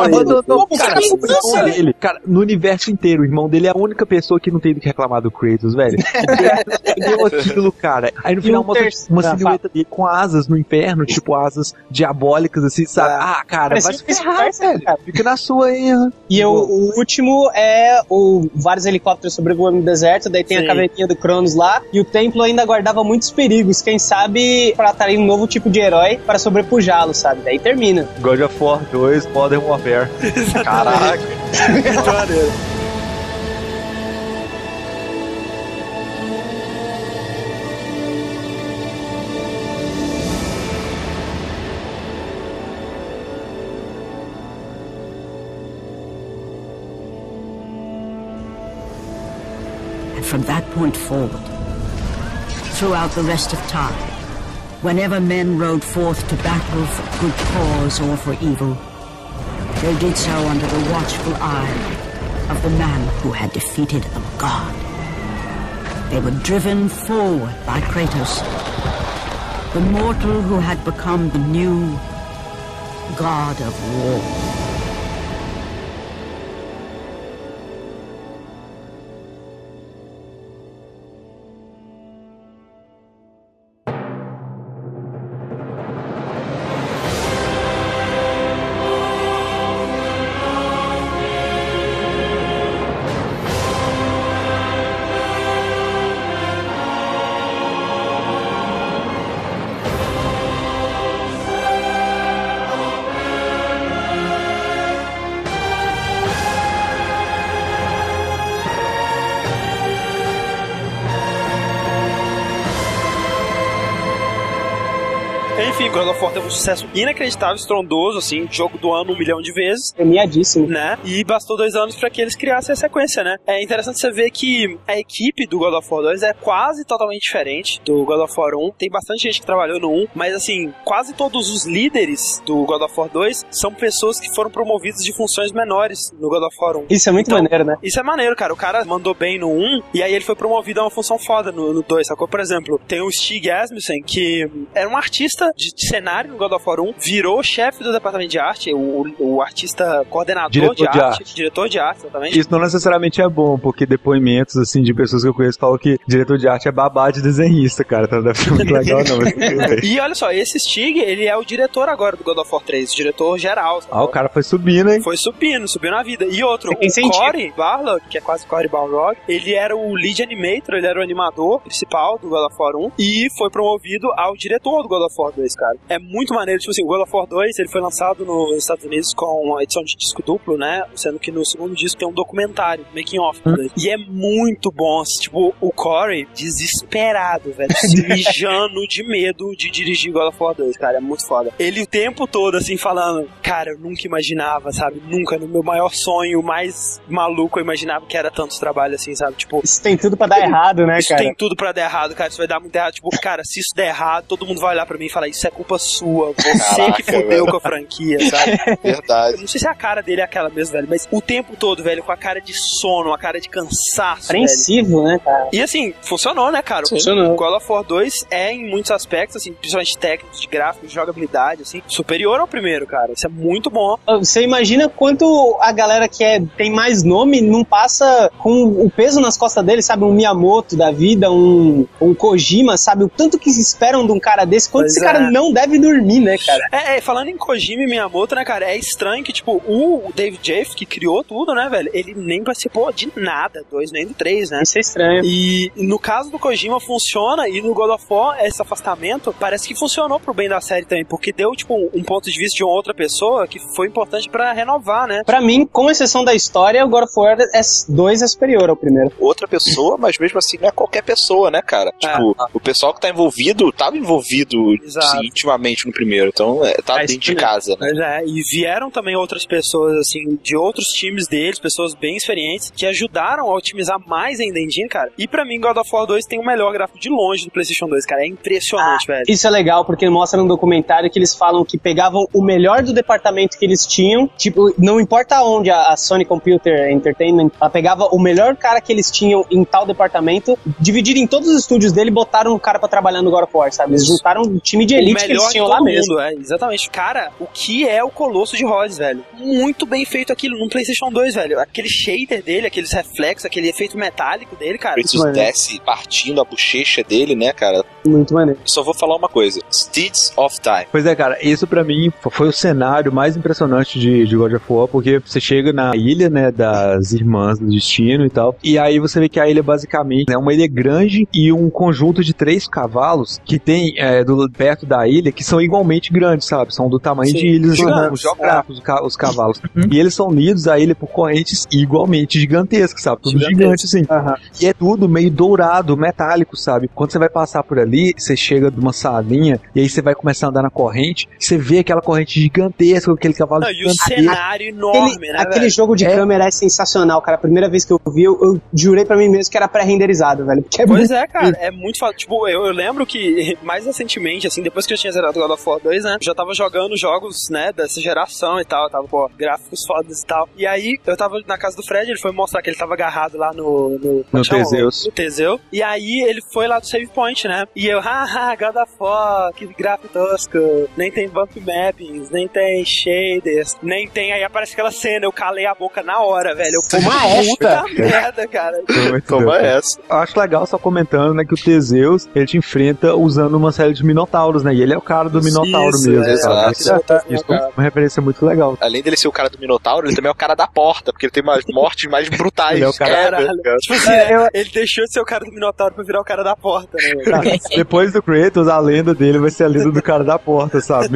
ele. Cara, no universo inteiro, o irmão dele é a única pessoa que não tem do que reclamar do Kratos, velho. Deu aquilo, cara. Aí no final mostra uma silhueta dele com asas no inferno, tipo asas diabólicas, assim, sabe? Cara, vai se ferrar, velho. Fica na sua aí. E o último é vários helicópteros sobrevoando no deserto, daí tem a caveirinha do Cronos lá, e o templo ainda guardava muitos perigos. Quem sabe trataria um novo tipo de herói para sobrepujá-lo, sabe? Daí termina. God of War 2, Modern Warfare. Caraca. Muito maneiro. From that point forward, throughout the rest of time, whenever men rode forth to battle for good cause or for evil, they did so under the watchful eye of the man who had defeated a god. They were driven forward by Kratos, the mortal who had become the new god of war. enfim, God of War teve um sucesso inacreditável, estrondoso, assim, jogo do ano 1 milhão de vezes. Premiadíssimo. Né? E bastou 2 anos pra que eles criassem a sequência, né? É interessante você ver que a equipe do God of War 2 é quase totalmente diferente do God of War 1. Tem bastante gente que trabalhou no 1, mas assim, quase todos os líderes do God of War 2 são pessoas que foram promovidas de funções menores no God of War 1. Isso é muito maneiro, né? Isso é maneiro, cara. O cara mandou bem no 1 e aí ele foi promovido a uma função foda no 2, sacou? Por exemplo, tem o Stig Asmussen, que era um artista de cenário no God of War 1, virou chefe do departamento de arte, o artista coordenador diretor de arte, exatamente. Isso não necessariamente é bom, porque depoimentos, assim, de pessoas que eu conheço falam que diretor de arte é babá de desenhista, cara, então não deve ser muito legal não. E olha só, esse Stig, ele é o diretor agora do God of War 3, o diretor geral. Ah, o cara foi subindo, hein? Foi subindo na vida. E outro, o Cory Barlog, que é quase Cory Balrog, ele era o lead animator, ele era o animador principal do God of War 1 e foi promovido ao diretor do God of War 2, cara. É muito maneiro, tipo assim, o God of War 2, ele foi lançado nos Estados Unidos com uma edição de disco duplo, né? Sendo que no segundo disco tem um documentário, making of. E é muito bom, tipo, o Cory desesperado, velho, se mijando de medo de dirigir God of War 2, cara, é muito foda. Ele o tempo todo, assim, falando, cara, eu nunca imaginava, sabe? Nunca, no meu maior sonho, mais maluco, eu imaginava que era tanto trabalho, assim, sabe? Tipo... Isso tem tudo pra dar errado, né, cara? Isso tem tudo pra dar errado, cara, isso vai dar muito errado. Tipo, cara, se isso der errado, todo mundo vai olhar pra mim e falar, isso é culpa sua, você Caraca, que fudeu com a franquia, sabe? Verdade. Eu não sei se a cara dele é aquela mesmo, velho, mas o tempo todo, velho, com a cara de sono, a cara de cansaço, apreensivo, né, cara? E assim, funcionou, né, cara? Funcionou. O God of War 2 é, em muitos aspectos, assim, principalmente técnicos, de gráficos, de jogabilidade, assim, superior ao primeiro, cara. Isso é muito bom. Você imagina quanto a galera que tem mais nome não passa com o peso nas costas dele, sabe? Um Miyamoto da vida, um Kojima, sabe? O tanto que se esperam de um cara desse, quanto esse cara não deve dormir, né, cara? Falando em Kojima e Miyamoto, né, cara, é estranho que, tipo, o David Jaffe, que criou tudo, né, velho, ele nem participou de nada, 2 nem do 3, né? Isso é estranho. E no caso do Kojima funciona, e no God of War, esse afastamento, parece que funcionou pro bem da série também, porque deu, tipo, um ponto de vista de uma outra pessoa que foi importante pra renovar, né? Pra mim, com exceção da história, o God of War 2 é superior ao primeiro. Outra pessoa, mas mesmo assim não é qualquer pessoa, né, cara? Tipo, o pessoal que tá envolvido, tava envolvido assim, intimamente no primeiro, então tá dentro de casa, né? E vieram também outras pessoas, assim, de outros times deles, pessoas bem experientes, que ajudaram a otimizar mais ainda a engine, cara. E pra mim, God of War 2 tem o melhor gráfico de longe do PlayStation 2, cara. É impressionante, velho. Isso é legal, porque mostra no documentário que eles falam que pegavam o melhor do departamento que eles tinham, tipo, não importa onde a Sony Computer Entertainment, ela pegava o melhor cara que eles tinham em tal departamento, dividiram em todos os estúdios dele e botaram o cara pra trabalhar no God of War, sabe? Eles juntaram um time de elite que eles tinham lá mesmo. Exatamente. Cara, o que é o Colosso de Rhodes, velho? Muito bem feito aquilo no PlayStation 2, velho. Aquele shader dele, aqueles reflexos, aquele efeito metálico dele, cara. Kratos desce partindo a bochecha dele, né, cara? Muito maneiro. Só vou falar uma coisa. Steeds of Time. Pois é, cara, isso pra mim foi o cenário mais impressionante de God of War, porque você chega na ilha, né, das Irmãs do Destino e tal, e aí você vê que a ilha basicamente é uma ilha grande e um conjunto de 3 cavalos que tem perto da ilha, que são igualmente grandes, sabe? São do tamanho de ilhas geográficos, os cavalos. E eles são unidos à ilha por correntes igualmente gigantescas, sabe? Tudo gigante, assim. E é tudo meio dourado, metálico, sabe? Quando você vai passar por ali, você chega de uma salinha e aí você vai começar a andar na corrente, você vê aquela corrente gigantesca, aquele cavalo gigantesco. E o cenário enorme, né, aquele jogo de câmera é sensacional, cara. A primeira vez que eu vi, eu jurei pra mim mesmo que era pré-renderizado, velho. Pois é, cara. É muito fácil. Tipo, eu lembro que mais recentemente, assim, depois que eu tinha zerado God of War 2, né, já tava jogando jogos, né, dessa geração e tal, tava, pô, gráficos fodas e tal. E aí, eu tava na casa do Fred, ele foi mostrar que ele tava agarrado lá no Teseus. No Teseu. E aí, ele foi lá do save point, né, e eu, God of War, que gráfico tosco, nem tem bump mappings, nem tem shaders, nem tem, aí aparece aquela cena, eu calei a boca na hora, velho. Puta merda, cara. Toma essa. Eu acho legal, só comentando, né, que o Teseus, ele te enfrenta usando uma série de minotauros, né, e ele é o cara do Minotauro mesmo, sabe? Isso é uma referência muito legal. Além dele ser o cara do Minotauro, ele também é o cara da porta, porque ele tem umas mortes mais brutais. Ele é o cara... Tipo assim, ele deixou de ser o cara do Minotauro pra virar o cara da porta, né? Depois do Kratos, a lenda dele vai ser a lenda do cara da porta, sabe?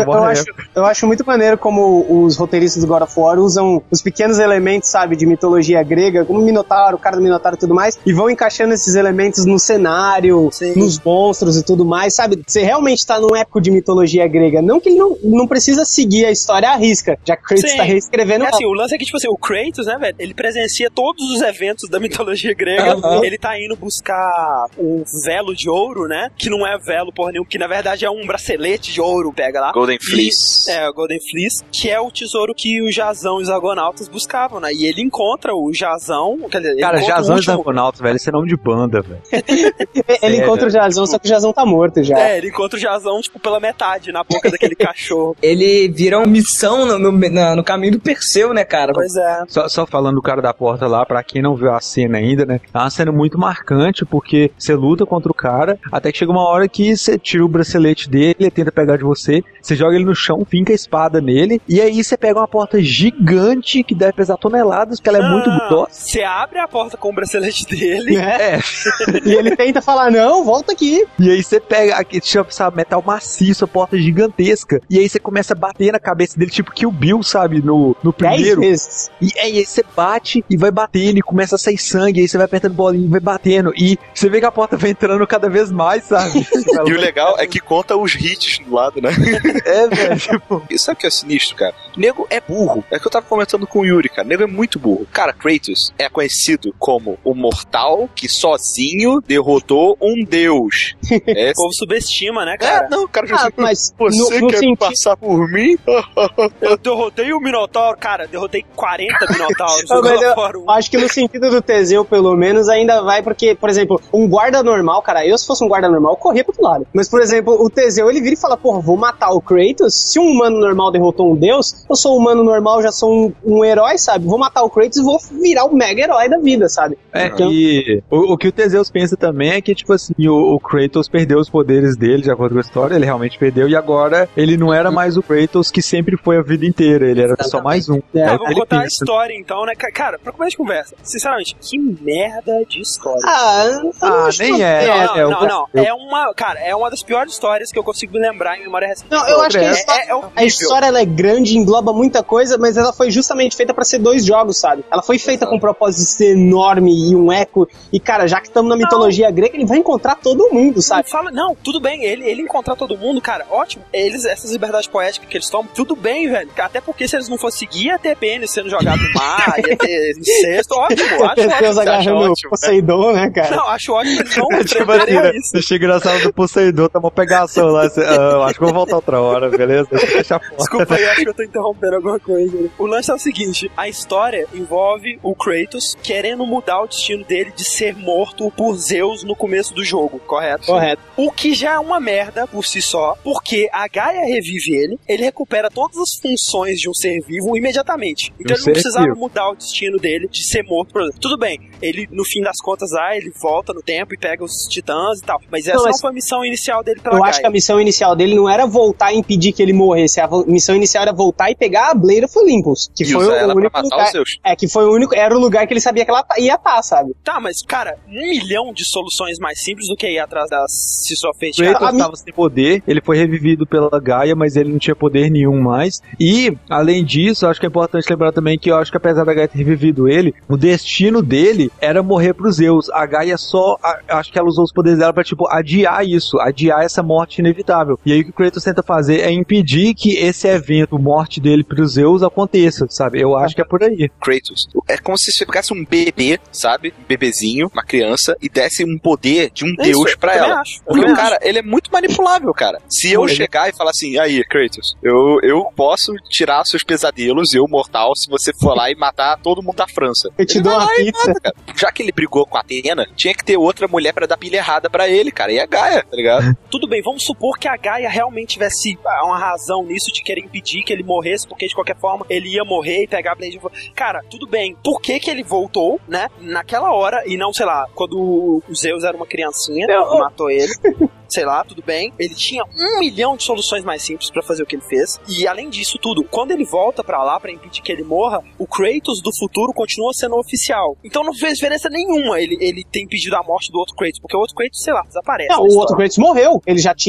Eu acho muito maneiro como os roteiristas do God of War usam os pequenos elementos, sabe, de mitologia grega, como o Minotauro, o cara do Minotauro e tudo mais, e vão encaixando esses elementos no cenário, nos monstros e tudo mais, sabe? Você realmente tá num épico de mitologia grega. Não que ele não precisa seguir a história à risca, já que Kratos tá reescrevendo. Assim, o lance é que, tipo assim, o Kratos, né, velho, ele presencia todos os eventos da mitologia grega. Ele tá indo buscar um velo de ouro, né? Que não é velo porra nenhuma, que na verdade é um bracelete de ouro, pega lá. Golden Fleece. O Golden Fleece, que é o tesouro que o Jazão e os Argonautas buscavam, né? E ele encontra o Jazão, quer dizer, cara, Jazão e os Argonautas, velho, esse é nome de banda, velho. Ele encontra o Jazão, só que o Jazão tá morto já. Ele encontra o Jazão, tipo, pela metade, na boca daquele cachorro. Ele vira uma missão no caminho do Perseu, né, cara? Pois é. Só falando do cara da porta lá, pra quem não viu a cena ainda, né? É uma cena muito marcante, porque você luta contra o cara, até que chega uma hora que você tira o bracelete dele, ele tenta pegar de você joga ele no chão, finca a espada nele, e aí você pega uma porta gigante, que deve pesar toneladas, que ela é muito grossa. Você abre a porta com o bracelete dele. E ele tenta falar, não, volta aqui. E aí você pega, aqui, sabe, metal maciço, a porta gigantesca, e aí você começa a bater na cabeça dele, tipo Kill Bill, sabe, no primeiro. 10 vezes. E aí você bate e vai batendo, e começa a sair sangue, aí você vai apertando bolinha e vai batendo, e você vê que a porta vai entrando cada vez mais, sabe? E o legal é que conta os hits do lado, né? Velho, tipo... E sabe o que é sinistro, cara? Nego é burro. É que eu tava comentando com o Yuri, cara. Nego é muito burro. Cara, Kratos é conhecido como o mortal que sozinho derrotou um deus. O povo subestima, né, cara? Não, cara, mas você quer passar por mim? Eu derrotei o Minotauro. Cara, derrotei 40 Minotauros. Eu acho que no sentido do Teseu, pelo menos, ainda vai, porque, por exemplo, um guarda normal, cara, se fosse um guarda normal, eu corria pro outro lado. Mas, por exemplo, o Teseu, ele vira e fala, porra, vou matar o Kratos. Se um humano normal derrotou um deus, eu sou um humano normal, já sou um herói, sabe? Vou matar o Kratos e vou virar o mega herói da vida, sabe? Então... E o que o Teseus pensa também é que, tipo assim, o Kratos perdeu os poderes dele, de acordo com a história, ele realmente perdeu, e agora ele não era mais o Kratos que sempre foi a vida inteira, ele era só mais um. Vamos contar a história, então, né? Cara, pra começar de conversa, sinceramente, que merda de história. Nem é. Não. É uma das piores histórias que eu consigo me lembrar em memória recente. Não, eu acho que a história ela é grande, engloba muita coisa, mas ela foi justamente feita pra ser 2 jogos, sabe? Ela foi feita com o propósito de ser enorme e um eco. E, cara, já que estamos na mitologia grega, ele vai encontrar todo mundo, sabe? Não, tudo bem, ele encontrar todo mundo, cara, ótimo. Essas liberdades poéticas que eles tomam, tudo bem, velho. Até porque se eles não fossem seguir, ia ter pênis sendo jogado no mar, ia ter incesto, ótimo. Acho ótimo. Deus agarrando o Poseidon, né, cara? Não, acho ótimo que eles não preferem isso. Achei engraçado do Poseidon, tá uma pegação lá. Acho que vou voltar outra hora, beleza? Desculpa aí, acho que eu tô interrompendo alguma coisa. O lance é o seguinte, a história envolve o Kratos querendo mudar o destino dele de ser morto por Zeus no começo do jogo, correto? Correto. O que já é uma merda por si só, porque a Gaia revive ele recupera todas as funções de um ser vivo imediatamente. Então ele não precisava mudar o destino dele de ser morto, por exemplo. Tudo bem, ele no fim das contas ele volta no tempo e pega os titãs e tal, mas essa não foi a missão inicial dele pela Gaia. Eu acho que a missão inicial dele não era voltar e impedir que ele morresse, a missão inicial era voltar e pegar a Blade of Olympus, que foi o único lugar, que foi o único, era o lugar que ele sabia que ela ia estar, sabe? Tá, mas cara, 1 milhão de soluções mais simples do que ir atrás das Sisofete. Kratos estava sem poder, ele foi revivido pela Gaia, mas ele não tinha poder nenhum mais, e além disso, acho que é importante lembrar também que eu acho que apesar da Gaia ter revivido ele, o destino dele era morrer pro Zeus. A Gaia acho que ela usou os poderes dela pra, tipo, adiar essa morte inevitável. E aí o que o Kratos tenta fazer é impedir que esse evento, morte dele pro Zeus, aconteça, sabe? Eu acho que é por aí. Kratos, é como se você pegasse um bebê, sabe? Um bebezinho, uma criança, e desse um poder de um deus pra ela. Porque o cara, ele é muito manipulável, cara. Se eu chegar e falar assim, aí, Kratos, eu posso tirar seus pesadelos, eu, mortal, se você for lá e matar todo mundo da França. Eu te dou uma pizza. Cara. Já que ele brigou com a Atena, tinha que ter outra mulher pra dar pilha errada pra ele, cara. E a Gaia, tá ligado? Tudo bem, vamos supor que a Gaia realmente tivesse uma razão nisso de querer impedir que ele morresse, porque de qualquer forma ele ia morrer e pegar a Blade. Cara, tudo bem. Por que ele voltou, né? Naquela hora, e não, sei lá, quando o Zeus era uma criancinha, matou ele. sei lá, tudo bem. Ele tinha 1 milhão de soluções mais simples pra fazer o que ele fez. E além disso tudo, quando ele volta pra lá pra impedir que ele morra, o Kratos do futuro continua sendo oficial. Então não fez diferença nenhuma ele ter impedido a morte do outro Kratos, porque o outro Kratos, sei lá, desaparece. Não, o outro Kratos morreu. Ele já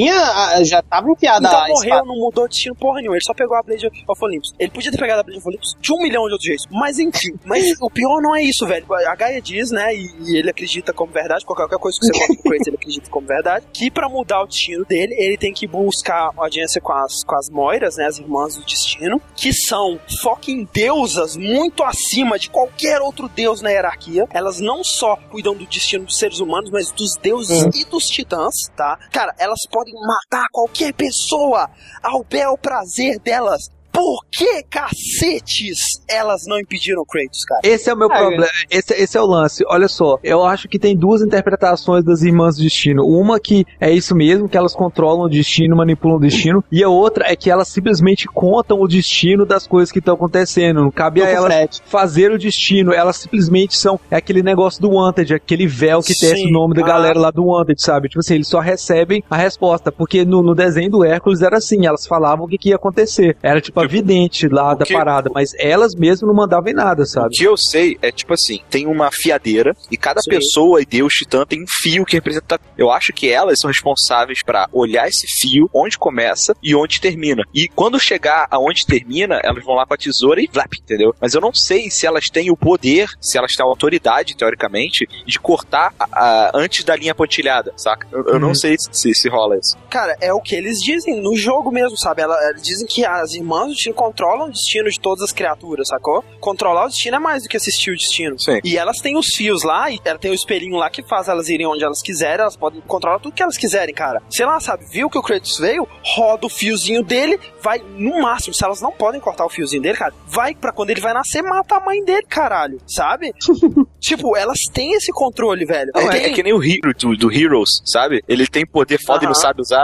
tava enfiado então morreu, não mudou destino porra nenhuma. Ele só pegou a Blade of Olympus. Ele podia ter pegado a Blade of Olympus de 1 milhão de outros jeitos. Mas enfim. Mas o pior não é isso, velho. A Gaia diz, né, e ele acredita como verdade, qualquer coisa que você conta com Kratos, ele acredita como verdade, que pra mudar o destino dele, ele tem que buscar audiência com as Moiras, né, as irmãs do destino, que são fucking deusas muito acima de qualquer outro deus na hierarquia. Elas não só cuidam do destino dos seres humanos, mas dos deuses e dos titãs, tá? Cara, elas podem matar qualquer pessoa ao bel prazer delas. Por que cacetes elas não impediram o Kratos, cara? Esse é o meu problema, esse é o lance. Olha só, eu acho que tem duas interpretações das Irmãs do Destino. Uma que é isso mesmo, que elas controlam o destino, manipulam o destino, e a outra é que elas simplesmente contam o destino das coisas que estão acontecendo. Não cabe a elas fazer o destino, elas simplesmente são aquele negócio do Wanted, aquele véu que testa o nome da galera lá do Wanted, sabe? Tipo assim, eles só recebem a resposta, porque no desenho do Hércules era assim, elas falavam o que ia acontecer. Era tipo a vidente lá da parada, mas elas mesmo não mandavam em nada, sabe? O que eu sei é tipo assim, tem uma fiadeira e cada pessoa e Deus Titã tem um fio que representa. Eu acho que elas são responsáveis pra olhar esse fio, onde começa e onde termina. E quando chegar aonde termina, elas vão lá com a tesoura e vlap, entendeu? Mas eu não sei se elas têm o poder, se elas têm a autoridade, teoricamente, de cortar antes da linha pontilhada, saca? Eu não sei se rola isso. Cara, é o que eles dizem no jogo mesmo, sabe? Eles dizem que as irmãs controlam o destino de todas as criaturas, sacou? Controlar o destino é mais do que assistir o destino. Sim. E elas têm os fios lá, e ela tem o espelhinho lá que faz elas irem onde elas quiserem, elas podem controlar tudo que elas quiserem, cara. Sei lá, sabe? Viu que o Kratos veio, roda o fiozinho dele, vai no máximo, se elas não podem cortar o fiozinho dele, cara, vai pra quando ele vai nascer, mata a mãe dele, caralho, sabe? Tipo, elas têm esse controle, velho. Não, é que nem o Hero do Heroes, sabe? Ele tem poder foda e não sabe usar.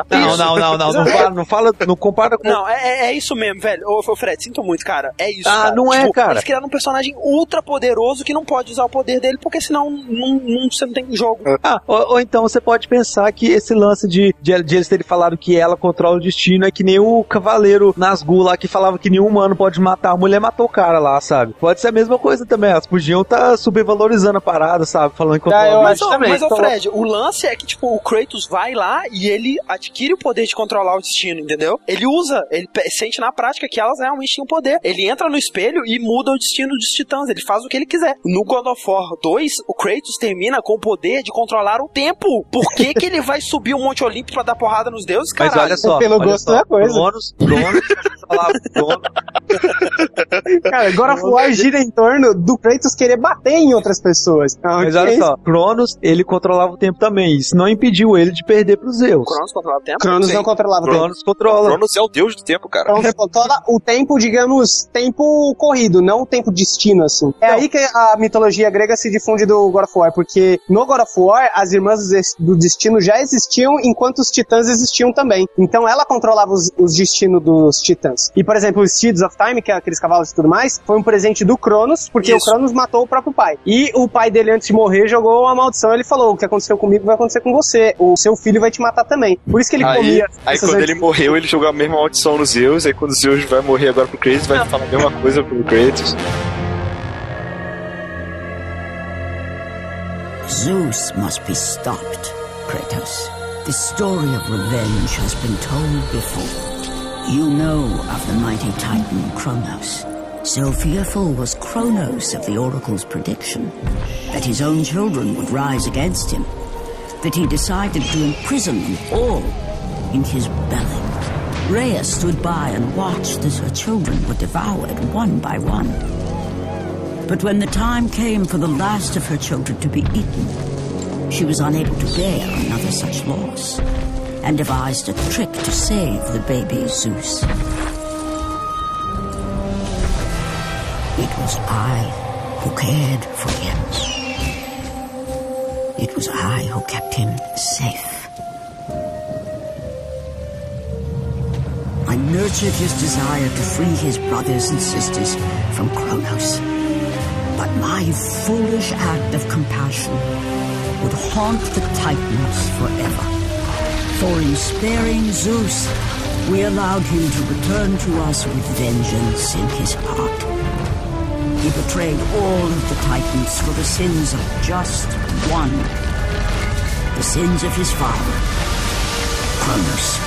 Não compara com... Não, é isso mesmo, velho. Ô Fred, sinto muito, cara. É isso, cara. Não é, cara. Eles criaram um personagem ultra poderoso que não pode usar o poder dele, porque senão você não tem jogo. Ou então você pode pensar que esse lance de eles terem falado que ela controla o destino é que nem o cavaleiro Nazgûl lá que falava que nenhum humano pode matar. A mulher matou o cara lá, sabe? Pode ser a mesma coisa também. Elas podiam estar supervalorizando a parada, sabe? Falando que mas, Fred, o lance é que, tipo, o Kratos vai lá e ele adquire o poder de controlar o destino, entendeu? Ele sente na prática que elas realmente tinham poder. Ele entra no espelho e muda o destino dos titãs. Ele faz o que ele quiser. No God of War 2, o Kratos termina com o poder de controlar o tempo. Por que ele vai subir o Monte Olímpico pra dar porrada nos deuses, caralho? Mas olha só. Pelo gosto da coisa. Cara, God of War gira em torno do Kratos querer bater em outras pessoas. Mas olha só, Cronos, ele controlava o tempo também. Isso não impediu ele de perder pros Zeus. Cronos controlava o tempo? Cronos não controlava o tempo. Cronos controla. Cronos é o deus do tempo, cara. Cronos controla o tempo, digamos, tempo corrido, não o tempo destino, assim. É aí que a mitologia grega se difunde do God of War, porque no God of War, as irmãs do destino já existiam enquanto os titãs existiam também. Então ela controlava os destinos dos titãs. E, por exemplo, os Steeds of Time, que é aqueles cavalos e tudo mais, foi um presente do Cronos, porque o Cronos matou o próprio pai. E o pai dele, antes de morrer, jogou uma maldição. Ele falou, o que aconteceu comigo vai acontecer com você. O seu filho vai te matar também. Por isso que ele comia... Aí quando ele morreu, ele jogou a mesma maldição nos Zeus. Aí quando o Zeus vai morrer agora pro Kratos, vai falar a mesma coisa pro Kratos. Zeus must be stopped, Kratos. The story of revenge has been told before. You know of the mighty Titan Kronos. So fearful was Kronos of the oracle's prediction that his own children would rise against him, that he decided to imprison them all in his belly. Rhea stood by and watched as her children were devoured one by one. But when the time came for the last of her children to be eaten, she was unable to bear another such loss, and devised a trick to save the baby Zeus. It was I who cared for him. It was I who kept him safe. I nurtured his desire to free his brothers and sisters from Kronos. But my foolish act of compassion would haunt the Titans forever. For in sparing Zeus, we allowed him to return to us with vengeance in his heart. He betrayed all of the Titans for the sins of just one. The sins of his father, Cronus.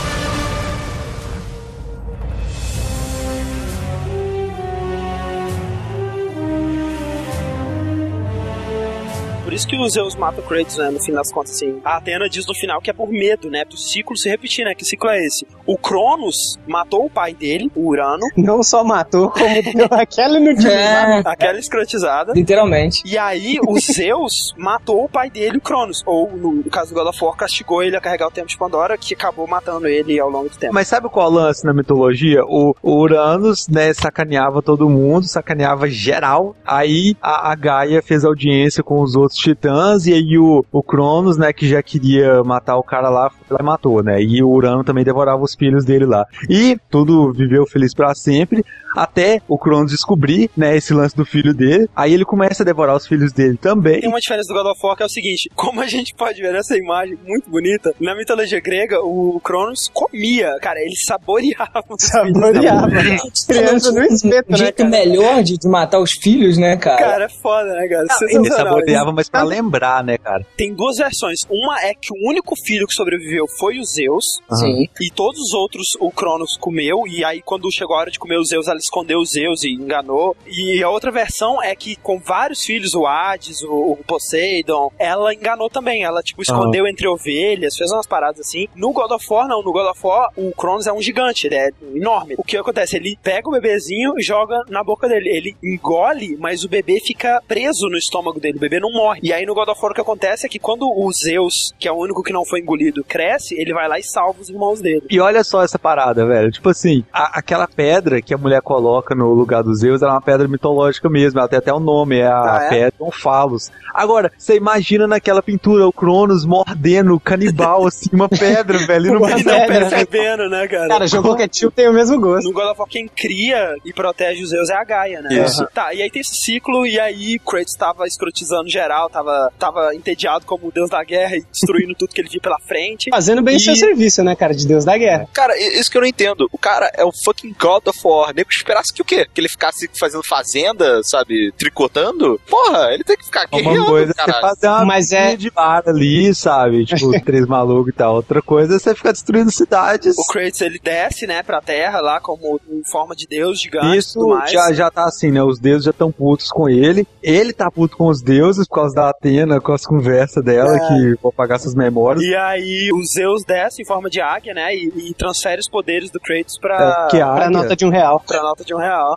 Por isso que o Zeus mata o Kratos, né, no fim das contas, assim. A Athena diz no final que é por medo, né, do ciclo se repetir, né, que ciclo é esse? O Cronos matou o pai dele, o Urano. Não só matou, como deu aquela inutilizada. Aquela escrotizada. Literalmente. E aí, o Zeus matou o pai dele, o Cronos. Ou, no caso do God of War, castigou ele a carregar o Templo de Pandora, que acabou matando ele ao longo do tempo. Mas sabe qual é o lance na mitologia? O Uranus, né, sacaneava todo mundo, sacaneava geral. Aí, a Gaia fez audiência com os outros titãs, e aí o Cronos, né, que já queria matar o cara lá, foi lá e matou, né, e o Urano também devorava os filhos dele lá, e tudo viveu feliz pra sempre, até o Cronos descobrir, né, esse lance do filho dele, aí ele começa a devorar os filhos dele também. Tem uma diferença do God of War que é o seguinte, como a gente pode ver nessa imagem muito bonita, na mitologia grega, o Cronos comia, cara, ele saboreava os saboreava. Criança no espeto, né, jeito melhor de matar os filhos, né, cara? Cara, é foda, né, cara? Ele saboreava, mas pra lembrar, né, cara? Tem duas versões. Uma é que o único filho que sobreviveu foi o Zeus. Sim. E todos os outros o Cronos comeu. E aí, quando chegou a hora de comer o Zeus, ela escondeu o Zeus e enganou. E a outra versão é que com vários filhos, o Hades, o Poseidon, ela enganou também. Ela, tipo, escondeu entre ovelhas, fez umas paradas assim. No God of War, não. No God of War, o Cronos é um gigante, ele é enorme. O que acontece? Ele pega o bebezinho e joga na boca dele. Ele engole, mas o bebê fica preso no estômago dele. O bebê não morre. E aí no God of War o que acontece é que quando o Zeus, que é o único que não foi engolido, cresce, ele vai lá e salva os irmãos dele. E olha só essa parada, velho. Tipo assim, aquela pedra que a mulher coloca no lugar do Zeus, ela é uma pedra mitológica mesmo. Ela tem até um nome, é a pedra Onfalos. Agora, você imagina naquela pintura o Cronos mordendo canibal, assim, uma pedra, velho. E não percebendo, né, cara? Cara, jogo que é tio tem o mesmo gosto. No God of War, quem cria e protege os Zeus é a Gaia, né? Isso. Tá, e aí tem esse ciclo, e aí Kratos tava escrotizando geral, tava entediado como o deus da guerra e destruindo tudo que ele via pela frente. Fazendo bem o seu serviço, né, cara, de deus da guerra. Cara, isso que eu não entendo. O cara é o fucking God of War. Nego esperasse que o quê? Que ele ficasse fazendo fazenda, sabe? Tricotando? Porra, ele tem que ficar guerreando, uma coisa é você fazer uma mas de bar ali, sabe? Tipo, 3 malucos e tal. Outra coisa é você ficar destruindo cidades. O Kratos, ele desce, né, pra terra lá como em forma de deus gigante. Isso já tá assim, né? Os deuses já estão putos com ele. Ele tá puto com os deuses por causa da Athena, com as conversas dela, que vou apagar suas memórias. E aí o Zeus desce em forma de águia, né? E transfere os poderes do Kratos pra nota de R$1. Pra nota de R$1.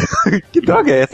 Que droga é essa,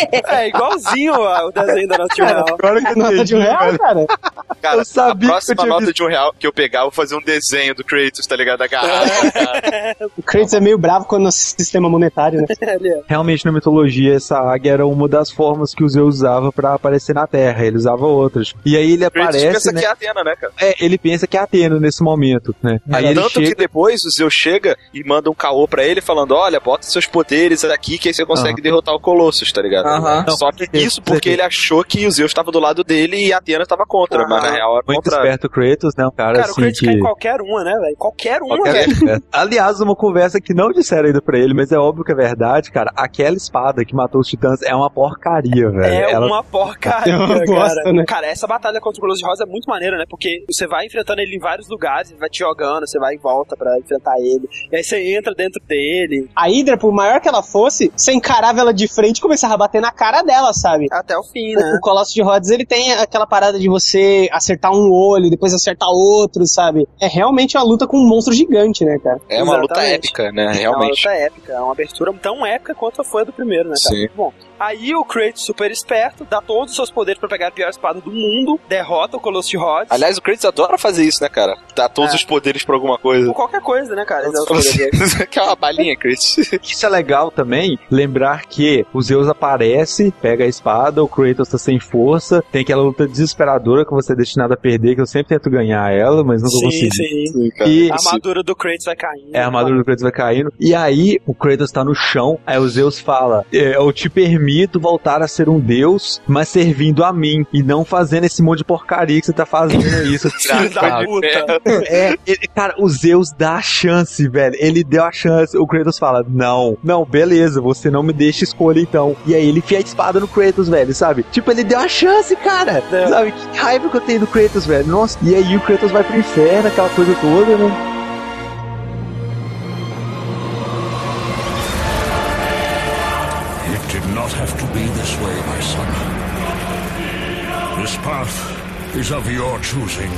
É igualzinho o desenho da nota de R$1. Agora que nota de R$1, cara? Cara, eu sabia a próxima nota de R$1 que eu pegar, eu vou fazer um desenho do Kratos, tá ligado? Da garrafa. O Kratos é meio bravo com o nosso sistema monetário, né? Realmente, na mitologia, essa águia era uma das formas que o Zeus usava pra aparecer na Terra. Ele usava outras. E aí ele aparece, ele pensa né? que é a Athena, né, cara? Ele pensa que é a Athena nesse momento, né? Aí ele tanto que depois o Zeus chega e manda um caô pra ele falando, olha, bota seus poderes aqui que aí você consegue derrotar o Colossus, tá ligado? Só que isso porque ele achou que o Zeus tava do lado dele e a Athena tava contra, mas na real era muito esperto o Kratos, né? Cara, assim, o Kratos cai em qualquer uma, né, velho? Qualquer uma, velho. Aliás, uma conversa que não disseram ainda pra ele, mas é óbvio que é verdade, cara. Aquela espada que matou os titãs é uma porcaria, velho. Uma porcaria, uma bosta, cara. Né? Cara, essa batalha contra o Colossus de Rhodes é muito maneira, né? Porque você vai enfrentando ele em vários lugares, ele vai te jogando, você vai e volta pra enfrentar ele. E aí você entra dentro dele. A Hydra, por maior que ela fosse, você encarava ela de frente e começava a bater na cara dela, sabe? Até o fim, né? O Colossus de Rhodes, ele tem aquela parada de você acertar um olho, depois acertar outro, sabe? É realmente uma luta com um monstro gigante, né, cara? É uma luta épica, né? Realmente. É uma luta épica, é uma abertura tão épica quanto foi a do primeiro, né, cara? Sim. Muito bom. Aí o Kratos, super esperto, dá todos os seus poderes pra pegar a pior espada do mundo, derrota o Colossus de Rhodes. Aliás, o Kratos adora fazer isso, né, cara? Dá todos os poderes pra alguma coisa. Por qualquer coisa, né, cara? Que é uma balinha, Kratos. Isso é legal também, lembrar que o Zeus aparece, pega a espada, o Kratos tá sem força, tem aquela luta desesperadora que você é destinado a perder, que eu sempre tento ganhar ela, mas nunca consigo. Sim, e a armadura do Kratos vai caindo. A armadura do Kratos vai caindo. E aí, o Kratos tá no chão, aí o Zeus fala, eu te permito permito voltar a ser um deus, mas servindo a mim, e não fazendo esse monte de porcaria que você tá fazendo isso. Filho da puta. Cara, o Zeus dá a chance, velho. Ele deu a chance. O Kratos fala, não, beleza, você não me deixa escolher então. E aí ele enfia a espada no Kratos, velho, sabe? Tipo, ele deu a chance, cara. Sabe? Que raiva que eu tenho do Kratos, velho. Nossa. E aí o Kratos vai pro inferno, aquela coisa toda, né? It did not have to be this way, my son. This path is of your choosing.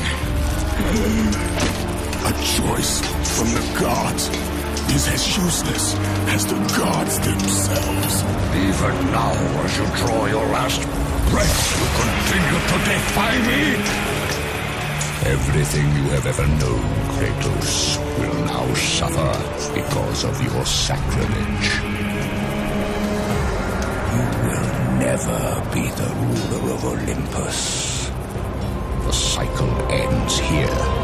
A choice from the gods is as useless as the gods themselves. Even now, as you draw your last breath, you continue to defy me. Everything you have ever known, Kratos, will now suffer because of your sacrilege. You will never be the ruler of Olympus. The cycle ends here.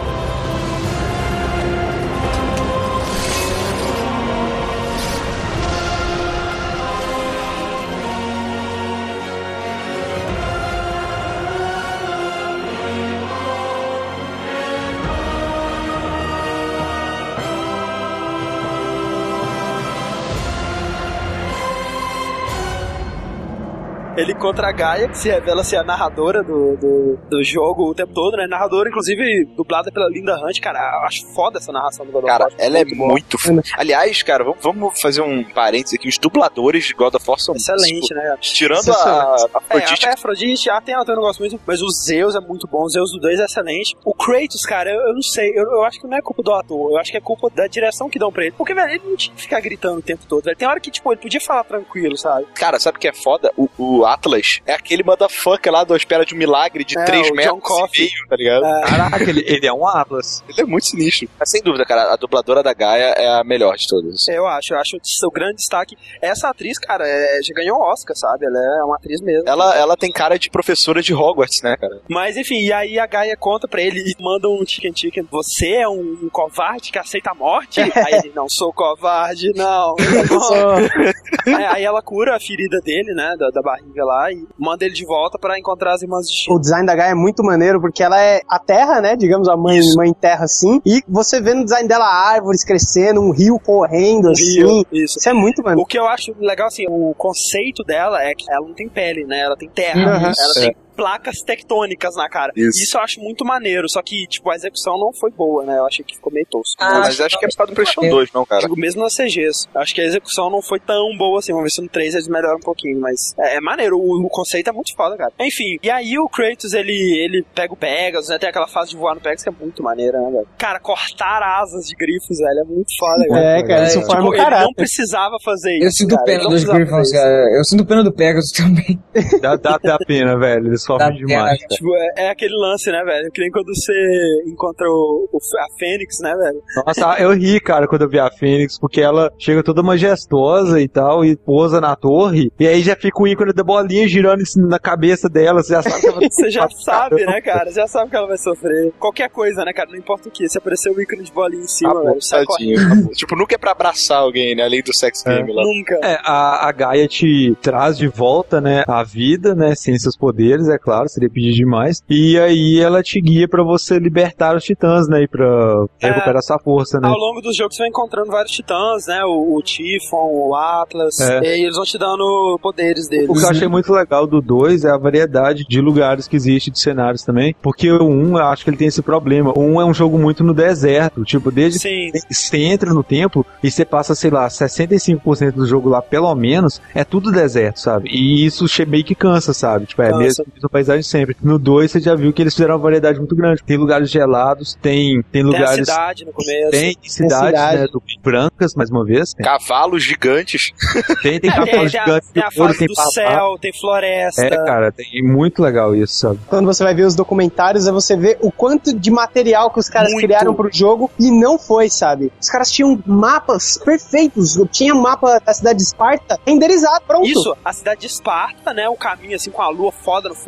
Ele contra a Gaia, que se revela ser a narradora do jogo o tempo todo, né? Narradora, inclusive, dublada pela Linda Hunt. Cara, eu acho foda essa narração do God of War. Cara, ela é muito foda. Aliás, cara, vamos fazer um parênteses aqui. Os dubladores de God of War são excelente, né? Tirando a Afrodite. A Afrodite, tem eu não gosto muito, mas o Zeus é muito bom. O Zeus do 2 é excelente. O Kratos, cara, eu não sei. Eu acho que não é culpa do ator. Eu acho que é culpa da direção que dão pra ele. Porque, velho, ele não tinha que ficar gritando o tempo todo, velho. Tem hora que, tipo, ele podia falar tranquilo, sabe? Cara, sabe o que é foda? O Atlas é aquele motherfucker lá da espera de um milagre de 3 metros e meio, tá ligado? Caraca, ele é um Atlas. Ele é muito sinistro. Mas, sem dúvida, cara, a dubladora da Gaia é a melhor de todas. Eu acho o grande destaque. Essa atriz, cara, já ganhou Oscar, sabe? Ela é uma atriz mesmo. Ela tem cara de professora de Hogwarts, né, cara? Mas, enfim, e aí a Gaia conta pra ele e manda um chicken. Você é um covarde que aceita a morte? Aí ele, não sou covarde, não. Aí ela cura a ferida dele, né, da barriga lá, e manda ele de volta pra encontrar as irmãs de China. O design da Gaia é muito maneiro, porque ela é a terra, né, digamos, a mãe terra, assim, e você vê no design dela árvores crescendo, um rio correndo, assim. Isso é muito maneiro. O que eu acho legal, assim, o conceito dela é que ela não tem pele, né, ela tem terra, ela tem placas tectônicas na cara. Isso eu acho muito maneiro, só que, tipo, a execução não foi boa, né? Eu achei que ficou meio tosco. Mas acho que é por causa do PlayStation 2, não, cara? Digo, mesmo na CGs. Acho que a execução não foi tão boa assim. Vamos ver se no 3 eles melhoram um pouquinho, mas é maneiro. O conceito é muito foda, cara. Enfim, e aí o Kratos, ele pega o Pegasus, né? Tem aquela fase de voar no Pegasus que é muito maneira, né, velho? Cara, cortar asas de grifos, velho, é muito foda, velho. Cara, isso forma o caráter. Ele não precisava fazer isso. Eu sinto pena dos Griffons, cara. Eu sinto pena do Pegasus também. Dá pena, velho. Eles sofrem demais. Tipo, é aquele lance, né, velho? Que nem quando você encontra a Fênix, né, velho? Nossa, eu ri, cara, quando eu vi a Fênix, porque ela chega toda majestosa e tal, e pousa na torre, e aí já fica o ícone da bolinha girando na cabeça dela, você já sabe que ela vai Você já sabe, né, cara? Já sabe que ela vai sofrer. Qualquer coisa, né, cara? Não importa o que. Se aparecer o ícone de bolinha em cima, velho, sai correndo. Tipo, nunca é pra abraçar alguém, né? Além do sex game lá. Nunca. A Gaia te traz de volta, né, a vida, né, sem seus poderes, é claro, seria pedir demais. E aí ela te guia pra você libertar os titãs, né? E pra recuperar essa força, né? Ao longo dos jogos você vai encontrando vários titãs, né? O Typhon, o Atlas. E eles vão te dando poderes deles. O que eu achei muito legal do 2 é a variedade de lugares que existe, de cenários também. Porque o 1, eu acho que ele tem esse problema. O 1 é um jogo muito no deserto. Tipo, desde que você entra no templo e você passa, sei lá, 65% do jogo lá, pelo menos, é tudo deserto, sabe? E isso meio que cansa, sabe? Tipo, mesmo a paisagem sempre. No 2 você já viu que eles fizeram uma variedade muito grande. Tem lugares gelados, tem lugares... Tem a cidade no começo. Tem cidades, né, brancas, mais uma vez. Cavalos gigantes. Tem cavalos gigantes. Tem a fase do céu, tem floresta. Cara, tem muito legal isso, sabe? Quando você vai ver os documentários, você vê o quanto de material que os caras criaram pro jogo e não foi, sabe? Os caras tinham mapas perfeitos. Tinha um mapa da cidade de Esparta renderizado, pronto. Isso, a cidade de Esparta, né? O caminho assim com a lua foda no fundo.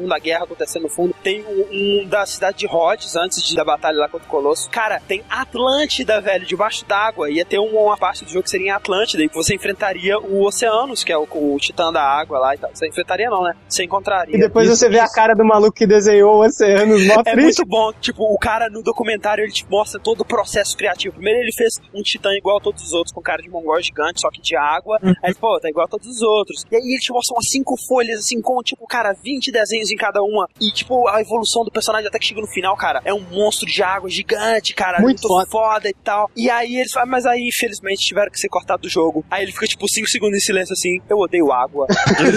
Segunda Guerra acontecendo no fundo. Tem um da cidade de Rhodes, antes da batalha lá contra o Colosso. Cara, tem Atlântida, velho, debaixo d'água. Ia ter uma parte do jogo que seria em Atlântida, e você enfrentaria o Oceanos, que é o titã da água lá e tal. Você enfrentaria não, né? Você encontraria. E depois você vê a cara do maluco que desenhou o Oceanos, mó triste. Muito bom. Tipo, o cara no documentário, ele te mostra todo o processo criativo. Primeiro ele fez um titã igual a todos os outros, com cara de mongol gigante, só que de água. Aí, pô, tá igual a todos os outros. E aí ele te mostra umas 5 folhas, assim, com, tipo, cara, 20 desenhos em cada uma. E, tipo, a evolução do personagem até que chega no final, cara, é um monstro de água gigante, cara. Muito foda e tal. E aí eles falam, mas aí, infelizmente, tiveram que ser cortados do jogo. Aí ele fica, tipo, 5 segundos em silêncio, assim, eu odeio água.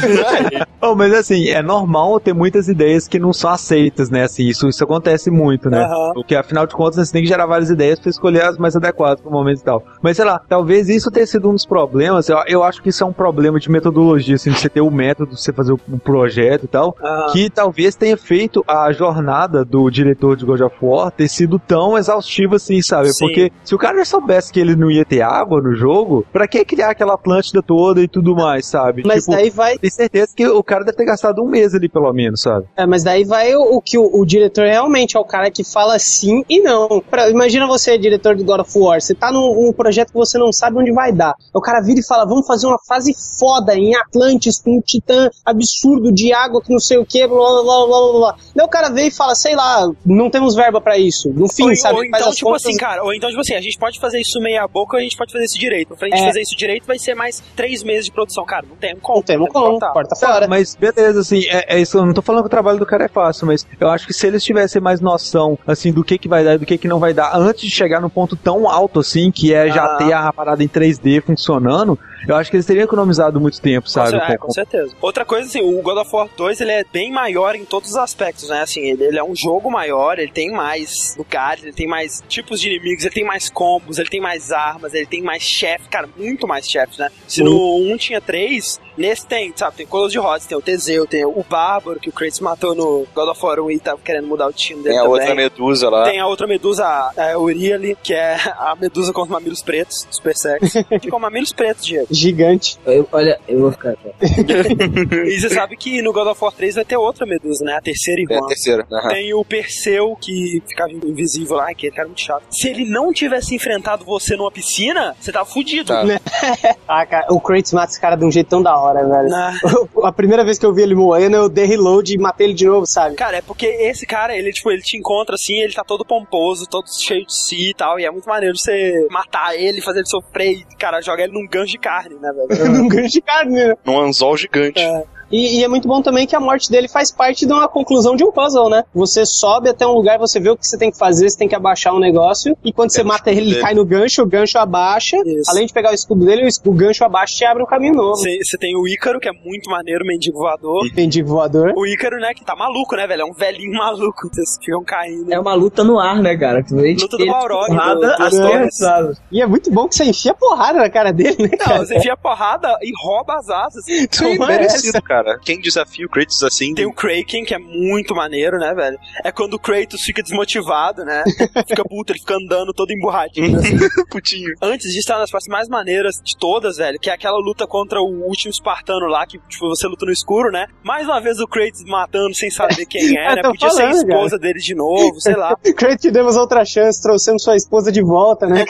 Oh, mas assim, é normal ter muitas ideias que não são aceitas, né? Assim, isso acontece muito, né? Porque afinal de contas você tem que gerar várias ideias pra escolher as mais adequadas pro momento e tal. Mas sei lá, talvez isso tenha sido um dos problemas. Eu acho que isso é um problema de metodologia, assim, de você ter o método, de você fazer um projeto e tal, que talvez tenha feito a jornada do diretor de God of War ter sido tão exaustiva assim, sabe? Sim. Porque se o cara já soubesse que ele não ia ter água no jogo, pra que criar aquela Atlântida toda e tudo mais, sabe? Mas tipo, daí vai... Tem certeza que o cara deve ter gastado um mês ali, pelo menos, sabe? Mas daí vai o que o diretor realmente é o cara que fala sim e não. Imagina você, diretor do God of War, você tá num projeto que você não sabe onde vai dar. O cara vira e fala, vamos fazer uma fase foda em Atlantis com um titã absurdo de água que não sei o que, blá blá blá blá blá. Daí o cara vem e fala, sei lá, não temos verba pra isso. No fim, sabe? Ou então, tipo assim, cara, a gente pode fazer isso meia boca ou a gente pode fazer isso direito. Pra gente fazer isso direito vai ser mais 3 meses de produção. Cara, não tem como. Não tem como, corta fora. Mas beleza, assim, é isso, eu não tô falando que o trabalho do cara é fácil, mas eu acho que se eles tivessem mais noção, assim, do que vai dar e do que não vai dar, antes de chegar num ponto tão alto, assim, que é já ter a parada em 3D funcionando, eu acho que eles teriam economizado muito tempo, sabe? Com certeza. Outra coisa, assim, o God of War 2, ele é bem maior em todos os aspectos, né? Assim, ele é um jogo maior, ele tem mais lugares, ele tem mais tipos de inimigos, ele tem mais combos, ele tem mais armas, ele tem mais chefe, cara, muito mais chefes, né? Se no 1 tinha 3, nesse tem, sabe? Tem Colosso de Rhodes, tem o Teseu, tem o Bárbaro, que o Kratos matou no God of War 1 e tava querendo mudar o destino dele. Tem a outra Medusa lá. Tem a outra Medusa, a Uriali, que é a Medusa com os mamilos pretos, super sexy. Com mamilos pretos, Diego. Gigante. Eu vou ficar. E você sabe que no God of War 3 vai ter outra Medusa, né? A terceira irmã. É a terceira. Tem o Perseu, que ficava invisível lá, que ele era muito chato. Se ele não tivesse enfrentado você numa piscina, você tava fudido. Cara, o Kratos mata esse cara de um jeito tão da hora, velho. A primeira vez que eu vi ele moendo, eu dei reload e matei ele de novo, sabe? Cara, é porque esse cara, ele te encontra assim, ele tá todo pomposo, todo cheio de si e tal, e é muito maneiro você matar ele, fazer ele sofrer e, cara, jogar ele num gancho de carne, né, velho? Num gancho de carne, né? Num anzol gigante. E é muito bom também que a morte dele faz parte de uma conclusão de um puzzle, né? Você sobe até um lugar, você vê o que você tem que fazer, você tem que abaixar um negócio, e quando você mata ele cai no gancho, o gancho abaixa. Isso. Além de pegar o escudo dele, o gancho abaixa e abre um caminho novo. Você tem o Ícaro, que é muito maneiro, mendigo voador. Mendigo voador. O Ícaro, né, que tá maluco, né, velho? É um velhinho maluco, vocês ficam caindo. É uma luta no ar, né, cara? Luta do Balrog, as torres. E é muito bom que você enfia porrada na cara dele, né, cara? Não, você enfia porrada e rouba as asas. Sim, merecido, cara. Quem desafia o Kratos assim... Tem o Kraken, que é muito maneiro, né, velho? É quando o Kratos fica desmotivado, né? Fica puto, ele fica andando todo emburradinho, assim. Putinho. Antes de estar nas partes mais maneiras de todas, velho, que é aquela luta contra o último espartano lá, que tipo, você luta no escuro, né? Mais uma vez o Kratos matando sem saber quem é, né? Podia ser a esposa dele de novo, sei lá. Kratos, te demos outra chance, trouxemos sua esposa de volta, né?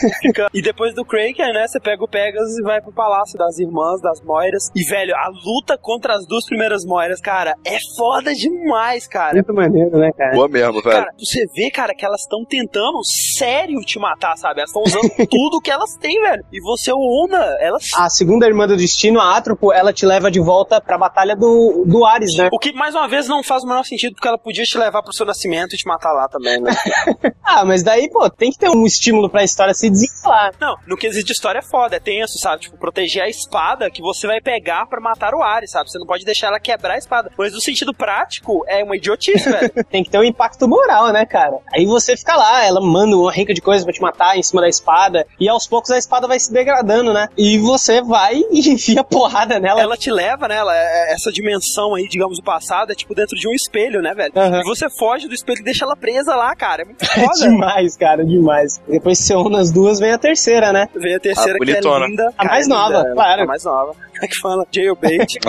E depois do Kraken, né, você pega o Pegasus e vai pro palácio das irmãs, das Moiras. E, velho, a luta contra as 2 primeiras Moiras, cara, é foda demais, cara. Muito maneiro, né, cara? Boa mesmo, velho. Cara, você vê, cara, que elas estão tentando sério te matar, sabe? Elas estão usando tudo que elas têm, velho. E você ona elas... A segunda irmã do destino, a Atropo, ela te leva de volta pra batalha do Ares, né? O que, mais uma vez, não faz o menor sentido, porque ela podia te levar pro seu nascimento e te matar lá também, né? Mas daí, pô, tem que ter um estímulo pra história se desenrolar. Não, no quesito de história é foda, é tenso, sabe? Tipo, proteger a espada que você vai pegar pra matar o Ares, sabe? Você não pode deixar ela quebrar a espada. Mas no sentido prático, é uma idiotice, velho. Tem que ter um impacto moral, né, cara? Aí você fica lá, ela manda uma rica de coisas pra te matar em cima da espada, e aos poucos a espada vai se degradando, né? E você vai e enfia porrada nela. Ela te leva, né? Essa dimensão aí, digamos, do passado, é tipo dentro de um espelho, né, velho? E você foge do espelho e deixa ela presa lá, cara. É muito foda. Demais, cara, demais. Depois que você une as duas, vem a terceira, né? Vem a terceira, que bonitona. é linda. A mais nova, claro. A mais nova. é que fala? Jailbait.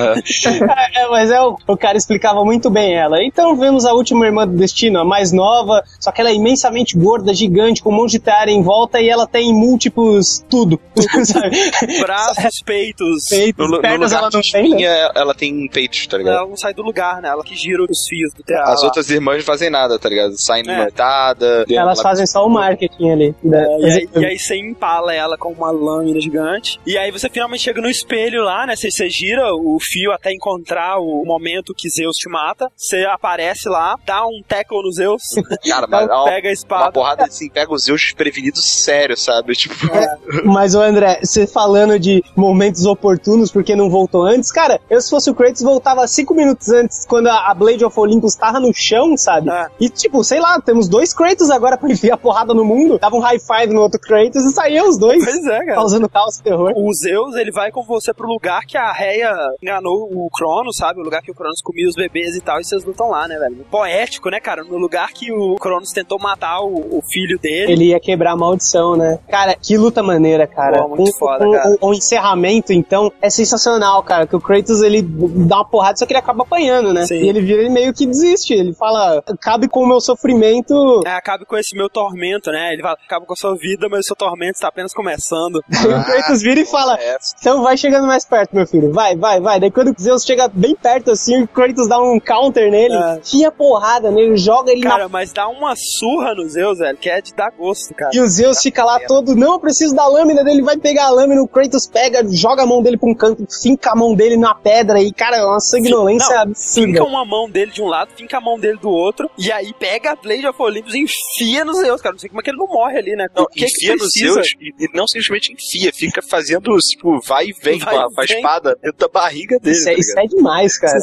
Mas o cara explicava muito bem ela. Então vemos a última irmã do destino, a mais nova, só que ela é imensamente gorda, gigante, com um monte de teia em volta e ela tem múltiplos tudo. Braços, peitos. No pernas lugar ela não de tem, espinha, ela tem peitos, tá ligado? Ela não sai do lugar, né? Ela que gira os fios do teatro. As outras irmãs não fazem nada, tá ligado? Saem noitada. Elas fazem só o marketing ali. E aí você empala ela com uma lâmina gigante. E aí você finalmente chega no espelho lá, né? Você gira o fio até encontrar o momento que Zeus te mata. Você aparece lá, dá um tackle no Zeus. Cara, mas pega a espada. Uma porrada assim, pega o Zeus desprevenido sério, sabe? Tipo... Mas, ô André, você falando de momentos oportunos porque não voltou antes, cara, eu se fosse o Kratos voltava 5 minutos antes, quando a Blade of Olympus tava no chão, sabe? E tipo, sei lá, temos 2 Kratos agora pra enfiar porrada no mundo, dava um high five no outro Kratos e saíam os dois. Pois é, cara. Causando caos e terror. O Zeus, ele vai com você pro lugar que a Rhea enganou o Cronos, sabe? O lugar que o Cronos comia os bebês e tal, e vocês lutam lá, né, velho? Poético, né, cara? No lugar que o Cronos tentou matar o filho dele. Ele ia quebrar a maldição, né? Cara, que luta maneira, cara. Pô, muito foda, cara. O encerramento, então, é sensacional, cara. Que o Kratos, ele dá uma porrada, só que ele acaba apanhando, né? Sim. E ele vira e meio que desiste. Ele fala, acabe com o meu sofrimento. Acabe com esse meu tormento, né? Ele fala, acaba com a sua vida, mas o seu tormento está apenas começando. Aí o Kratos vira e fala, então vai chegando mais perto, meu filho. Vai. Daí quando o Zeus chega bem perto, assim, o Kratos dá um counter nele, enfia porrada nele, joga ele cara, mas dá uma surra no Zeus, velho, que é de dar gosto, cara. E o Zeus fica lá todo, não, eu preciso da lâmina dele, vai pegar a lâmina, o Kratos pega, joga a mão dele pra um canto, finca a mão dele na pedra e, cara, é uma sanguinolência absurda. Finca uma mão dele de um lado, finca a mão dele do outro, e aí pega a Blade of Olympus e enfia no Zeus, cara. Não sei como é que ele não morre ali, né? Não, enfia no Zeus e não simplesmente enfia, fica fazendo, tipo, vai e vem com a espada dentro da barriga dele. Isso é demais, cara.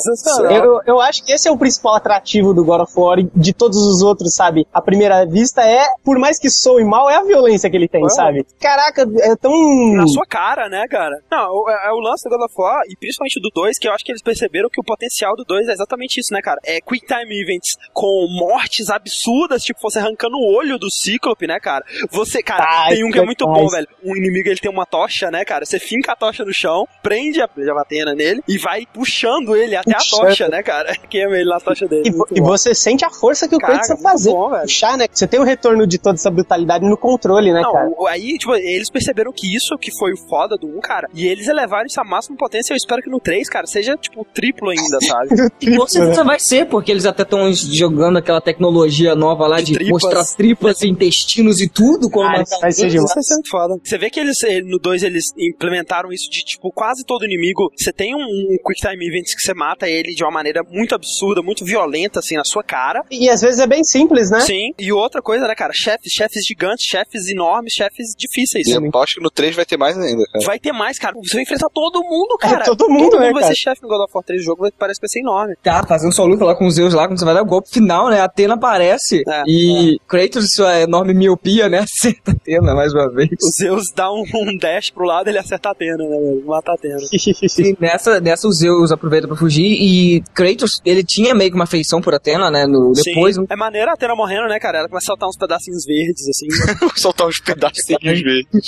Eu acho que esse é o principal atrativo do God of War e de todos os outros, sabe? À primeira vista por mais que soe mal, é a violência que ele tem, sabe? Caraca, é tão... Na sua cara, né, cara? Não, é o lance do God of War, e principalmente do 2, que eu acho que eles perceberam que o potencial do 2 é exatamente isso, né, cara? É Quick Time Events com mortes absurdas, tipo, você arrancando o olho do Cíclope, né, cara? Você, cara, tem um que é muito bom, velho. Um inimigo, ele tem uma tocha, né, cara? Você finca a tocha no chão, prende a batena nele e vai puxando ele até a tocha, né, cara? Queima ele na tocha dele. E você sente a força que o Kratos vai fazer. Puxar, né? Você tem o retorno de toda essa brutalidade no controle, né, cara? Aí, tipo, eles perceberam que isso que foi o foda do 1, cara, e eles elevaram isso à máxima potência. Eu espero que no 3, cara, seja, tipo, triplo ainda, sabe? E com certeza vai ser, porque eles até estão jogando aquela tecnologia nova lá de mostrar tripas, intestinos e tudo. Vai ser demais. Vai ser muito foda. Você vê que no 2 eles implementaram isso de, tipo, quase todo inimigo. Você tem um Quick Time Event que você mata ele de uma maneira muito absurda, muito violenta, assim, na sua cara. E às vezes é bem simples, né? Sim. E outra coisa, né, cara? Chefes gigantes, chefes enormes, chefes difíceis. E eu acho que no 3 vai ter mais ainda, cara. Vai ter mais, cara. Você vai enfrentar todo mundo, cara. Todo mundo vai ser chefe no God of War 3. O jogo parece que vai ser enorme. Tá, fazendo sua luta lá com os Zeus lá, quando você vai dar o golpe final, né? A Atena aparece e Kratos, sua enorme miopia, né? Acerta a Atena mais uma vez. O Zeus dá um dash pro lado e ele acerta a Atena, né? Mata a Atena. Sim, nessa o Zeus aproveita pra fugir e Kratos, ele tinha meio que uma afeição por Atena, né? Depois... Sim. É maneiro a Atena morrendo, né, cara? Ela começa a soltar uns pedacinhos verdes, assim. Soltar uns pedacinhos verdes.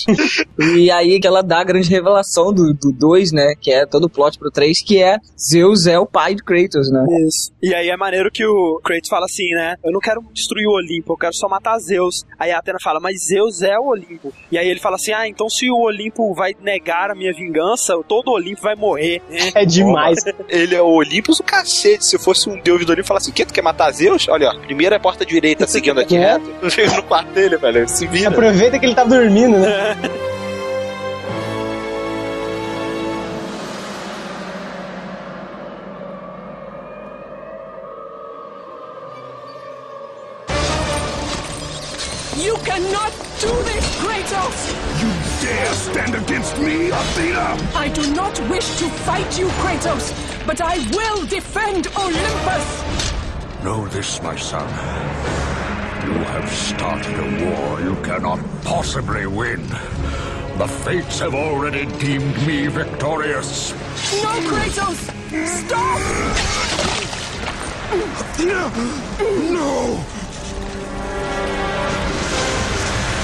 E aí que ela dá a grande revelação do 2, né? Que é todo o plot pro 3, que é Zeus é o pai de Kratos, né? Isso. E aí é maneiro que o Kratos fala assim, né? Eu não quero destruir o Olimpo, eu quero só matar Zeus. Aí a Atena fala, mas Zeus é o Olimpo. E aí ele fala assim, então se o Olimpo vai negar a minha vingança, todo o Olimpo vai morrer. É demais. Ele é o Olympus, o cacete. Se eu fosse um deus do Olimpo, falasse, o quê? Tu quer matar Zeus? Olha, ó, primeira é a porta direita, seguindo aqui reto. Chega no quarto dele, velho, se vira. Aproveita que ele tá dormindo, né? You cannot do this, Kratos! You dare stand against me, Athena? I do not wish to fight you, Kratos, but I will defend Olympus! Know this, my son. You have started a war you cannot possibly win. The fates have already deemed me victorious. No, Kratos! Stop! Athena! No!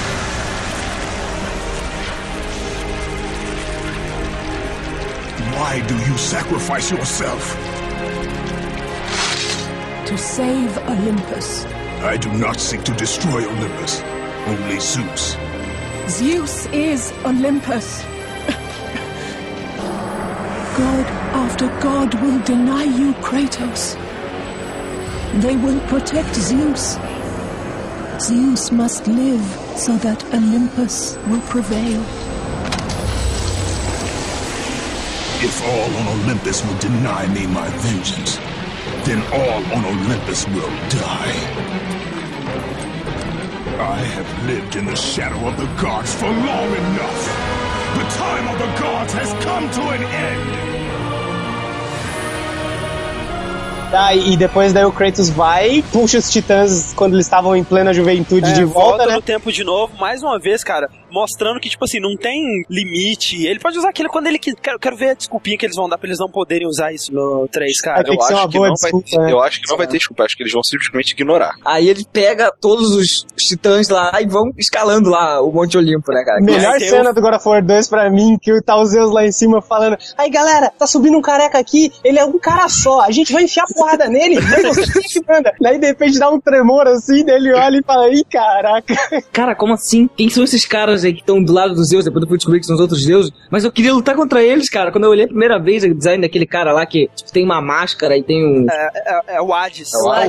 Why Why do you sacrifice yourself? To save Olympus. I do not seek to destroy Olympus. Only Zeus. Zeus is Olympus. God after God will deny you, Kratos. They will protect Zeus. Zeus must live so that Olympus will prevail. If all on Olympus will deny me my vengeance, then all on Olympus will die. I have lived in the shadow of the gods for long enough. The time of the gods has come to an end. E depois daí o Kratos vai, puxa os titãs quando eles estavam em plena juventude de volta, né? No tempo de novo, mais uma vez, cara, mostrando que, tipo assim, não tem limite. Ele pode usar aquilo quando ele quiser. Quero ver a desculpinha que eles vão dar pra eles não poderem usar isso no 3, cara. Eu acho que não vai ter desculpa. Acho que eles vão simplesmente ignorar. Aí ele pega todos os titãs lá e vão escalando lá o Monte Olimpo, né, cara? Melhor cena do God of War 2 pra mim, que tá os Zeus lá em cima falando: aí galera, tá subindo um careca aqui, ele é um cara só, a gente vai enfiar porrada nele, Daí de repente dá um tremor assim, dele olha e fala: ih, caraca. Cara, como assim? Quem são esses caras aí que estão do lado dos Zeus? Depois eu fui descobrir que são os outros deuses. Mas eu queria lutar contra eles, cara. Quando eu olhei a primeira vez o design daquele cara lá que tipo, tem uma máscara e tem um... É o Hades.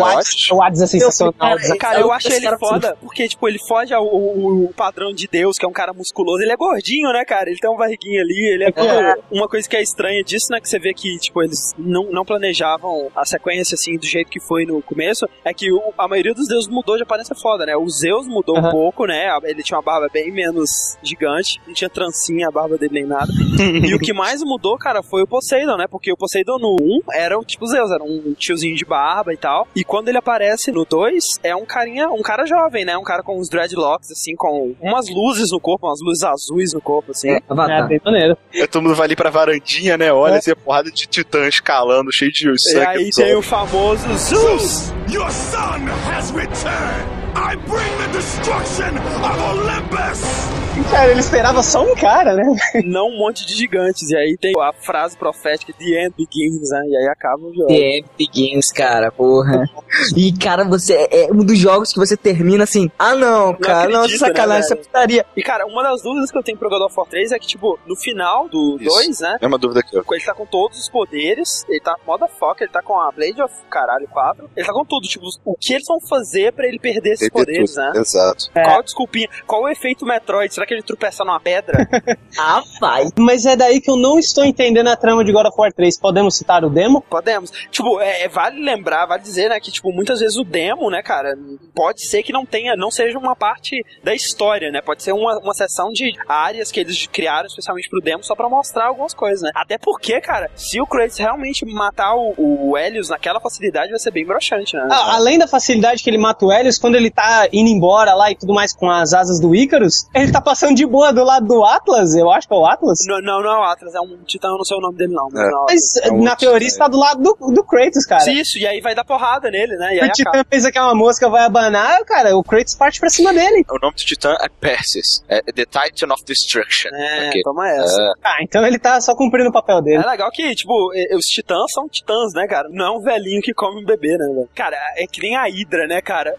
O Hades é sensacional. Cara, eu acho ele foda, porque tipo, ele foge ao padrão de Deus, que é um cara musculoso. Ele é gordinho, né, cara? Ele tem uma barriguinha ali, ele é... Uma coisa que é estranha disso, né, que você vê que, tipo, eles não planejavam a sequência, assim, do jeito que foi no começo, é que a maioria dos deuses mudou de aparência foda, né? O Zeus mudou um pouco, né? Ele tinha uma barba bem menos gigante, não tinha trancinha a barba dele nem nada. E o que mais mudou, cara, foi o Poseidon, né? Porque o Poseidon no 1 era tipo Zeus, era um tiozinho de barba e tal. E quando ele aparece no 2, é um cara jovem, né? Um cara com uns dreadlocks, assim, com umas luzes no corpo, umas luzes azuis no corpo, assim. É bem maneiro. Todo mundo vai ali pra varandinha, né? Olha, assim, a porrada de titã escalando, cheio de sangue. E aí tem o famoso Zeus! Your son has returned! I bring the destruction of Olympus! Cara, ele esperava só um cara, né? Não um monte de gigantes. E aí tem a frase profética: The End Begins, né? E aí acaba o jogo. The End Begins, cara, porra. E, cara, é um dos jogos que você termina assim: ah, não, cara, não, sacanagem, essa putaria. E, cara, uma das dúvidas que eu tenho pro God of War 3 é que, tipo, no final do 2, né? É uma dúvida aqui, ó. Ele tá com todos os poderes, ele tá motherfucker, ele tá com a Blade of Caralho 4, ele tá com tudo, tipo, o que eles vão fazer pra ele perder esses poderes, tudo, né? Exato. Qual a desculpinha? Qual o efeito Metroid? Será que ele tropeça numa pedra? Ah, vai. Mas é daí que eu não estou entendendo a trama de God of War 3. Podemos citar o demo? Podemos. Tipo, vale lembrar, vale dizer, né, que, tipo, muitas vezes o demo, né, cara, pode ser que não seja uma parte da história, né? Pode ser uma seção de áreas que eles criaram especialmente pro demo só pra mostrar algumas coisas, né? Até porque, cara, se o Kratos realmente matar o Helios naquela facilidade, vai ser bem broxante, né? Além da facilidade que ele mata o Helios, quando ele tá indo embora lá e tudo mais com as asas do Icarus, ele tá passando de boa do lado do Atlas, eu acho que é o Atlas. Não é o Atlas, é um titã, eu não sei o nome dele não. Mas na teoria está do lado do Kratos, cara. Isso, e aí vai dar porrada nele, né? E aí o titã pensa que é uma mosca, vai abanar, cara, o Kratos parte pra cima dele. O nome do titã é Perseus, é The Titan of Destruction. Toma essa. Então ele tá só cumprindo o papel dele. É legal que, tipo, os titãs são titãs, né, cara? Não é um velhinho que come um bebê, né, velho? Cara, é que nem a Hydra, né, cara?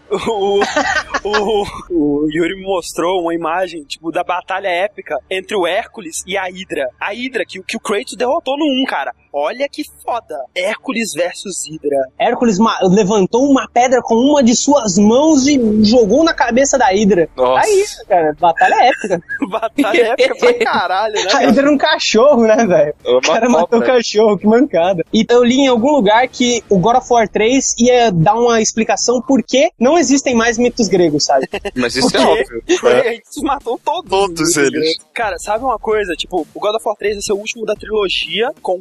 O Yuri me mostrou uma imagem, tipo, da batalha épica entre o Hércules e a Hydra. A Hydra que o Kratos derrotou no 1, cara. Olha que foda. Hércules versus Hydra. Hércules levantou uma pedra com uma de suas mãos e jogou na cabeça da Hydra. Nossa. Aí, cara, batalha épica. Batalha épica pra caralho, né? A Hydra era um cachorro, né, velho? O cara matou o cachorro, que mancada. E eu li em algum lugar que o God of War 3 ia dar uma explicação por que não existem mais mitos gregos, sabe? Mas isso é óbvio. A gente matou todos eles. Cara, sabe uma coisa? Tipo, o God of War 3 vai ser o último da trilogia com Kratos,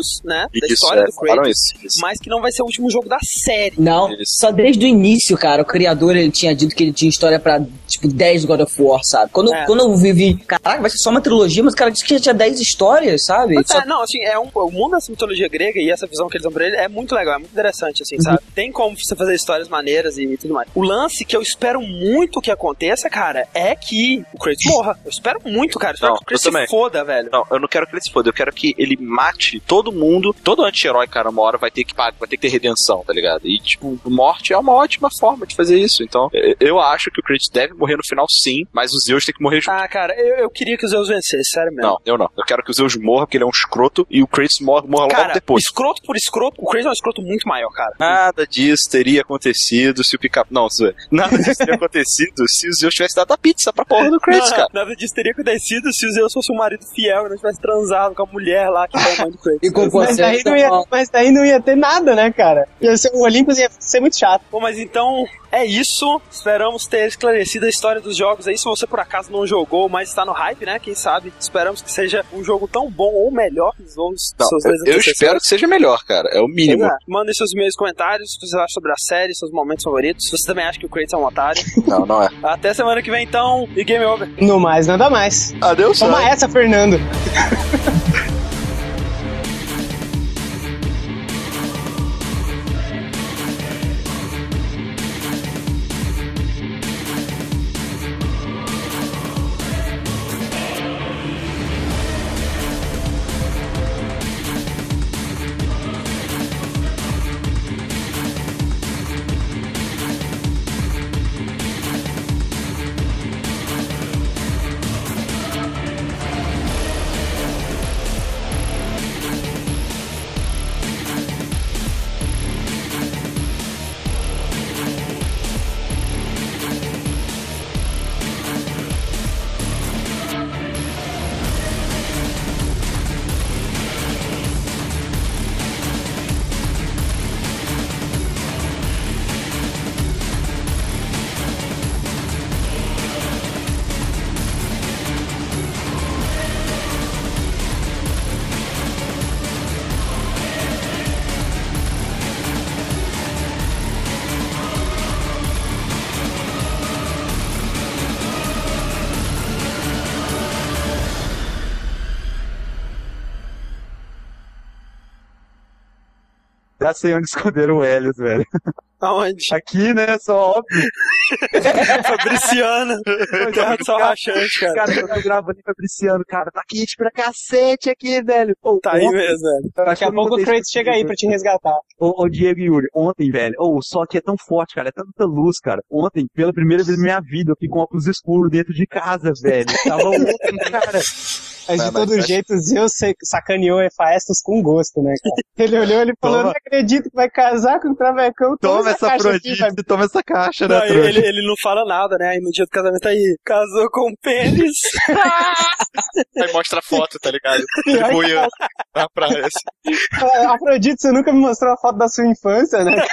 favoritos, né? Da Isso, história do Kratos, isso. mas que não vai ser o último jogo da série. Não, só desde o início, cara, o criador, ele tinha dito que ele tinha história pra, tipo, 10 God of War, sabe? Quando eu vi, caraca, vai ser só uma trilogia, mas o cara disse que já tinha 10 histórias, sabe? Não, assim, o mundo dessa mitologia grega e essa visão que eles dão pra ele é muito legal, é muito interessante, assim, sabe? Tem como você fazer histórias maneiras e tudo mais. O lance que eu espero muito que aconteça, cara, é que o Kratos morra. Eu espero muito, cara. Eu espero que o Kratos se foda, velho. Não, eu não quero que ele se foda, eu quero que ele mate todo mundo, todo anti-herói, cara, uma hora vai ter que ter redenção, tá ligado? E, tipo, morte é uma ótima forma de fazer isso. Então, eu acho que o Kratos deve morrer no final, sim, mas os Zeus tem que morrer junto. Ah, cara, eu queria que os Zeus vencessem, sério mesmo. Não, eu não. Eu quero que o Zeus morra, porque ele é um escroto, e o Kratos morra logo depois. Escroto por escroto, o Kratos é um escroto muito maior, cara. Nada disso teria acontecido se o pica... Não, nada disso teria acontecido se o Zeus tivesse dado a pizza pra porra do Kratos, cara. Nada disso teria acontecido se o Zeus fosse um marido fiel e não tivesse transado com a mulher lá que é a mãe do Kratos. Mas daí não ia ter nada, né, cara? O Olympus ia ser muito chato. Bom, mas então é isso. Esperamos ter esclarecido a história dos jogos aí. Se você por acaso não jogou, mas está no hype, né? Quem sabe? Esperamos que seja um jogo tão bom ou melhor que os outros. Eu espero que seja melhor, cara. É o mínimo. Mandem seus e-mails, comentários, o que vocês acham sobre a série, seus momentos favoritos. Se você também acha que o Kratos é um otário. Não é. Até semana que vem, então. E game over. No mais, nada mais. Adeus, Toma essa, Fernando. Já sei onde esconderam o Helios, velho. Aonde? Aqui, né? Só óbvio. Fabriciano. Terra do Sol Rachante, cara. Cara, eu tô gravando em Fabriciano, cara. Tá quente pra cacete aqui, velho. Tá aí mesmo, velho. Daqui a pouco o Kratos chega aí pra te resgatar. Ô, Diego e Yuri, ontem, velho, o sol aqui é tão forte, cara, é tanta luz, cara. Ontem, pela primeira vez na minha vida, eu fiquei com óculos escuros dentro de casa, velho. Tava ontem, cara. Mas de todo jeito, o Zeus sacaneou Hephaestus com gosto, né, cara? Ele olhou, ele falou, não acredito que vai casar com o Travecão. Toma essa Afrodite, toma essa caixa, né, não, ele não fala nada, né? Aí no dia do casamento aí, casou com o pênis. Aí mostra a foto, tá ligado? De boiando na praia, assim. Afrodite, você nunca me mostrou a foto da sua infância, né?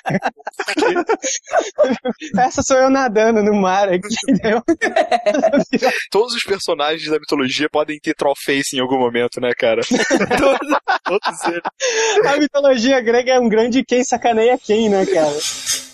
Essa sou eu nadando no mar aqui, entendeu? Todos os personagens da mitologia podem ter trollface em algum momento, né, cara? Todos eles. A mitologia grega é um grande quem sacaneia quem, né, cara?